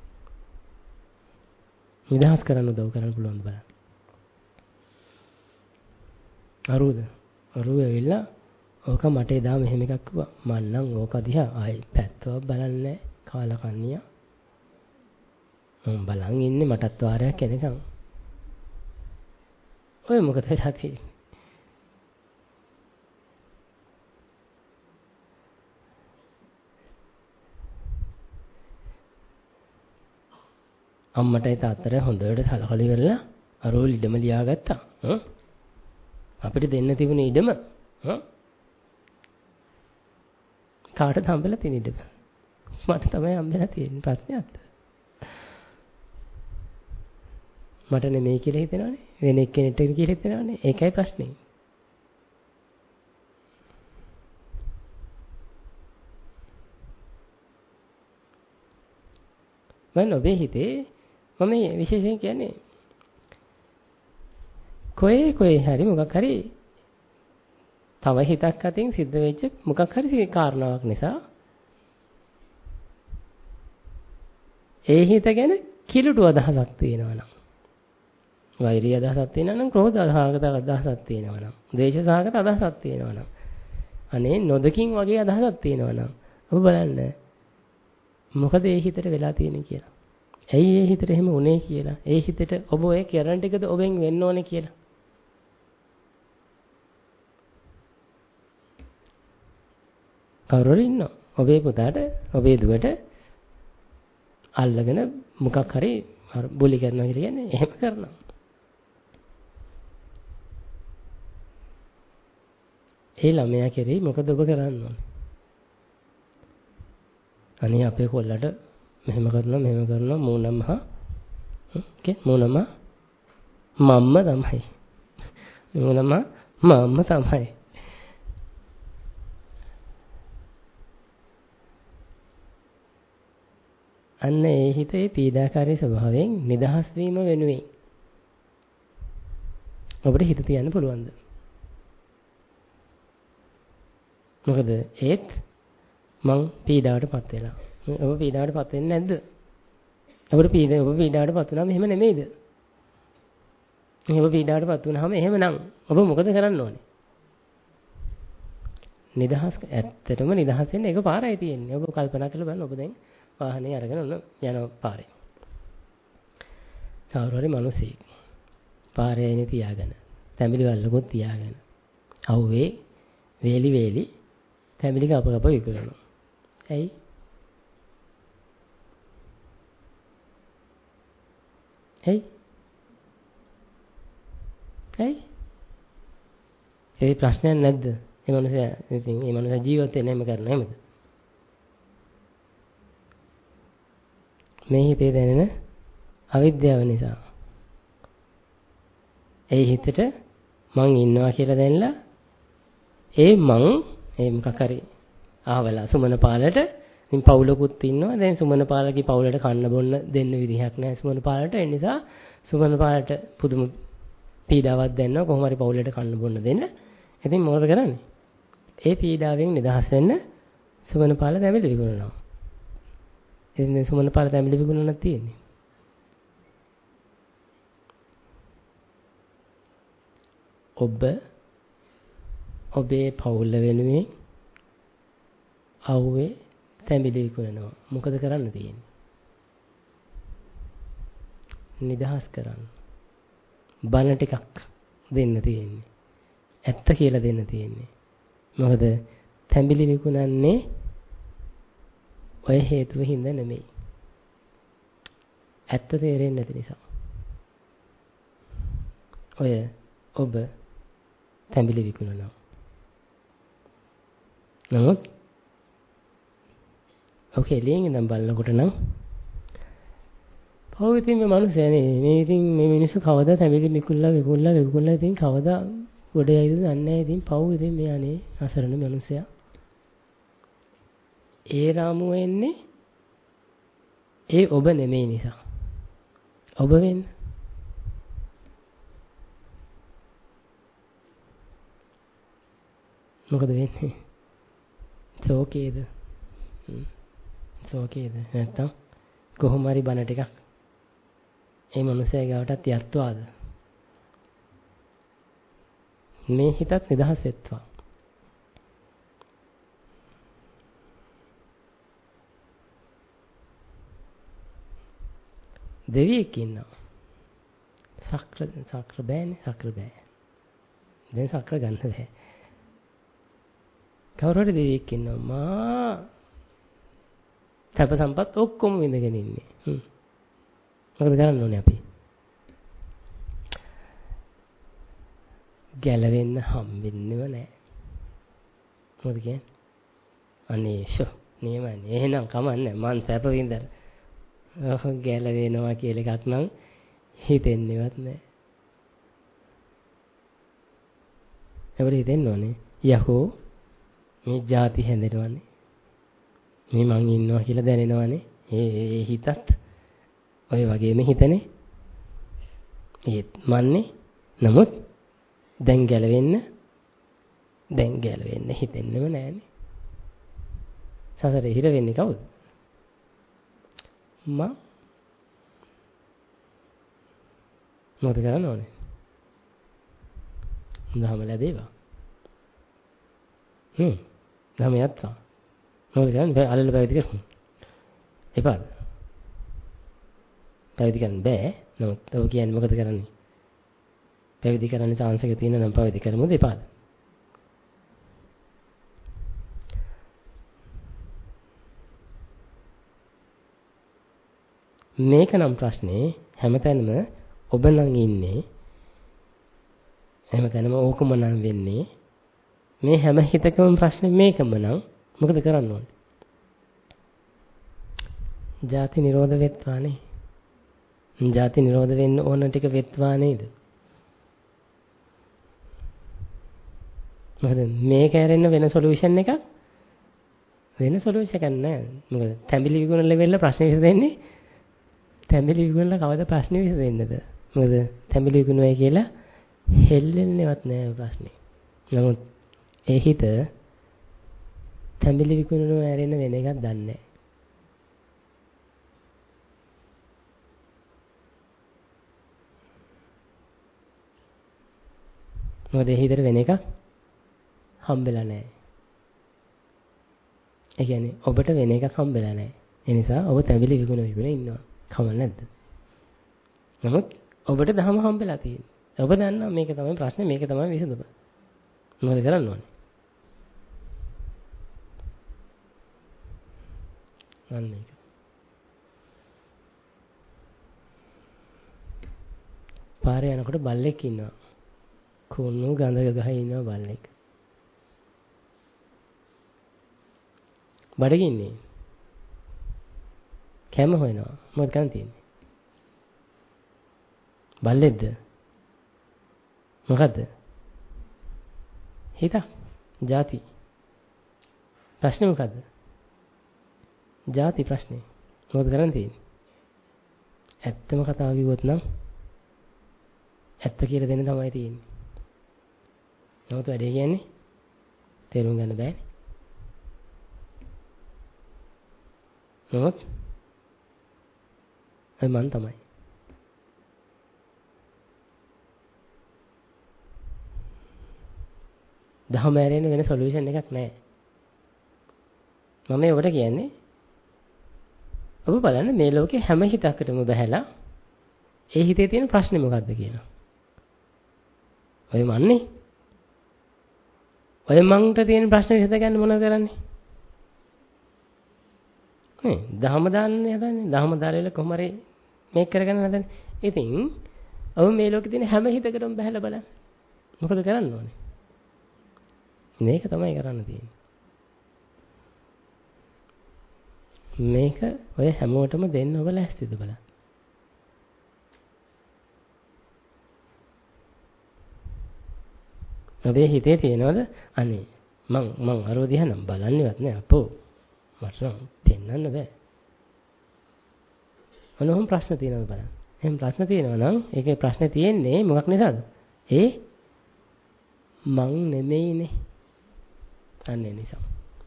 නිදහස් කරන්න උදව් කරන්න පුළුවන් බලන්න. අරුව ඇවිල්ලා ඕක මට එදා මෙහෙම එකක් කිව්වා. මං නම් ඕක දිහා ආයි පැත්තව බලන්නේ කාලා කන්නියා. මම බලන් ඉන්නේ මටත් වාරයක් එනකම්. ඔය මොකද වෙලා තියෙන්නේ? අම්මටයි තාත්තටයි හොඳට සලකලි කරලා අරෝල් ඉඩම ලියාගත්තා. අපිට දෙන්න තිබුණේ ඉඩම. කාටද හම්බෙලා තියෙන ඉඩම? මට තමයි හම්බෙලා තියෙන්නේ. ප්‍රශ්නයක්. මට නෙමෙයි කියලා හිතනවනේ. වෙන එක්කෙනෙක්ට කියලා හිතනවනේ. ඒකයි ප්‍රශ්නේ. මම ඔබේ හිතේ මම විශේෂයෙන් කියන්නේ කොයි හරි මොකක් හරි තව හිතක් අතින් සිද්ධ වෙච්ච මොකක් හරි කාරණාවක් නිසා ඒ හිත ගැන කිලුටු අදහසක් තියෙනවා නම් වෛරී අදහසක් තියෙනවා නම් ක්‍රෝධ අදහසක් තියෙනවා නම් ද්වේෂ අදහසක් තියෙනවා නම් අනේ නොදකින් වගේ අදහසක් තියෙනවා නම් ඔබ බලන්න මොකද ඒ හිතට වෙලා තියෙන්නේ කියලා. ඇයි ඒ හිතට එහෙම වුනේ කියලා. ඒ හිතට ඔබ ඔය කරන ටිකද ඔබෙන් වෙන්න ඕනේ කියලා. කවුරුහරි ඉන්නවා. ඔබේ පුතාට ඔබේ දුවට අල්ලගෙන මොකක් හරි බුලි කරනවා කියලා කියන්නේ එහෙම කරනවා. ඒ ළමයා කෙරෙහි මොකද ඔබ කරන්න ඕනේ? අනේ අපේ කොල්ලට මෙහෙම කරනවා මූණම මූණම මම්ම තමයි. මූණම මම්ම තමයි. අන්න ඒ හිතේ පීඩාකාරී ස්වභාවයෙන් නිදහස් වීම වෙනුවෙන් ඔබට හිත තියන්න පුළුවන්ද? මොකද ඒත් මං පීඩාවටපත් වෙලා. ඔබ පීඩාවටපත් වෙන්නේ නැද්ද? ඔබ පීඩාවටපත් වුණාම එහෙම නෙමෙයිද? ඔබ පීඩාවටපත් වුණාම එහෙමනම් ඔබ මොකද කරන්න ඕනේ? ඇත්තටම නිදහස් වෙන්න එක පාරයි තියෙන්නේ. ඔබ කල්පනා කරලා බලන්න ඔබ දැන් වාහනේ අරගෙන යන පාරේ. කවුරු හරි මිනිහෙක් පාරේ එනේ තියාගෙන, තැඹිලි වල්ලකුත් තියාගෙන. අවුවේ වේලි තැඹිලි කප විකුණනවා. ඇයි? ඒ ප්‍රශ්නයක් නැද්ද? ඒ මනුස්සයා ජීවත් වෙන්නේ එහෙම කරනවා එහෙමද? මේ හිතේ දැනෙන අවිද්‍යාව නිසා. ඒ හිතට මං ඉන්නවා කියලා දැනලා ඒ මොකක් හරි ආවලා සුමන පාලට ඉතින් පවුලකුත් ඉන්නවා. දැන් සුමන පාලගේ පවුලට කන්න බොන්න දෙන්න විදිහක් නැහැ සුමන පාලට. ඒ නිසා සුමන පාලට පුදුම පීඩාවක් දෙන්නවා කොහොම හරි පවුලට කන්න බොන්න දෙන්න. ඉතින් මොකද කරන්නේ? ඒ පීඩාවෙන් නිදහස් වෙන්න සුමන පාල තැඹිලි විකුණනවා. ඉතින් සුමන පාල තැඹිලි විකුණනක් තියෙන්නේ. ඔබේ පවුල වෙනුවෙන් අවුවේ තැඹිලි විකුණනවා. මොකද කරන්න තියෙන්නේ? නිදහස් කරන්න. බන ටිකක් දෙන්න තියෙන්නේ. ඇත්ත කියලා දෙන්න තියෙන්නේ. මොකද තැඹිලි විකුණන්නේ ඔය හේතුව හින්දා නෙමෙයි. ඇත්ත තේරෙන්නේ නැති නිසා. ඔබ තැඹිලි විකුණනවා. නමුත් ඔකේ එළියෙන් ඉඳන් බලනකොට නම් පොවිතින් මේ මිනිස්සනේ මේ ඉතින් මේ මිනිස්සු කවදා තැඹිලි විකුණලා ඉතින් කවදා ගොඩ යයිද දන්නේ නැහැ. ඉතින් පව් ඉතින් මේ අනේ අසරණ මිනිස්සයා. ඒ රාමුව එන්නේ ඒ ඔබ නෙමෙයි නිසා. ඔබ වෙන්න. මොකද වෙන්නේ? ශෝකේද? නැත්තම් කොහොම හරි බන ටිකක් ඒ මනුස්සයා ගාවටත් යත්වාද? මේ හිතත් නිදහස් වෙත්වා. දෙවියෙක් ඉන්නවා. සක්‍ර බෑනේ. සක්‍ර බෑ. දැන් සක්‍ර ගන්න බෑ. කවුරු හරි දෙවියෙක් ඉන්නවා. මා තප සම්පත් ඔක්කොම විඳගෙන ඉන්නේ. මොකද කරන්න ඕනේ අපි? ගැලවෙන්න හම්බෙන්නේම නැහැ. මොකද කියන්නේ? අනේ ෂෝ නියමයි. එහෙනම් කමන්නේ මං සැප විඳලා. ගැලවෙනවා කියලා එකක් නම් හිතෙන්නේවත් නැහැ. අපිට හිතෙන්න ඕනේ යකෝ මේ ಜಾති හැදෙනවනේ. මේ මං ඉන්නවා කියලා දැනෙනවනේ. ඒ හිතත් ඔය වගේම හිතනේ. ඒත් මන්නේ නමුත් දැන් ගැලවෙන්න හිතෙන්නෙම නෑනේ. සසරේ හිර වෙන්නේ කවුද? මම. මොකද කරන්න ඕනේ? ධම ලැබේවා. ධම යත්තා. මොකද කරන්නේ? අල්ලලා පැවිදි කරමු. එපාද? පැවිදි කරන්න බෑ. නමුත් ඔබ කියන්නේ මොකද කරන්නේ? පැවිදි කරන්න chance එක තියෙන නම් පැවිදි කරමුද එපාද? මේක නම් ප්‍රශ්නේ හැමතැනම ඔබ නම් ඉන්නේ හැමතැනම ඕකම නම් වෙන්නේ මේ හැම හිතකම ප්‍රශ්නේ මේකම නම් මොකද කරන්න ඕනේ? ಜಾති නිරෝධ වෙත්වානේ. ಜಾති නිරෝධ වෙන්න ඕන ටික වෙත්වා නේද? මොකද මේක ඇරෙන්න වෙන සොලියුෂන් එකක් වෙන සොලියුෂන් එකක් නැහැ. මොකද තැඹිලි විගුණ ලෙවල් ප්‍රශ්නේ විසඳෙන්නේ තැඹිලි විගුණලා කවද ප්‍රශ්නේ විසඳෙන්නේද? මොකද තැඹිලි විගුණුවයි කියලා හෙල්ලෙන්නේවත් නැහැ ප්‍රශ්නේ. නමුත් ඒ හිත තැඹිලි විගුණුව ඇරෙන්න වෙන එකක් දන්නේ නැහැ. මොකද ඒ හිතට වෙන එකක් හම්බෙලා නැහැ. ඒ කියන්නේ ඔබට වෙන එකක් හම්බෙලා නැහැ. ඒ නිසා ඔබ තැඹිලි විගුණ ඉන්නවා. කමක් නැද්ද? නමුත් ඔබට ධම හම්බෙලා තියෙනවා. ඔබ දන්නවා මේක තමයි ප්‍රශ්නේ, මේක තමයි විසඳුම. මොකද කරන්න ඕනේ? අන්න ඒක. පාරේ යනකොට බල්ලෙක් ඉන්නවා. කුණු ගඳක ගහේ ඉන්නවා බල්ලෙක්. බඩගින්නේ. කැම හොයනවා. මොකද කරන් තියෙන්නේ? බල්ලෙක්ද? මොකද්ද? හිත. ಜಾති. ප්‍රශ්නේ මොකද්ද? ಜಾති ප්‍රශ්නේ. මොකද කරන් තියෙන්නේ? ඇත්තම කතාව කිව්වොත් නම් ඇත්ත කියලා දෙන්න තමයි තියෙන්නේ. නමුත් වැඩේ කියන්නේ තේරුම් ගන්න බෑනේ. නමුත් මන් තමයි. දහම ඇරෙන්න වෙන සොලියුෂන් එකක් නැහැ. මම ඔබට කියන්නේ ඔබ බලන්න මේ ලෝකේ හැම හිතකටම බහැලා ඒ හිතේ තියෙන ප්‍රශ්නේ මොකද්ද කියලා. ඔය මන්නේ. ඔය මන්ට තියෙන ප්‍රශ්නේ විසඳගන්න මොනවද කරන්නේ? නේ දහම දාන්නේ හදන්නේ. දහම දාලා කොහොම හරි මේක කරගන්න හදන්නේ. ඉතින් ඔබ මේ ලෝකේ තියෙන හැම හිතකටම බහැලා බලන්න. මොකද කරන්න ඕනේ? මේක තමයි කරන්න තියෙන්නේ. මේක ඔය හැමෝටම දෙන්න ඔබ ලෑස්තිද බලන්න. ඔබේ හිතේ තියෙනවද? අනේ මං අරෝ දිහා නම් බලන්නේවත් නෑ අපෝ. මට නම් පෙන්වන්න බෑ. මොනවම් ප්‍රශ්න තියෙනවද බලන්න. එහෙනම් ප්‍රශ්න තියෙනවා නම් ඒකේ ප්‍රශ්නේ තියෙන්නේ මොකක් නිසාද? මං නෙමෙයිනේ. අනේ නිසා.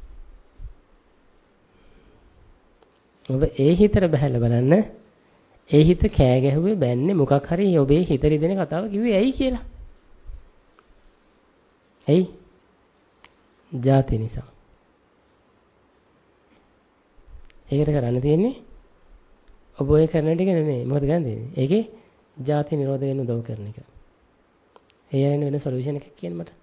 ඔබ ඒ හිතට බහැලා බලන්න. ඒ හිත කෑ ගැහුවේ බෑන්නේ මොකක් හරි ඔබේ හිත රිදෙන කතාව කිව්වේ ඇයි කියලා. ඇයි? ಜಾති නිසා. ඒකට කරන්න තියෙන්නේ ඔබ ඔය කරන ටික නෙමෙයි. මොකද ගන්නේ? ඒකේ ජාති නිරෝධ වෙන උදව් කරන එක. ඒ යන වෙන සොලියුෂන් එකක් කියන්න මට.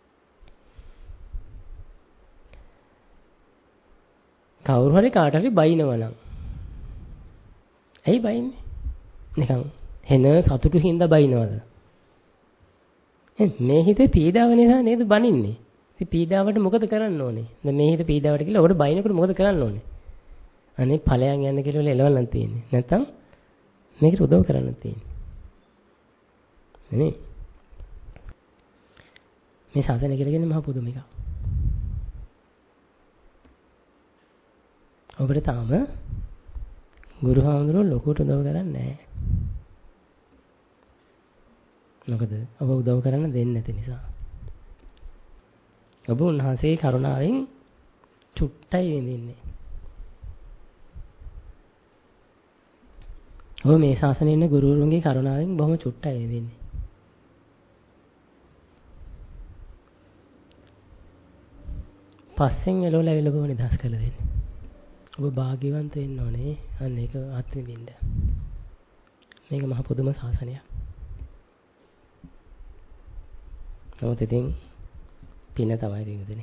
කවුරු හරි කාට හරි බයිනවා නම්. ඇයි බයින්නේ? නිකන් හෙන සතුටු හින්දා බයිනවද? මේ හිතේ පීඩාව නිසා නේද බනින්නේ? ඉතින් පීඩාවට මොකද කරන්න ඕනේ? දැන් මේ හිත පීඩාවට කියලා ඔකට බයිනකොට මොකද කරන්න ඕනේ? අනේ ඵලයන් යන්න කියලා එලවන්න තියෙන්නේ. නැත්තම් මේකට උදව් කරන්න තියෙන්නේ. නේ? මේ ශාසනය කියලා කියන්නේ මහා පුදුම එකක්. ඔබට තාම ගුරු හාමුදුරුවෝ ලොකුට උදව් කරන්නේ නැහැ. මොකද ඔබ උදව් කරන්න දෙන්නේ නැති නිසා. ඔබ උන්වහන්සේගේ කරුණාවෙන් චුට්ටයි විඳින්නේ. ඔබ මේ ශාසනයේ ඉන්න ගුරුවරුන්ගේ කරුණාවෙන් බොහොම චුට්ටයි විඳින්නේ. පස්සෙන් එළවලා එළවව නිදහස් කරලා දෙන්නේ. ඔබ භාග්‍යවන්ත වෙන්න ඕනේ. අන්න ඒක අත්විඳින්න. මේක මහ පුදුම ශාසනයක්. නමුත් ඉතින් පින තමයි විඳින්නේ.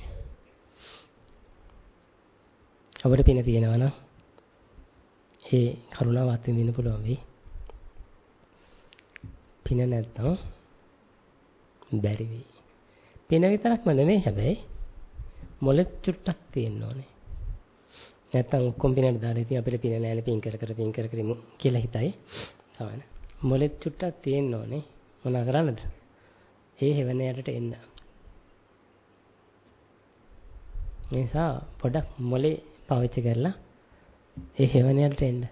අපිට පින තියෙනවා නම් ඒ කරුණාව අත්විඳින්න පුළුවන් වෙයි. පින නැත්නම් බැරි වෙයි. පින විතරක්ම නෙමෙයි හැබැයි මොලෙත් චුට්ටක් තියෙන්න ඕනේ. නැත්තම් ඔක්කොම පිනට දාලා ඉතින් අපිට පින නැහැනේ පින් කර කර ඉමු කියලා හිතයි. තමයි. මොලෙත් චුට්ටක් තියෙන්න ඕනේ. මොනා කරන්නද? ඒ හැවෙන යටට එන්න. නිසා පොඩක් මොලේ පාවිච්චි කරලා ඒ හැවෙන යටට එන්න.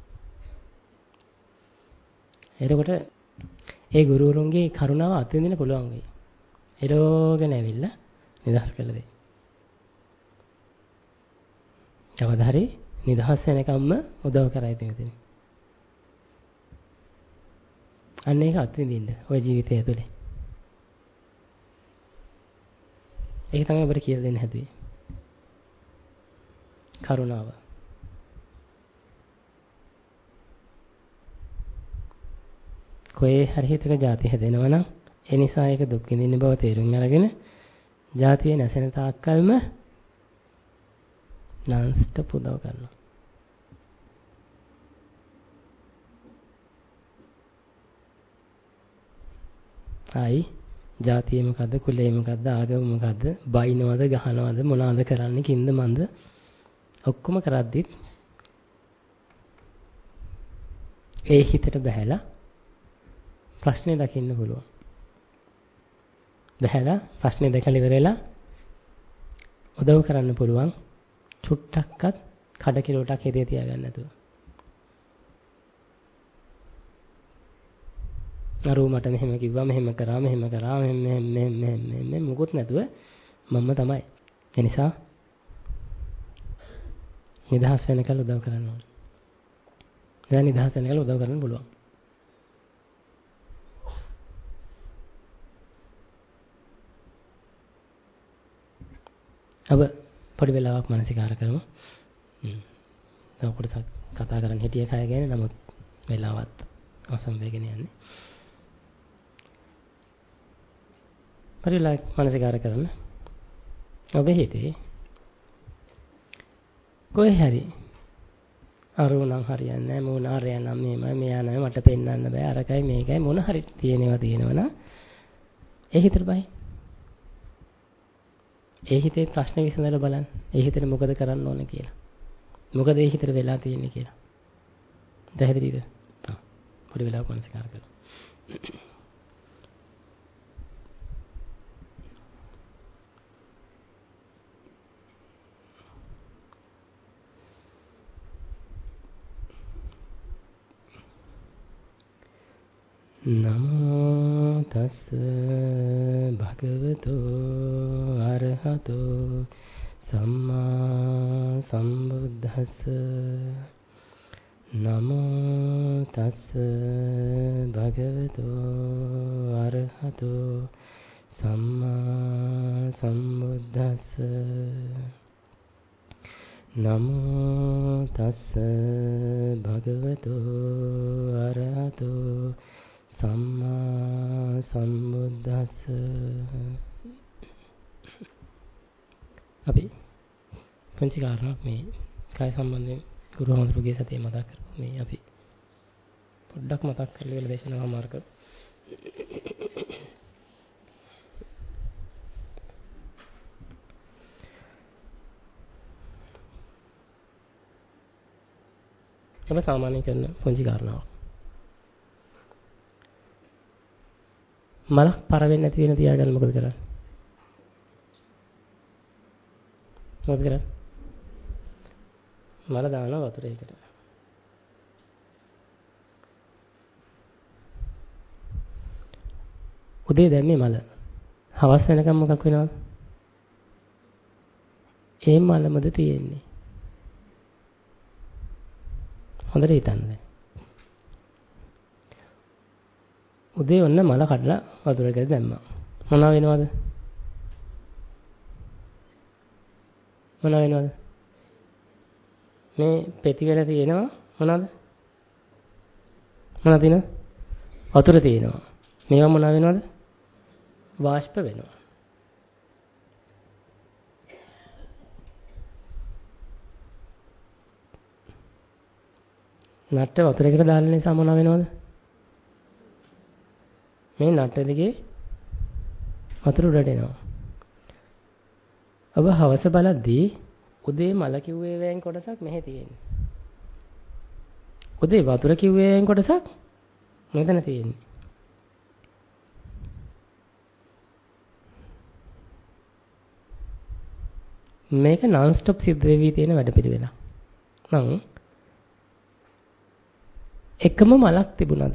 එතකොට ඒ ගුරුවරුන්ගේ කරුණාව අත්විඳින්න පුළුවන් වෙයි. එරෝගෙන ඇවිල්ලා නිදහස් කළ දෙයි. කවදා හරි නිදහස් වෙනකම්ම උදව් කරයි පිටින්. අන්න ඒක අත්විඳින්න ඔය ජීවිතය ඇතුලේ. ඒක තමයි අපිට කියලා දෙන්න හැදුවේ. කරුණාව. කොහේ හරි හිතක ಜಾති හැදෙනවා නම් ඒ නිසා ඒක දුක් විඳින්න බව තේරුම් අරගෙන ಜಾතිය නැසෙන තාක්කල්ම නන්ස්ට පුදව කරනවා. ආයි ಜಾතිය මොකද්ද කුලය මොකද්ද ආගම මොකද්ද බයිනවද ගහනවද මොනවාද කරන්නේ කින්ද මන්ද ඔක්කොම කරද්දිත් ඒ හිතට බහැලා ප්‍රශ්නේ දකින්න පුළුවන්. බහැලා ප්‍රශ්නේ දැකලා ඉවරලා උදව් කරන්න පුළුවන්. චුට්ටක්වත් කඩ කිලෝටක් හිතේ තියාගන්න නැතුව. අරූ මට මෙහෙම කිව්වා මෙහෙම කරා මෙහෙම මුකුත් නැතුව මම තමයි. ඒ නිසා නිදහස් වෙනකල් උදව් කරන්න ඕනේ. දැන් නිදහස් වෙනකල් උදව් කරන්න පුළුවන්. अब පොඩි වෙලාවක් මානසිකාර කරමු. දැන් කොටස කතා කරන්න හිටිය කය ගැන නමුත් වෙලාවත් අවසන් වෙගෙන යන්නේ. පොඩි වෙලාවක් මානසිකාර කරන්න. ඔබේ හිතේ කොහේ හරි අරුණම් හරියන්නේ නැහැ මොන හරියනම් මේමයි මෙයා නෑ මට පෙන්වන්න බෑ අරකයි මේකයි මොන හරි තියෙනවනම් ඒ හිතට බයි. ඒ හිතේ ප්‍රශ්න විසඳලා බලන්න. ඒ හිතේ මොකද කරන්න ඕන කියලා. මොකද ඒ හිතේ වෙලා තියෙන්නේ කියලා. දැහැදිලිද? පොඩි වෙලාවක් මනසකාර කරලා. නමෝ තස් භගවතෝ අරහතෝ සම්මා සම්බුද්දස්ස නමෝ තස් භගවතෝ අරහතෝ සම්මා සම්බුද්දස්ස නමෝ තස්ස භගවතෝ අරහතෝ සම්මා සම්බුද්දස්ස. අපි පුංචි කාරණාවක් මේ කාය සම්බන්ධයෙන් ගුරු හඳුරුගේ සතිය මතක් කරමු. මේ අපි පොඩ්ඩක් මතක් කරලා ඉවර දේශනාව මාර්ග. අප සාමාන්‍ය කරන පුංචි කාරණාවක්. මලක් පර වෙන්නේ නැති වෙන තියාගන්න මොකද කරන්නේ? මොකද කරන්නේ? මල දානවා වතුරේකට. උදේ දැම්මේ මල. හවස් වෙනකම් මොකක් වෙනවද? ඒ මලමද තියෙන්නේ. හොඳට හිතන්න. උදේ ඔන්න මල කඩලා වතුරකට දැම්මා. මොනවා වෙනවද? මොනවා වෙනවද? මේ පෙති වල තියෙනවා මොනවද? මොනවද තියෙනවද? වතුර තියෙනවා. මේවා මොනවා වෙනවද? වාෂ්ප වෙනවා. නට්ට වතුරේකට දාලා නිසා මොනවා වෙනවද? මේ නට්ට දිගේ වතුර උඩට එනවා. ඔබ හවස බලද්දී උදේ මල කිව්වේ වෑන් කොටසක් මෙහෙ තියෙන්නේ. උදේ වතුර කිව්වේ වෑන් කොටසක් මෙතන තියෙන්නේ. මේක non stop සිද්ධ වෙවි තියෙන වැඩපිළිවෙලක්. නම් එකම මලක් තිබුණාද?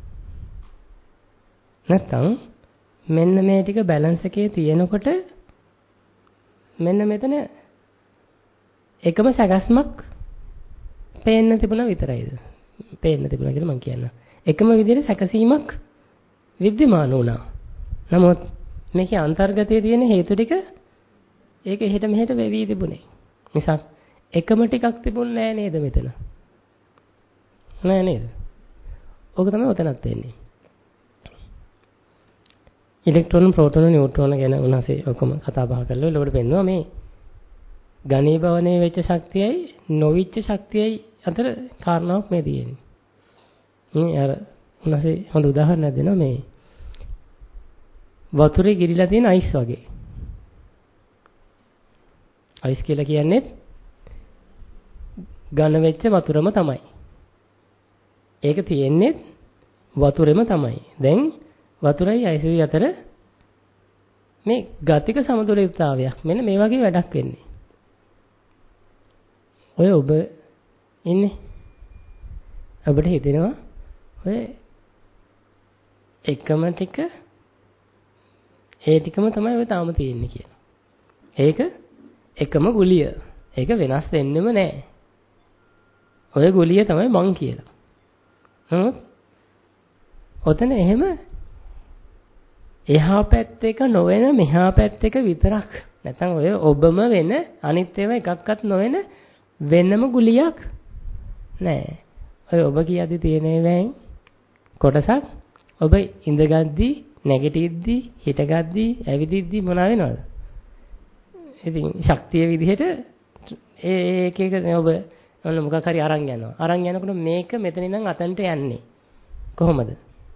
නැත්නම් මෙන්න මේ ටික බැලන්ස් එකේ තියෙනකොට මෙන්න මෙතන එකම සැකස්මක් පේන්න තිබුණා විතරයිද? පේන්න තිබුණා කියලා මම කියනවා. එකම විදිහට සැකසීමක් විද්‍යමාන වුණා. නමුත් මේකේ අන්තර්ගතයේ තියෙන හේතු ටික ඒක එහෙට මෙහෙට වෙවි තිබුණේ. මිසක් එකම ටිකක් තිබුණේ නෑ නේද මෙතන? නෑ නේද? ඕක තමයි ඔතනත් වෙන්නේ. ඉලෙක්ට්‍රෝන, ප්‍රෝටෝන, නියුට්‍රෝන ගැන උන්වහන්සේ ඔක්කොම කතා බහ කරලා ඒකට පෙන්වුවා මේ ඝනීභවනයේ වෙච්ච ශක්තියයි නොවිච්ච ශක්තියයි අතර කාරණාවක් මේ තියෙන්නේ. මේ අර උන්වහන්සේ හොඳ උදාහරණයක් දෙනවා මේ වතුරේ ගිරිලා තියෙන අයිස් වගේ. අයිස් කියලා කියන්නේ ඝන වෙච්ච වතුරම තමයි. ඒක තියෙන්නේ වතුරෙම තමයි. දැන් වතුරයි අයිසුයි අතර මේ ගතික සමතුලිතතාවයක් මෙන්න මේ වගේ වැඩක් වෙන්නේ. ඔය ඔබ ඉන්නේ. ඔබට හිතෙනවා ඔය එකම ටික ඒ ටිකම තමයි ඔය තාම තියෙන්නේ කියලා. ඒක එකම ගුලිය. ඒක වෙනස් වෙන්නෙම නැහැ. ඔය ගුලිය තමයි මං කියලා. නමුත් ඔතන එහෙම එහා පැත්ත එක නොවන මෙහා පැත්ත එක විතරක් නැත්නම් ඔය ඔබම වෙන අනිත් ඒවා එකක්වත් නොවන වෙනම ගුලියක් නෑ. ඔය ඔබ කියද්දි තියෙන ඒවායින් කොටසක් ඔබ ඉඳගද්දි නැගිටිද්දි හිටගද්දි ඇවිදිද්දි මොනවා වෙනවද? ඉතින් ශක්තිය විදිහට ඒක ඔබ ඔන්න මොකක් හරි අරන් යනවා. අරන් යනකොට මේක මෙතන ඉඳන් අතන්ට යන්නේ. කොහොමද?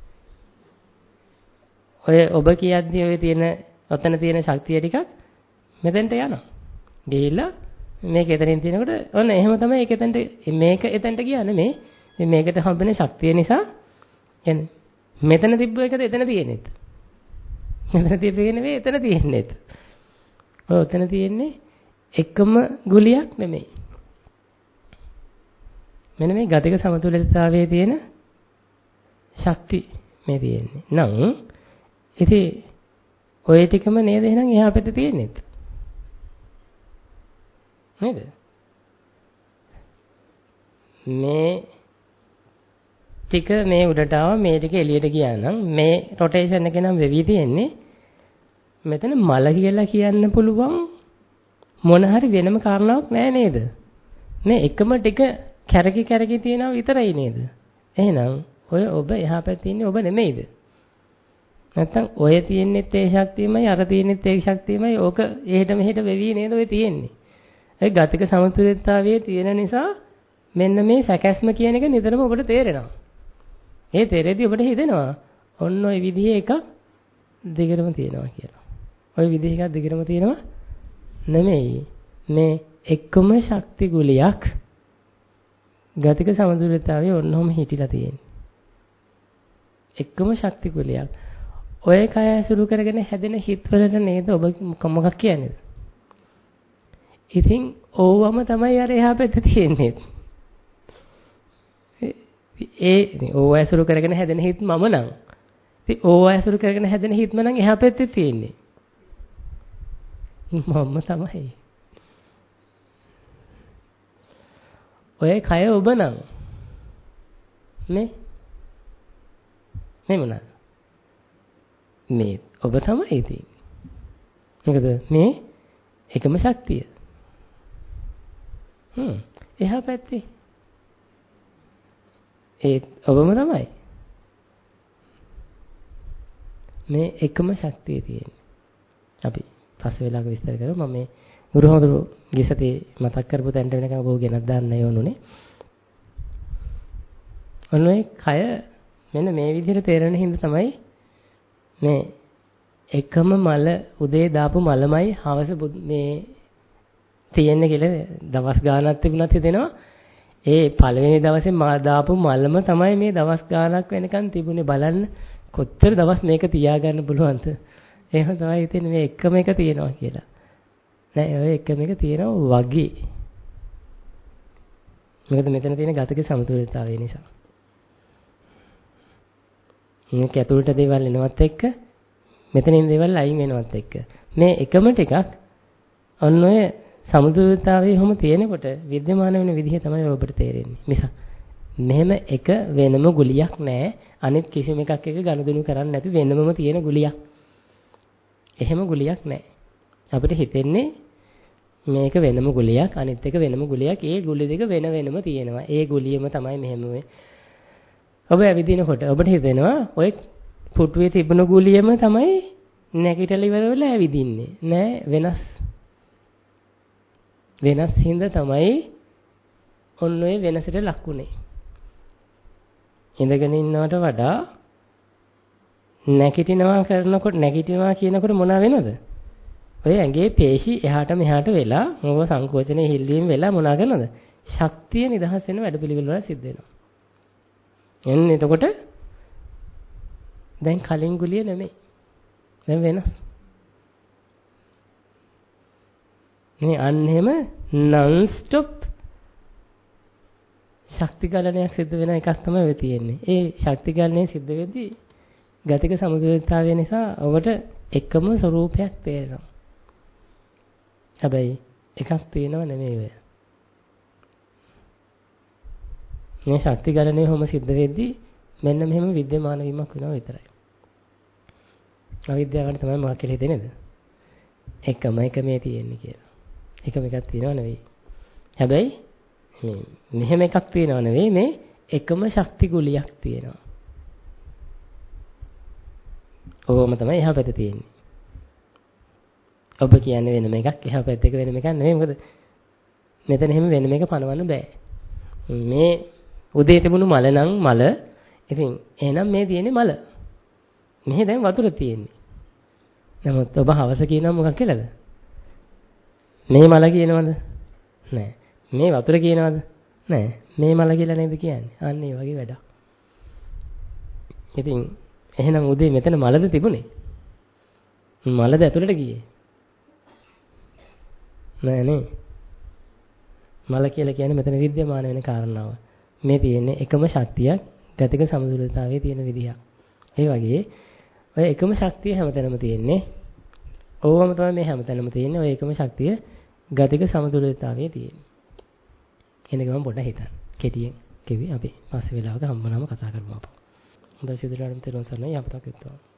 ඔය ඔබ කියද්දී ඔය තියෙන ඔතන තියෙන ශක්තිය ටිකක් මෙතෙන්ට යනවා. ගිහිල්ලා මේක එතනින් තියෙනකොට ඔන්න එහෙම තමයි ඒක එතනට මේක එතනට ගියා නෙමේ. මේකට හම්බෙන ශක්තිය නිසා يعني මෙතන තිබ්බ එකද එතන තියෙන්නේත්. මෙතන තිබ්බ එක නෙමෙයි එතන තියෙන්නේත්. ඔය ඔතන තියෙන්නේ එකම ගුලියක් නෙමෙයි. මෙන්න මේ ගතික සමතුලිතතාවයේ තියෙන ශක්ති මේ තියෙන්නේ. නම් ඉතින් ඔය ටිකම නේද එහෙනම් එහා පැත්තේ තියෙන්නේ. නේද? මේ ටික මේ උඩට ආවා මේ ටික එළියට ගියා නම් මේ රොටේෂන් එක නම් වෙවි තියෙන්නේ. මෙතන මල කියලා කියන්න පුළුවන් මොන හරි වෙනම කාරණාවක් නෑ නේද? මේ එකම ටික කැරකි තියෙනවා විතරයි නේද? එහෙනම් ඔය ඔබ එහා පැත්තේ ඉන්නේ ඔබ නෙමෙයිද? නැත්තම් ඔය තියෙන්නෙත් ඒ ශක්තියමයි අර තියෙන්නෙත් ඒ ශක්තියමයි ඕක එහෙට මෙහෙට වෙවි නේද ඔය තියෙන්නේ. ඒ ගතික සමතුලිතතාවයේ තියෙන නිසා මෙන්න මේ සැකැස්ම කියන එක නිතරම ඔබට තේරෙනවා. ඒ තේරෙද්දී ඔබට හිතෙනවා ඔන්න ඔය විදිහේ එකක් දිගටම තියෙනවා කියලා. ඔය විදිහ එකක් දිගටම තියෙනවා නෙමෙයි. මේ එකම ශක්ති ගුලියක් ගතික සමතුලිතතාවයේ ඔන්නෝම හිටිලා තියෙන්නේ. එකම ශක්ති ගුලියක්. ඔය කය ඇසුරු කරගෙන හැදෙන හිතවලට නේද ඔබ මොකක් කියන්නේ? ඉතින් ඕවම තමයි අර එහා පැත්තේ තියෙන්නේ. ඕව ඇසුරු කරගෙන හැදෙන හිත මම නම්. ඉතින් ඕව ඇසුරු කරගෙන හැදෙන හිතම නම් එහා පැත්තේ තියෙන්නේ. මම තමයි. ඔය කය ඔබ නම් මේ මොනවාද? මේ ඔබ තමයි ඉතින්. මොකද මේ එකම ශක්තිය. එහා පැත්තේ ඒ ඔබම තමයි. මේ එකම ශක්තිය තියෙන්නේ. අපි පස්සේ වෙලාවක විස්තර කරමු. මම මේ ගුරුහොඳුරු ගිසතේ මතක් කරපු තැනට වෙනකන් ඔබ ගෙනත් දාන්න යෝනුනේ. ඔන්න ඔය කය මෙන්න මේ විදිහට තේරෙන හින්දා තමයි මේ එකම මල උදේ දාපු මලමයි හවස මේ තියෙන්නේ කියලා දවස් ගාණක් තිබුණත් හිතෙනවා. ඒ පළවෙනි දවසේ දාපු මලම තමයි මේ දවස් ගාණක් වෙනකන් තිබුණේ. බලන්න කොච්චර දවස් මේක තියාගන්න පුළුවන්ද? එහෙම තමයි හිතෙන්නේ මේ එකම එක තියෙනවා කියලා. නෑ ඔය එකම එක තියෙනවා වගේ. මොකද මෙතන තියෙන ගතික සමතුලිතතාවය නිසා. මේක ඇතුළට දේවල් එනවත් එක්ක මෙතනින් දේවල් අයින් වෙනවත් එක්ක මේ එකම ටිකක් ඔන්න ඔය සමතුලිතතාවයේ හැම තියෙනකොට විද්‍යමාන වෙන විදිහ තමයි ඔබට තේරෙන්නේ. මිස මෙහෙම එක වෙනම ගුලියක් නෑ. අනිත් කිසිම එකක් එක ගනුදෙනු කරන්නේ නැති වෙනමම තියෙන ගුලියක්. එහෙම ගුලියක් නෑ. අපිට හිතෙන්නේ මේක වෙනම ගුලියක් අනිත් එක වෙනම ගුලියක්. ඒ ගුලි දෙක වෙන වෙනම තියෙනවා. ඒ ගුලියම තමයි මෙහෙම ඔබ ඇවිදිනකොට ඔබට හිතෙනවා ඔය පුටුවේ තිබුණ ගුලියම තමයි නැගිටලා ඉවර වෙලා ඇවිදින්නේ. නෑ වෙනස්. වෙනස් හින්දා තමයි ඔන්න ඔය වෙනසට ලක්ුනේ. ඉඳගෙන ඉන්නවට වඩා නැගිටිනවා කියනකොට මොනවා වෙනවද? ඔය ඇඟේ පේශි එහාට මෙහාට වෙලා මොව සංකෝචනයේ හිල්වීම වෙලා මොනවා කරනවද? ශක්තිය නිදහස් වෙන වැඩපිළිවෙල වල සිද්ධ වෙනවා. එන්නේ එතකොට දැන් කලින් ගුලිය නෙමෙයි. දැන් වෙනස්. මේ අන්න එහෙම non stop ශක්ති ගලණයක් සිද්ධ වෙන එකක් තමයි වෙ තියෙන්නේ. ඒ ශක්ති ගලණය සිද්ධ වෙද්දී ගතික සමතුලිතතාවය නිසා ඔබට එකම ස්වરૂපයක් තේරෙනවා. හැබැයි එකක් පේනව නෙමෙයි ඔය. මේ ශක්ති ගලණය හැම සිද්ධ වෙද්දී මෙන්න මෙහෙම විද්‍යමාන වීමක් වෙනවා විතරයි. අවිද්‍යාවට තමයි මොකක් කියලා හිතෙන්නේද? එකම එක මේ තියෙන්නේ කියලා. එකම එකක් තියෙනව නෙවෙයි. හැබැයි මෙහෙම එකක් තියෙනව නෙවෙයි මේ එකම ශක්ති ගුලියක් තියෙනවා. ඕවම තමයි එහා පැත්තේ තියෙන්නේ. ඔබ කියන්නේ වෙනම එකක් එහා පැත්තේ වෙනම එකක් නෙවෙයි. මොකද මෙතන එහෙම වෙනම එක පනවන්න බෑ. මේ උදේ තිබුණු මල නම් මල. ඉතින් එහෙනම් මේ තියෙන්නේ මල. මෙහි දැන් වතුර තියෙන්නේ. නමුත් ඔබ හවස කියනවා මොකක් කියලාද? මේ මල කියනවද? නෑ. මේ වතුර කියනවද? නෑ. මේ මල කියලා නේද කියන්නේ? අන්න ඒ වගේ වැඩක්. ඉතින් එහෙනම් උදේ මෙතන මලද තිබුණේ? මලද ඇතුළට ගියේ? නෑ නේ. මල කියලා කියන්නේ මෙතන විද්‍යමාන වෙන කාරණාව. මේ තියෙන්නේ එකම ශක්තියක් ගතික සමතුලිතතාවයේ තියෙන විදිහක්. ඒ වගේ ඔය එකම ශක්තිය හැමතැනම තියෙන්නේ. ඕවම තමයි මේ හැමතැනම තියෙන්නේ. ඔය එකම ශක්තිය ගතික සමතුලිතතාවයේ තියෙන්නේ. එනක මම පොඩ්ඩක් හිතන්න. කෙටියෙන් කිව්වේ අපි පස්සේ වෙලාවක හම්බුනම කතා කරමු අපෝ. හොඳයි සිදුරාණන් තෙරුවන් සරණයි යහපතක් වෙත්වා.